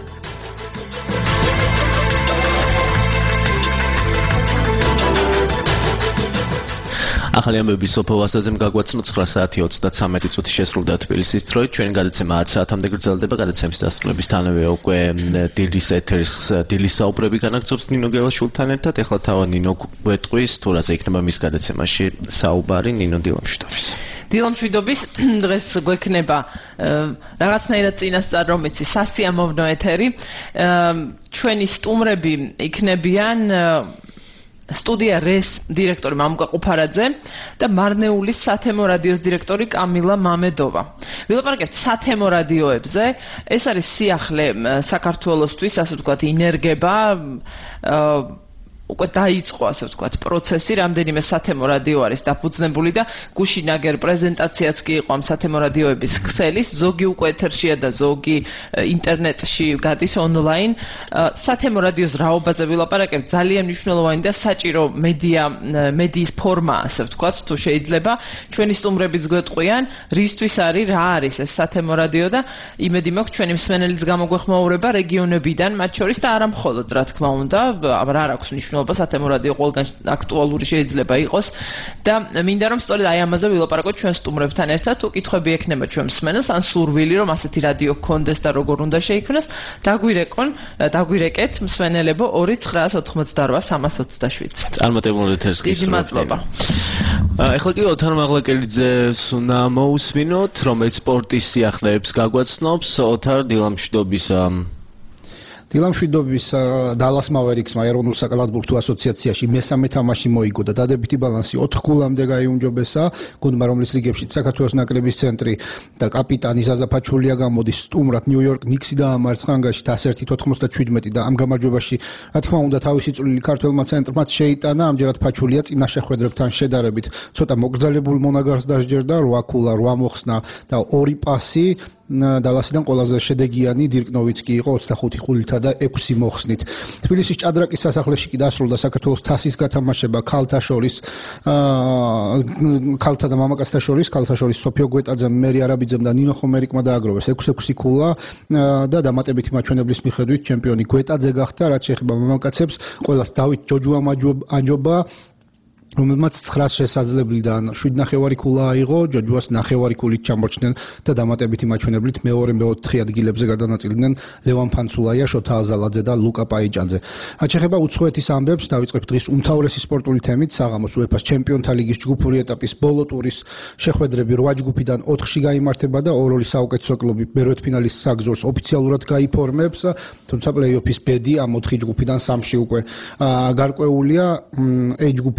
ახალი ამბები სოფო ვასაძემ გაგვაცნო ცხრა საათი ოცდაცამეტი წუთი შესრულდა თბილისის დროით. ჩვენი გადაცემა ათ საათამდე გრძელდება. გადაცემის დასრულებისთანავე უკვე დილის ეთერს დილის საუბრები განაგრძობს ნინო გელაშვილთან ერთად. ეხლა თავა ნინო გვეტყვის თუ რაზე იქნება მის გადაცემაში საუბარი. ნინო, დილამშვიდობის. დილამშვიდობის. დღეს გვექნება რაღაცნაირად წინასწარ რომ იცი სასიამოვნო ეთერი. ჩვენი სტუმრები იქნებიან სტუდია რეს დირექტორი მამუკა ყუფარაძე და მარნეულის სათემო რადიოს დირექტორი კამილა მამედოვა. ვილაპარაკებთ სათემო რადიოებზე. ეს არის სიახლე საქართველოსთვის, ასე ვთქვათ, ინერგება, უკვე დაიწყო, ასე ვთქვათ, პროცესი, რამდენიმე სათემო რადიო არის დაფუძნებული და გუშინაგერ პრეზენტაციაც კი იყო ამ სათემო რადიოების ქსელის, ზოგი უკვე ეთერშია და ზოგი ინტერნეტში გადის ონლაინ. სათემო რადიოს რაობაზე ვილაპარაკებთ, ძალიან მნიშვნელოვანი და საჭირო მედია, მედიის ფორმა, ასე ვთქვათ, თუ შეიძლება. ჩვენი სტუმრებიც გვეტყვიან, რისთვის არის, რა არის ეს სათემო რადიო და იმედი მაქვს ჩვენი მსმენელიც გამოგვეხმაურება რეგიონებიდან, მათ შორის და არა მხოლოდ, რა თქმა უნდა, რა აქვს მნიშვნელობა სათემო რადიო ყველგან აქტუალური შეიძლება იყოს და მინდა რომ სწორედ აი ამაზე ვილაპარაკოთ ჩვენ სტუმრებთან ერთად. თუ კითხვები ექნება ჩვენ მსმენელს ან სურვილი რომ ასეთი რადიო გქონდეს და როგორ უნდა შეიქმნას, დაგვირეკონ, დაგვირეკეთ მსმენელებო ორი ცხრაას ოთხმოცდარვა სამას ოცდაშვიდს. წარმატებულ ეთერს გისურვებთ. მადლობა. ეხლა კი ოთარ მაღლაკელიძეს უნდა მოусმინოთ, რომელიც სპორტის სიახლეებს გაგვაცნობს. ოთარ, დილამშვიდობის. დილამშვიდობის დალას მავერიქსმა ეროვნულ საკალათბურთო ასოციაციაში მესამე თამაში მოიგო და დადებითი ბალანსი ოთხ გოლამდე გაიუმჯობესა. გუნდმა, რომლის რიგებში საქართველოს ნაკრების ცენტრი და კაპიტანი ზაზა ფაჩულია გამოდის, სტუმრად ნიუ-იორკ ნიქსი დაამარცხა ანგარიშით ასი ერთი თოთხმოცდაშვიდმეტი და ამ გამარჯვებაში, რა თქმა უნდა, თავისი წვლილი ქართველმა ცენტრმაც შეიტანა. ამჯერად ფაჩულია წინა შეხვედრებთან შედარებით ცოტა მოკრძალებულ მონაგარს დასჯერდა, რვა ქულა, რვა მოხსნა და ორი პასი. დალასიდან ყველაზე შედეგიანი დირკ ნოვიცკი იყო ოცდახუთი ხულითა და ექვსი მოხსნით. თბილისის ჭადრაკის სასახლეში კი დასრულდა საქართველოს თასის გათამაშება ქალთა შორის, ქალთა და მამაკაცთა შორის. ქალთა შორის სოფიო გვეტაძემ, მერი არაბიძემ და ნინო ხომერიკმა დააგროვეს ექვსი ექვსი ქულა და დამატებითი მაჩვენებლის მიხედვით ჩემპიონი გვეტაძე გახდა. რაც შეეხება მამაკაცებს, ყველას დავით ჯოჯუამ აჯობა, რომელმაც ცხრას შესაძლებლიდან შვიდ ნახევარი ქულა აიღო, ჯოჯუას ნახევარი ქულით ჩამორჩნენ და დამატებითი მაჩვენებლით მეორე მეოთხე ადგილებზე გადანაწილიდნენ ლევან ფანცულაია, შოთა აზალაძე და ლუკა პაიჭანძე. რაც შეეხება უცხოეთის ამბებს, დავიწყებთ დღის უმთავრესი სპორტული თემით. საღამოს უეფა-ს ჩემპიონთა ლიგის ჯგუფური ეტაპის ბოლო ტურის შეხვედრები რვა ჯგუფიდან ოთხში გაიმართება და ორ-ორი საუკეთესო კლუბი მერვედფინალის საგზურს ოფიციალურად გაიფორმებს, თუმცა პლეი-ოფის ბედი ამ ოთხი ჯგუფიდან სამში უკვე გარკვეულია. A ჯგუფიდან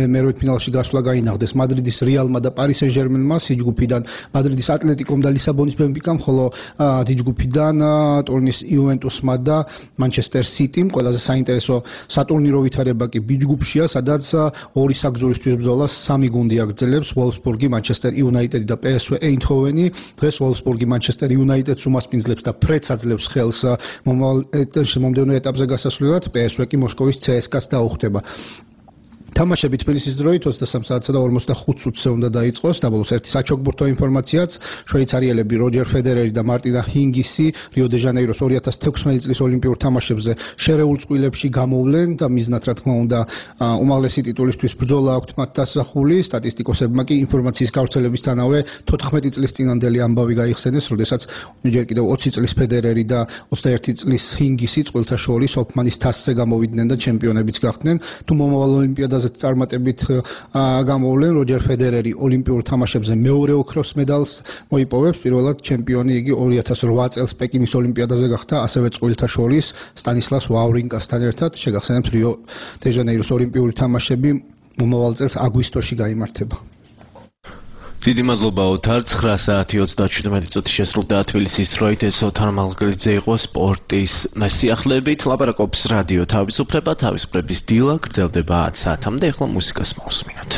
მერვე ფინალში გასვლა გაინაღდეს მადრიდის რეალმა და პარი სენ-ჟერმენმა სი ჯგუფიდან, მადრიდის ატლეტიკომ და ლისაბონის ბენფიკამ, ხოლო დი ჯგუფიდან ტურინის იუვენტუსმა და მანჩესტერ სიტიმ. ყველაზე საინტერესო სატურნირო ვითარება კი ბი ჯგუფშია, სადაც ორი საგზურისთვის ბრძოლა სამი გუნდი აგრძელებს: ვოლფსბურგი, მანჩესტერ იუნაიტედი და პე ეს ვე ეინდჰოვენი. დღეს ვოლფსბურგი მანჩესტერ იუნაიტედს უმასპინძლებს და ფრედს აძლევს ხელს მომდევნო ეტაპზე გასასვლელად, პე ეს ვე კი მოსკოვის ცე ეს კას დაუხვდება. თამაშები თბილისის დროით ოცდასამ საათსა და ორმოცდახუთ წუთზე უნდა დაიწყოს. დაბოლოს ერთი საჩოგბურთო ინფორმაციაც. შვეიცარიელები როჯერ ფედერერი და მარტინა ჰინგისი რიო-დე-ჟანეიროს ორი ათას თექვსმეტი წლის ოლიმპიურ თამაშებზე შერეულ წყვილებში გამოვლენ და მიზნად რა თქმა უნდა უმაღლესი ტიტულისთვის ბრძოლა აქვთ მათ დასახული. სტატისტიკოსებმა კი ინფორმაციის გავრცელებისთანავე თოთხმეტი წლის წინანდელი ამბავი გაიხსენეს, როდესაც ჯერ კიდევ ოცი წლის ფედერერი და ოცდაერთი წლის ჰინგისი წყვილთა შორის ოფმანის თასზე გამოვიდნენ და ჩემპიონებიც გახდნენ. თუ მომავალ ოლიმპიადაზე წარმატებით გამოვლენ, როჯერ ფედერერი ოლიმპიურ თამაშებზე მეორე ოქროს მედალს მოიპოვებს. პირველად ჩემპიონი იგი ორი ათას რვა წელს პეკინის ოლიმპიადაზე გახდა, ასევე წყვილთა შორის სტანისლავს ვავრინკასთან ერთად. შეგახსენებთ, რიო-დე-ჟანეიროს ოლიმპიური თამაშები მომავალ წელს აგვისტოში გაიმართება. დიდი მადლობა ოთარ. ცხრა საათი ოცდაჩვიდმეტი წუთი შესრულდა თბილისის დროით. ეს ოთარ მალგერიძე იყო სპორტის სიახლეებით. ლაპარაკობს რადიო თავისუფლება. თავისუფლების დილა გრძელდება ათ საათამდე. ახლა მუსიკას მოვსმინოთ.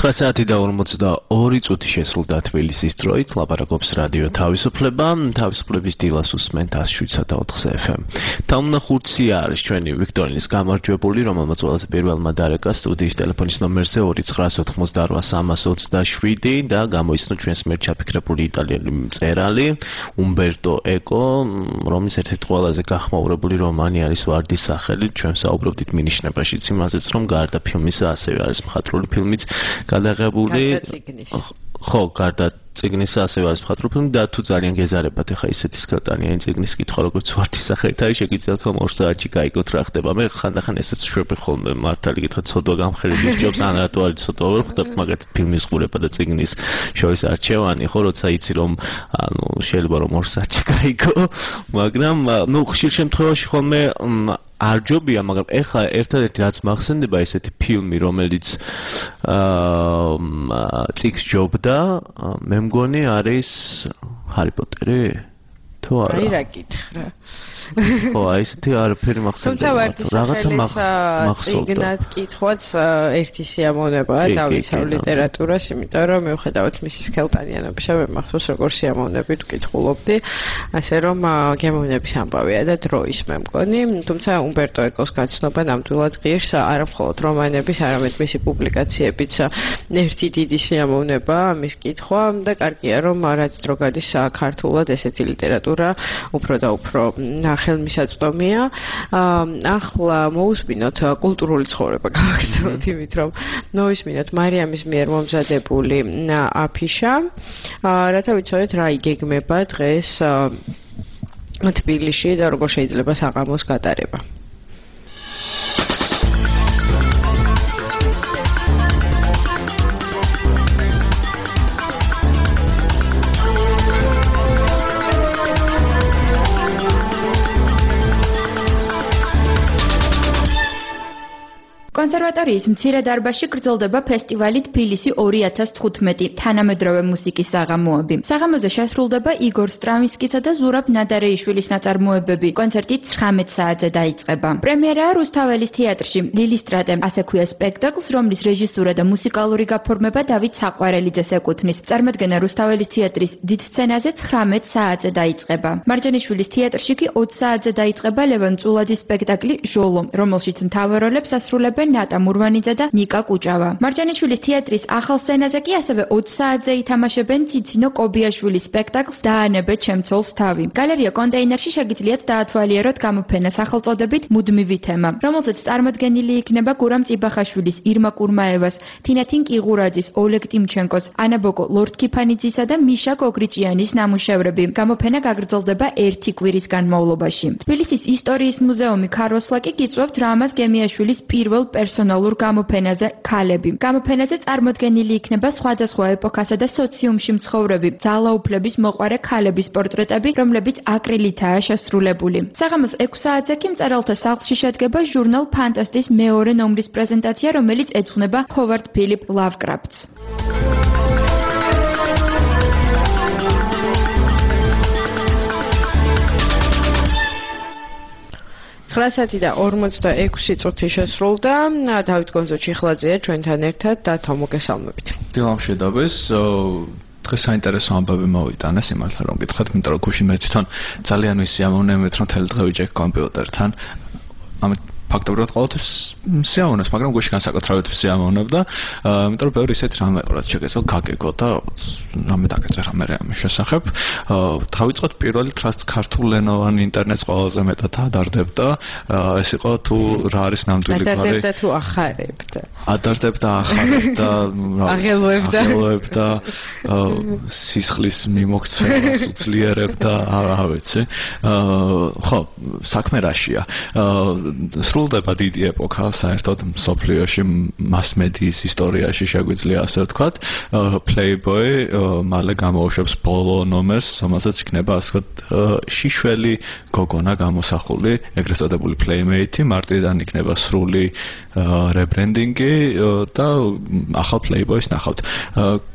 ცხრა საათი და ორმოცდაორი წუთი შესრულდა თბილისის დროით, ლაპარაკობს რადიო თავისუფლება, თავისუფლების დილას უსმენთ εκατს შვიდსა და ოთხ ეფ ემ. Თამნახურცი არის ჩვენი ვიქტორინის გამარჯვებული, რომელმაც ყველაზე პირველმა დარეკა სტუდიის ტელეფონის ნომერზე ორი ცხრა ოცდაოთხმოცდარვა სამას ოცდაშვიდი და გამოიცნო ჩვენს მიერ ჩაფიქრებული იტალიელი მწერალი უმბერტო ეკო, რომლის ერთ-ერთი ყველაზე გახმაურებული რომანი არის ვარდის სახელი. ჩვენ საუბრობდით მინიშნებაშიც იმაზეც, რომ გარდა ფილმისა ასევე არის მხატვრული ფილმიც გადაღებული. ხო, გარდა წიგნისა ასევე არის მხატვრული ფილმი და თუ ძალიან გეზარებათ ახლა ისეთი სკელტანიანი წიგნის კითხვა, როგორც ვარდის სახელით არის, შეგიძლიათ რომ ორ საათში გაიგოთ რა ხდება. მე ხანდახან ესეც შვები ხოლმე მართალი გითხრათ, ცოდვა გამხედი ჯობს ან რატო არის ცოდვა ვერ ხვდებ, მაგათი ფილმის ყურება და წიგნის შორის არჩევანი, ხო, როცა იცი რომ ანუ შეიძლება რომ ორ საათში გაიგო, მაგრამ ნუ ხშირ შემთხვევაში ხოლმე არ ჯობია, მაგრამ ეხლა ერთადერთი რაც მახსენდება ესეთი ფილმი, რომელიც აა წიგს ჯობდა, მე მგონი არის ჰარი პოტერი? თუ არა? აი რა გითხრა. ხო, აი ესეთი არაფერი მახსენდება. რაღაცა მახსოვდა. კითხვაც ერთი სიამოვნებაა დავიცავ ლიტერატურას, იმიტომ რომ მიუხედავად მისი სკელტანიანობისა, მე მახსოვს როგორ სიამოვნებით ვკითხულობდი, ასე რომ გემოვნების ამბავია და დროის მე მგონი, თუმცა უმბერტო ეკოს გაცნობა ნამდვილად ღირს არა მხოლოდ რომანების, არამედ მისი პუბლიკაციებიც ერთი დიდი სიამოვნებაა მის კითხვა და კარგია რომ რაც დრო გადის ქართულად ესეთი ლიტერატურა უფრო და უფრო ხელმისაწვდომია. ახლა მოусმინოთ კულტურული ცხოვრება გავაგრძელოთ იმით, რომ მოусმინოთ მარიამის მიერ მომზადებული აფიშა, რათა ვიცოდეთ რა იგეგმება დღეს თბილისში და როგორ შეიძლება საღამოს გატარება. კონსერვატორიის მცირე დარბაზში გრძელდება ფესტივალი თბილისი ორი ათას თხუთმეტი თანამედროვე მუსიკის საღამოები. საღამოზე შესრულდება იგორ სტრავინსკისა და ზურაბ ნადარეიშვილის ნაწარმოებები. კონცერტი ცხრამეტ საათზე დაიწყება. პრემიერაა რუსთაველის თეატრში. ლილისტრატე ასე ქვია სპექტაკლს, რომლის რეჟისურა და მუსიკალური გაფორმება დავით საყვარელიძეს ეკუთვნის. წარმოდგენა რუსთაველის თეატრის დიდ სცენაზე ცხრამეტ საათზე დაიწყება. მარჯანიშვილის თეატრში კი ოცი საათზე დაიწყება ლევან წულაძის სპექტაკლი ჟოლო, რომელშიც მთავარ როლებს ასრულებენ ნატა მურვანიძე და ნიკა კუჭავა. მარჯანიშვილის თეატრის ახალ სცენაზე კი ასევე ოცი საათზე ითამაშებენ ციცინო კობიაშვილის სპექტაკლს დაანებე ჩემცოლს თავი. გალერეა კონტეინერში შეგიძლიათ დაათვალიეროთ გამოფენა სახელწოდებით მუდმივი თემა, რომელზეც წარმოდგენილი იქნება გურამ წიბახაშვილის, ირმა კურმაევას, თინათინ კიღურაძის, ოლეგ ტიმჩენკოს, ანაბოკო ლორდ-კიფანიძისა და მიშა გოგრიჭიანის ნამუშევრები. გამოფენა გაგრძელდება ერთი კვირის განმავლობაში. თბილისის ისტორიის მუზეუმი ქაროსლაკი გიწვევთ რამაზ გემიაშვილის პირველ პერსონალურ გამოფენაზე ქალები. გამოფენაზე წარმოდგენილი იქნება სხვადასხვა ეპოქასა და სოციუმში მცხოვრები ძალაუფლების მოყვარე ქალების პორტრეტები, რომლებიც აკრილითაა შესრულებული. საღამოს ექვსი საათზე კი მწერალთა სახლში შედგება ჟურნალ ფანტასტის მეორე ნომრის პრეზენტაცია, რომელიც ეძღვნება ჰოვარდ ფილიპ ლავკრაფტს. ცხრა საათი და ორმოცდაექვსი წუთი შესრულდა. დავით გონზო-ჩიხლაძეა ჩვენთან ერთად და თო მოგესალმებით. დილამშვიდობეს. დღეს საინტერესო ამბავი მოვიტანა, სიმართლე რომ გითხრათ, იმიტომ რომ გუშინ მე თვითონ ძალიან ვისიამოვნებთ, რომ თელი დღე ვიჭერ კომპიუტერთან. ამით ფაქტობრივად ყოველთვის სიამოვნებს, მაგრამ გუშინ განსაკუთრებით ვისიამოვნებდა, იმიტომ რომ ბევრი ისეთი რამე ყო, რაც შეგეძლო გაგეგო და რამე დაგეწე რამე ამის შესახებ. დავიწყოთ პირველით, რაც ქართულენოვანი ინტერნეტს ყველაზე მეტად ადარდებდა, ეს იყო თუ რა არის ნამდვილი გვარი. ადარდებდა თუ ახარებდა. ადარდებდა, ახარებდა, აღელვებდა. აღელვებდა, სისხლის მიმოქცევას უძლიერებდა, რა ვიცი. ხო, საქმე რაშია. სრულდება დიდი ეპოქა საერთოდ მსოფლიოში მასმედიის ისტორიაში შეგვიძლია ასე ვთქვათ. Playboy მალე გამოუშვებს ბოლო ნომერს, რომელსაც იქნება ასე ვთქვათ შიშველი გოგონა გამოსახული, ეგრეთ წოდებული Playmate, მარტიდან იქნება სრული რებრენდინგი და ახალ Playboy-ს ნახავთ.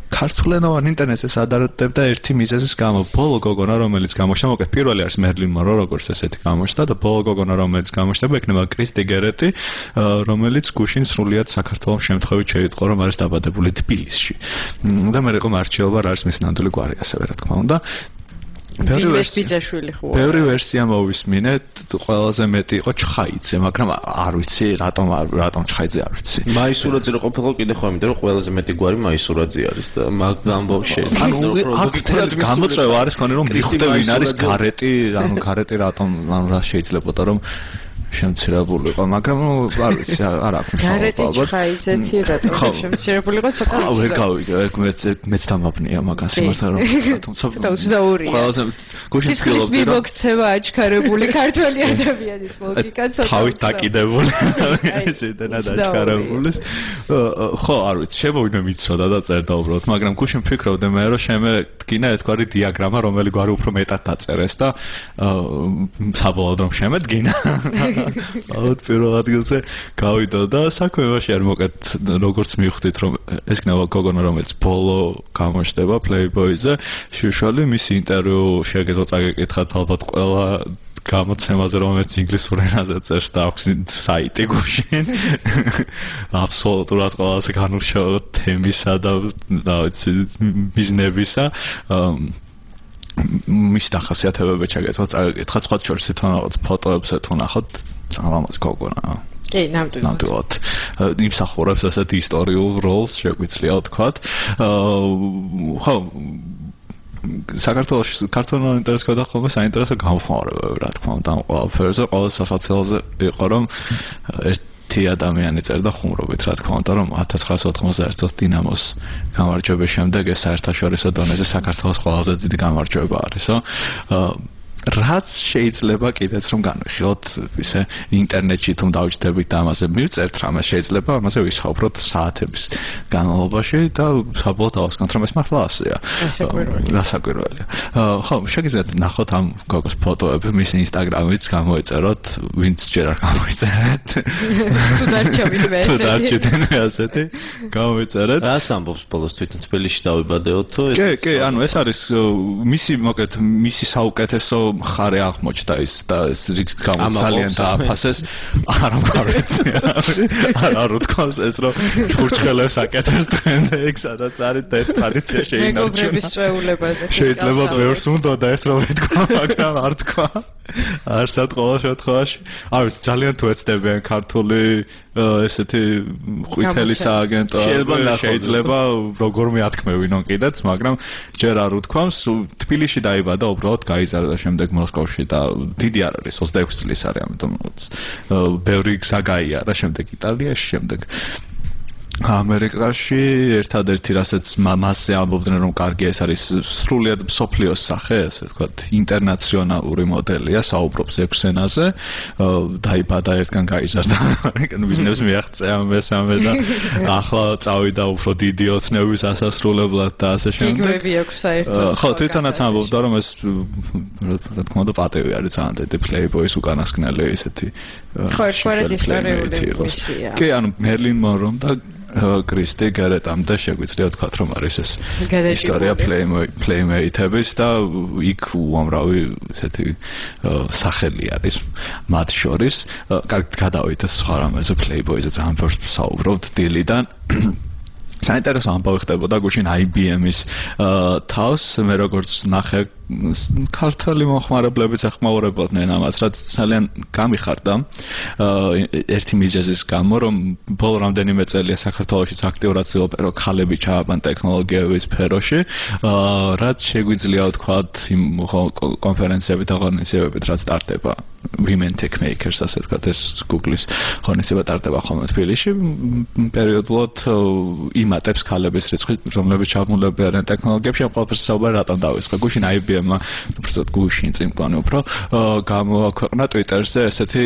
ქართულენოვან ინტერნეტზე სადაროდებდა ერთი მიზეზის გამო. ბოლო გოგონა, რომელიც გამოჩნდა, მოკლედ პირველი არის მერლინ მონრო, როგორც ესეთი გამოჩნდა და ბოლო გოგონა, რომელიც გამოჩნდება, იქნება კრისტი გერეტი, რომელიც გუშინ სრულიად საქართველოს შემთხვევით შეიტყო, რომ არის დაბადებული თბილისში. და მე იყო მარჩილობა, რა არის მის ნამდვილი გვარი, ასევე რა თქმა უნდა. ბევრი ვერსია ბევრი ვერსია მოვისმინე, ყველაზე მეტი იყო ჩხაიძე, მაგრამ არ ვიცი რატომ რატომ ჩხაიძე არ ვიცი. მაისურაძე რო ყოფილიყო კიდე ხო, იმიტომ რომ ყველაზე მეტი გვარი მაისურაძე არის და მაგ ამბავს შეიძლება. აქტიურად გამოწვევა არის ხონი რომ მიხვდე ვინ არის გარეტი, ანუ გარეტი რატომ ანუ რა შეიძლებოდა რომ შემცირებულიყო, მაგრამ არ ვიცი, არ აქვს მშრალობა. გარეტი ჩხაიძეთი რატომ შემცირებულიყო, ცოტა აუ ვერ გავიგე, მეც მეც დამაბნია მაგას იმასთან რომ თუმცა ცოტა უცნაურია. ყველაზე გუშინ ცდილობდი რომ მოგცევა აჩქარებული ქართველი ადამიანის ლოგიკა ცოტა თავით დაკიდებული ისედანაც აჩქარებული. ხო, არ ვიცი, შემოვიდე მიცოდა და წერდა უბრალოდ, მაგრამ გუშინ ფიქრობდი მე რომ შემედგინა ერთგვარი დიაგრამა, რომელი გვარი უფრო მეტად დაწერეს და საბოლოოდ რომ შემედგინა აუთ პირველ ადგილზე გავიდა და საქმე მაშინ არ მოკეთ როგორც მივხვდით რომ ეს ქნება გოგონა რომელიც ბოლო გამოჩნდება Playboy-ზე შუშალი მისი ინტერვიუ შეგეძლო წაგეკითხათ ალბათ ყველა გამოცემაზე რომელიც ინგლისურ ენაზე წერს და აქვს საიტი გუშინ აბსოლუტურად ყველაზე განუშაო თემისა და რა ვიცი ბიზნესისა მის დახასიათებები ჩაგეთვალა წაგეკითხათ სხვა შორის თვითონ რაღაც ფოტოებზე თუ ნახოთ ამას გოგონა კი, ნამდვილად. ნამდვილად. იმსახურებს ასეთ ისტორიულ როლს, შეგვიძლია ვთქვათ. ხო, საქართველოს ქართულენოვან ინტერესს გადახომა საინტერესო გამხმარებები, რა თქმა უნდა, ამ ყველაფერზე, ყველა საფათელზე იყო რომ ერთი ადამიანი წერდა ხუმრობით, რა თქმა უნდა, რომ ათას ცხრაას ოთხმოცდაერთი წელს დინამოს გამარჯვების შემდეგ ეს საერთაშორისო დონეზე საქართველოს ყველაზე დიდი გამარჯვება არისო. რაც შეიძლება კიდეც რომ განვიხილოთ ისე ინტერნეტში თუ დავიჭდებით და ამაზე მივწერთ რამე შეიძლება ამაზე ვისაუბროთ საათების განმავლობაში და საბოლოოდ დავასკვნათ რომ ეს მართლა ასეა. რა საკვირველია. ხო, შეგიძლიათ ნახოთ ამ გოგოს ფოტოები მის ინსტაგრამით გამოეწეროთ, ვინც ჯერ არ გამოეწერეთ. თუ დარჩებით მე ესეთი. თუ დარჩით მე ასეთი გამოეწერეთ. რას ამბობს ბოლოს თვითონ თბილისში დავიბადეოთ თუ ეს? კი, კი, ანუ ეს არის მისი მოკეთ მისი საუკეთესო მხარე აღმოჩნდა ის და ეს ძალიან დააფასეს არ ამგვარეთია არ არ უთქვას ეს რომ ჩურჩხელებს აკეთებს დღემდე ეგ სადაც არის და ეს ტრადიცია შეინარჩუნა მეგობრების წვეულებაზე შეიძლება ბევრს უნდა და ეს რომ ეთქვა მაგრამ არ თქვა არსად ყოველ შემთხვევაში არ ვიცი ძალიან თუ ეცდებიან ქართული ესეთი ყვითელი სააგენტო შეიძლება როგორმე ათქმევინონ კიდეც მაგრამ ჯერ არ უთქვამს თბილისში დაიბადა უბრალოდ გაიზარდა შემდეგ მოსკოვში და დიდი არ არის ოცდაექვსი წლის არის ამიტომ ბევრი გზა გაიარა შემდეგ იტალიაში შემდეგ ამერიკაში ერთადერთი რასაც მასზე ამბობდნენ რომ კარგი ეს არის სრულიად მსოფლიოს სახე ასე ვთქვათ ინტერნაციონალური მოდელია საუბრობს ექვს ენაზე დაიბადა ერთგან გაიზარდა ამერიკან ბიზნესს მიაღწია მესამე და ახლა წავიდა უფრო დიდი ოცნების ასასრულებლად და ასე შემდეგ გიგები აქვს საერთოდ ხო თვითონაც ამბობდა რომ ეს რა თქმა უნდა პატევი არის ძალიან დიდი Playboy-ის უკანასკნელი ესეთი ხო ერთგვარად ისტორიული მისია კი ანუ მერლინ მონრო და კრისტი გერეტამდე შეგვიძლია ვთქვათ რომ არის ეს ისტორია Playmate-ების და იქ უამრავი ესეთი სახელი არის მათ შორის კარგად გადავიდეთ სხვა რამეზე Playboy-ზე ძალიან ბევრს საუბრობთ დილიდან საინტერესო ამბავი ხდებოდა გუშინ I B M-ის თავს მე როგორც ნახე ქართული მოხმარებლებიც ახმაურებოდნენ ამას რაც ძალიან გამიხარდა ერთი მიზეზის გამო რომ ბოლო რამდენიმე წელია საქართველოშიც აქტიურად ცდილობენ რომ ქალები ჩააბან ტექნოლოგიების სფეროში რაც შეგვიძლია ვთქვათ იმ კონფერენციებით და ღონისძიებებით რაც ტარდება Women Tech Makers ასე ვთქვათ ეს Google-ის ღონისძიება ტარდება ხოლმე თბილისში პერიოდულად იმატებს ქალების რიცხვი რომლებიც ჩაბმულები არიან ტექნოლოგიებში ამ ყველაფერს საუბარი რატომ დავიწყე გუშინ I B M-მა უბრალოდ გუშინ წინკვანი უფრო გამოაქვეყნა Twitter-ზე ესეთი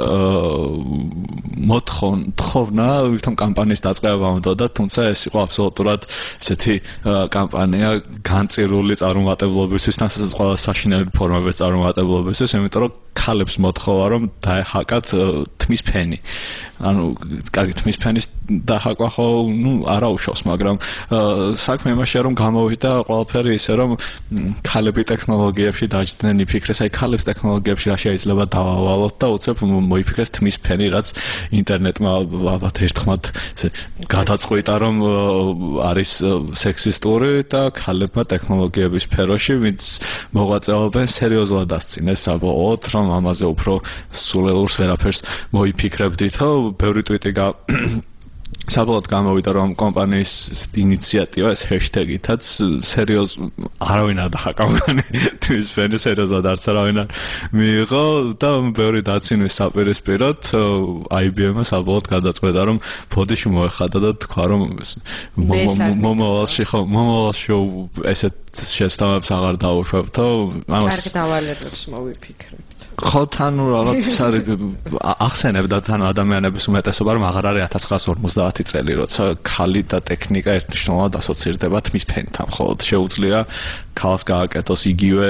მოთხოვნა თვითონ კამპანიის დაწყება უნდოდა თუმცა ეს იყო აბსოლუტურად ესეთი კამპანია განწირული წარუმატებლობისთვის თასასაც ყველა საშინელი ფორმების წარუმატებლობისთვის იმიტომ რომ ქალებს მოთხოვა რომ დაეჰაკათ თმის ფენი. ანუ კარგი თმის ფენის დახაკვა ხო, ну, არა უშავს, მაგრამ საქმე იმაშია, რომ გამოვიდა ყველაფერი ისე, რომ ქალები ტექნოლოგიებში დაჯდნენ, იფიქრეს, აი ქალებს ტექნოლოგიებში რა შეიძლება დავავალოთ და უცებ მოიფიქრეს თმის ფენი, რაც ინტერნეტმა ალბათ ერთხმად ესე გადაწყვიტა, რომ არის სექსისტური და ქალებმა ტექნოლოგიების სფეროში, ვინც მოღვაწეობენ, სერიოზულად დასწინეს საბოლოოდ, რომ ამაზე უფრო სულელურს ვერაფერს მოიფიქრებდითო. ბევრი ტვიტი გა საბოლოოდ გამოვიდა, რომ კომპანიის ინიციატივა ეს ჰეშტეგითაც სერიოზ არავინ არ დახაკავგანი თმის ფენი სერიოზად არც არავინ არ მიიღო და ბევრი დაცინის საპირისპიროდ აი ბი ემ-მა საბოლოოდ გადაწყვეტა, რომ ბოდიში მოეხადა და თქვა, რომ მომავალში ხო მომავალში ესეთ შესთავებს აღარ დაუშვებთო. კარგ დავალებებს მოვიფიქრებთ. ხო თან რაღაც ახსენებდა თან ადამიანების უმეტესობა, რომ აღარ არის ათას ცხრაასი ორმოცდაათი წელი, როცა ქალი და ტექნიკა ერთნიშნულად ასოცირდება თმის ფენთან. ხოლო შეუძლია ქალს გააკეთოს იგივე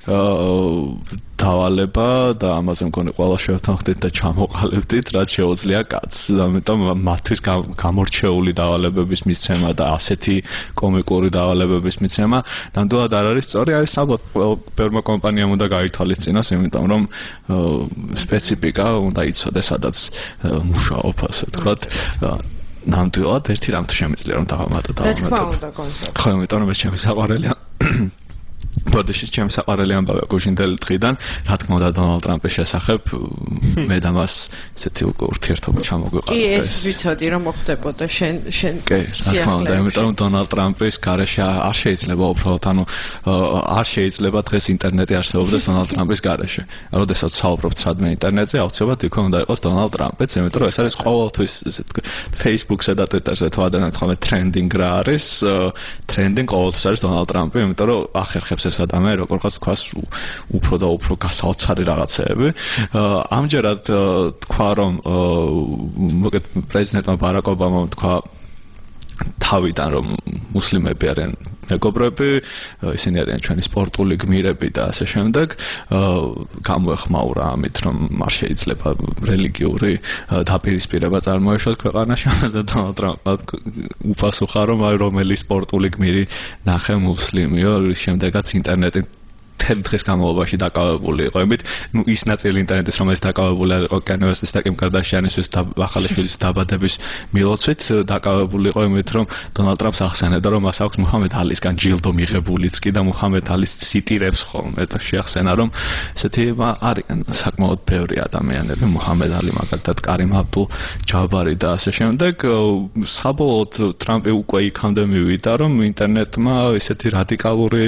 დავალება და ამაზე მგონი ყველა შევთანხმდით და ჩამოყალიბდით, რაც შეუძლია კაცს. ამიტომ მათთვის გამორჩეული დავალებების მიცემა და ასეთი კომიკური დავალებების მიცემა ნამდვილად არ არის სწორი. არის საბოლოოდ ბევრმა კომპანიამ უნდა გაითვალისწინოს, იმიტომ რომ სპეციფიკა უნდა იცოდეს, სადაც მუშაობ, ასე ვთქვათ. ნამდვილად ერთი რამ თუ შემიძლია რომ დავამატო და რა თქმა უნდა კონცერტი. ხო, იმიტომ რომ ეს ჩემი საყვარელია. ბოდიში ჩემი საყვარელი ამბავია გუშინდელი დღიდან, რა თქმა უნდა დონალდ ტრამპის შესახებ მე და მას ესეთი ურთიერთობა ჩამოგვიყარა. კი, ეს ვიცოდი რომ მოხდებოდა შენ შენ კი, რა თქმა უნდა, იმიტომ რომ დონალდ ტრამპის გარეშე არ შეიძლება უბრალოდ, ანუ არ შეიძლება დღეს ინტერნეტი არსებობდეს დონალდ ტრამპის გარეშე. როდესაც საუბრობთ სადმე ინტერნეტზე, აუცილებლად იქ უნდა იყოს დონალდ ტრამპიც, იმიტომ რომ ეს არის ყოველთვის ესე Facebook-ზე და Twitter-ზე თუ ადამიანები ხოლმე ტრენდინგ რა არის, ტრენდინგ ყოველთვის არის დონალდ ტრამპი, იმიტომ რომ ახერხებს ეს ადამიანი როგორღაც თქვას უფრო და უფრო გასაოცარი რაღაცეები. ამჯერად თქვა, რომ მოგეთ პრეზიდენტმა ბარაკ ობამამ თქვა თავიდან, რომ მუსლიმები არიან მეგობრები, ისინი არიან ჩვენი სპორტული გმირები და ასე შემდეგ. გამოეხმაურა ამით, რომ არ შეიძლება რელიგიური დაპირისპირება წარმოეშვათ ქვეყანაში. ამაზე დონალდ ტრამპმა უპასუხა, რომ აი რომელი სპორტული გმირი ნახე მუსლიმიო, რის შემდეგაც ინტერნეტი თელ დღეს განმავლობაში დაკავებული იყო იმით, ნუ ის ნაწილი ინტერნეტის, რომელიც დაკავებული იყო კენიე ვესტის და კიმ კარდაშიანის და ახალიშვილის დაბადების მილოცვით, დაკავებული იყო იმით, რომ დონალდ ტრამპს ახსენებდა, რომ მას აქვს მუჰამედ ალის-გან ჯილდო მიღებულიც კი და მუჰამედ ალის ციტირებს ხოლმე და შეახსენა, რომ ესეთი არიან საკმაოდ ბევრი ადამიანები, მუჰამედ ალი მაგალითად, კარიმ აბდულ ჯაბარი და ასე შემდეგ. საბოლოოდ ტრამპი უკვე იქამდე მივიდა, რომ ინტერნეტმა ესეთი რადიკალური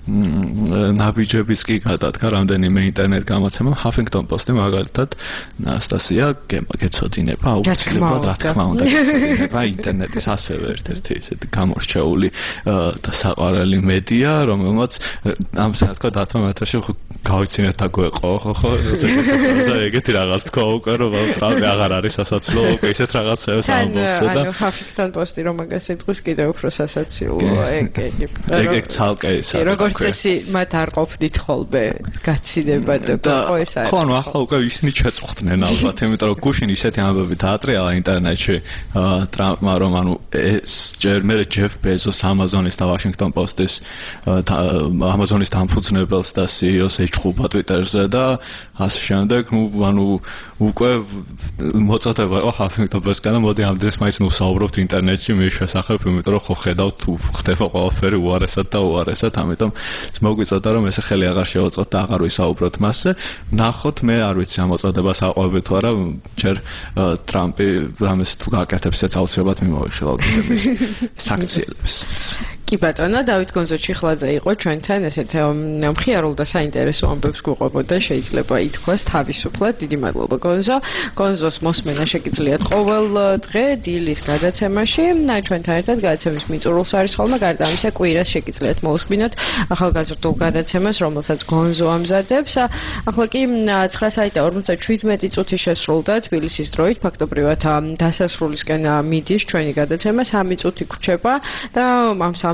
ბიჯების კი გადადგა რამდენიმე ინტერნეტ გამოცემა. Huffington Post-ი მაგალითად ნასტასია გეცოდინება აუცილებლად, რა თქმა უნდა, გეცოდინება ინტერნეტის ასევე ერთ-ერთი ესეთი გამორჩეული და საყვარელი მედია, რომელმაც ამ საკითხად დათმა მეთერში გავიცინეთ და გვეყო, ხო ხო, ეგეთი რაღაც თქვა უკვე, რომ ტრამპი აღარ არის სასაცილო, უკვე ისეთ რაღაცებს ამბობს და ანუ Huffington Post-ი რომ მაგას ეთქვის კიდევ უფრო სასაცილოა, ეგ ეგ. ეგ ცალკე ისაა. როგორც წესი მათ არ ყოფდით ხოლმე გაციდება და ხო ეს არის. ხო, ანუ ახლა უკვე ისინი შეწუხდნენ ალბათ, იმიტომ რომ გუშინ ისეთი ამბები დაატრიალა ინტერნეტში ტრამპმა, რომ ანუ ეს ჯერ მე ჯეფ ბეზოს ამაზონის და ვაშინგტონ პოსტის ამაზონის დამფუძნებელს და სი ი ოს ეჭხუბა Twitter-ზე და ასე შემდეგ, ნუ ანუ უკვე მოწოდება იყო Huffington Post-გან და მოდი ამდენს მაინც ნუ საუბრობთ ინტერნეტში მის შესახებ, იმიტომ რომ ხო ხედავთ თუ ხდება ყველაფერი უარესად და უარესად, ამიტომ მოგვიწოდა რომ ესე ხელი აღარ შევაწოთ და აღარ ვისაუბროთ მასზე. ნახოთ, მე არ ვიცი ამოწოდებას აყვები თუ არა, ჯერ ტრამპი რამეს თუ გააკეთებს, ეს აუცილებლად მიმოვიხილავ გიდების საქციელებს. კი ბატონო, დავით გონზო-ჩიხლაძე იყო ჩვენთან, ესეთ მხიარულ და საინტერესო ამბებს გვიყვებოდა, შეიძლება ითქვას თავისუფლად. დიდი მადლობა გონზო. გონზოს მოსმენა შეგიძლიათ ყოველ დღე დილის გადაცემაში. ჩვენთან ერთად გადაცემის მიწურულს არის ხოლმე, გარდა ამისა კვირას შეგიძლიათ მოусმინოთ ახალგაზრდულ გადაცემას, რომელსაც გონზო ამზადებს. ახლა კი ცხრა საათი და ორმოცდაშვიდმეტი წუთი შესრულდა თბილისის დროით, ფაქტობრივად დასასრულისკენ მიდის ჩვენი გადაცემა, სამი წუთი გვრჩება და ამ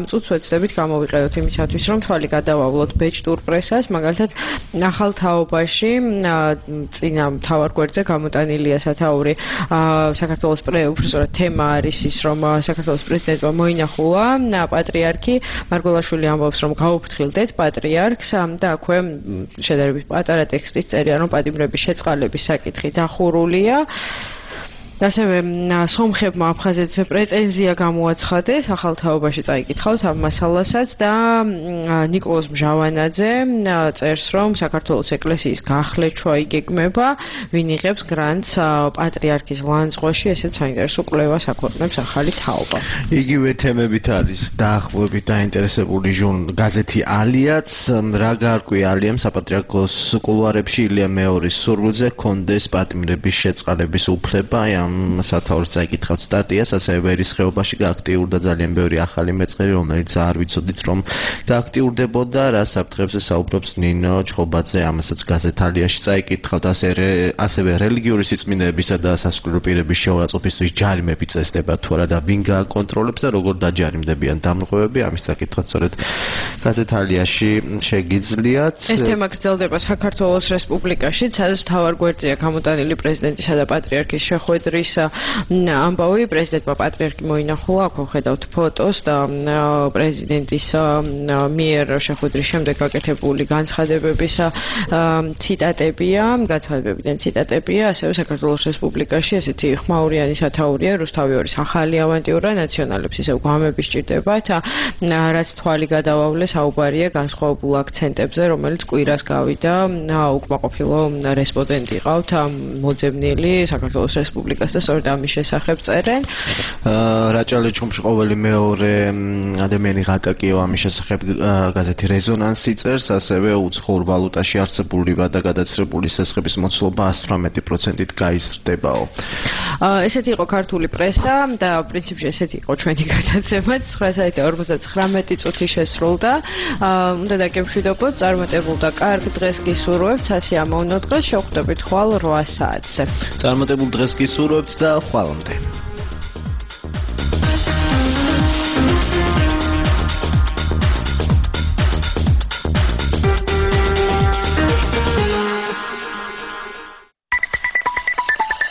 სამ წუთს ვეცდებით გამოვიყენოთ იმისათვის, რომ თვალი გადავავლოთ ბეჭდურ პრესას, მაგალითად ახალ თაობაში წინა მთავარ გვერდზე გამოტანილია სათაური საქართველოს უბრალოდ თემა არის ის, რომ საქართველოს პრეზიდენტმა მოინახულა პატრიარქი მარგველაშვილი ამბობს, რომ გაუფრთხილდეთ პატრიარქს და აქვე შედარებით პატარა ტექსტის წერია, რომ პატიმრების შეწყალების საკითხი დახურულია. ასევე სომხებმა აფხაზეთზე პრეტენზია გამოაცხადეს, ახალ თაობაში წაიკითხავთ ამ მასალასაც და ნიკოლოზ მჟავანაძე წერს, რომ საქართველოს ეკლესიის გახლეჩვა იგეგმება, ვინ იღებს გრანტს პატრიარქის ლანძღვაში, ესეც საინტერესო კვლევას აქვეყნებს ახალი თაობა. იგივე თემებით არის დაახლოებით დაინტერესებული გაზეთი ალიაც, რა გარკვია ალიამ საპატრიარქოს კულუარებში ილია მეორის სურვილზე ჰქონდეს პატიმრების შეწყალების უფლება, სათაურს წაიკითხავთ სტატიას, ასევე ვერის ხეობაში გააქტიურდა ძალიან ბევრი ახალი მეწყერი, რომელიც არ ვიცოდით რომ გააქტიურდებოდა, რა საფრთხებზე საუბრობს ნინო ჩხობაძე, ამასაც გაზეთ ალიაში წაიკითხავთ, ასევე რელიგიური სიწმინეებისა და სასულიერო პირების შეურაცხყოფისთვის ჯარიმები წესდება თუ არა და ვინ გააკონტროლებს და როგორ დაჯარიმდებიან დამრღვევები, ამის წაკითხვა სწორედ გაზეთ ალიაში შეგიძლიათ. ეს თემა გრძელდება საქართველოს რესპუბლიკაში, სადაც მთავარ გვერდზეა გამოტანილი პრეზიდენტისა და პატრიარქის შეხვედრის ამბავი. პრეზიდენტმა პატრიარქი მოინახულა, აქ ვხედავთ ფოტოს და პრეზიდენტის მიერ შეხვედრის შემდეგ გაკეთებული განცხადებების ციტატებია, განცხადებებიდან ციტატებია, ასევე საქართველოს რესპუბლიკაში ესეთი ხმაურიანი სათაურია, რუსთავიორის ახალი ავანტიურა ნაციონალებს ისევ გვამები სჭირდებათ, რაც თვალი გადავავლე საუბარია განსხვავებულ აქცენტებზე, რომელიც კვირას გავიდა, უკმაყოფილო რესპონდენტი ყავთ მოძებნილი საქართველოს რესპუბლიკას და სწორედ ამის შესახებ წერენ. რაჭალე ჩხუმში ყოველი მეორე ადამიანი ღატაკიო ამის შესახებ გაზეთი რეზონანსი წერს, ასევე უცხოურ ვალუტაში არსებული და გადაცრებული სესხების მოცულობა ათი პროცენტით გაიზრდებაო. ესეთი იყო ქართული პრესა და პრინციპში ესეთი იყო ჩვენი გადაცემა. ცხრა საათი და ორმოცდათხრამეტი წუთი შესრულდა. უნდა დაგემშვიდობოთ, წარმატებულ და კარგ დღეს გისურვებთ. ასე ამოვნო დღეს შევხვდებით ხვალ რვა საათზე. წარმატებულ დღეს გისურვებთ და ხვალამდე.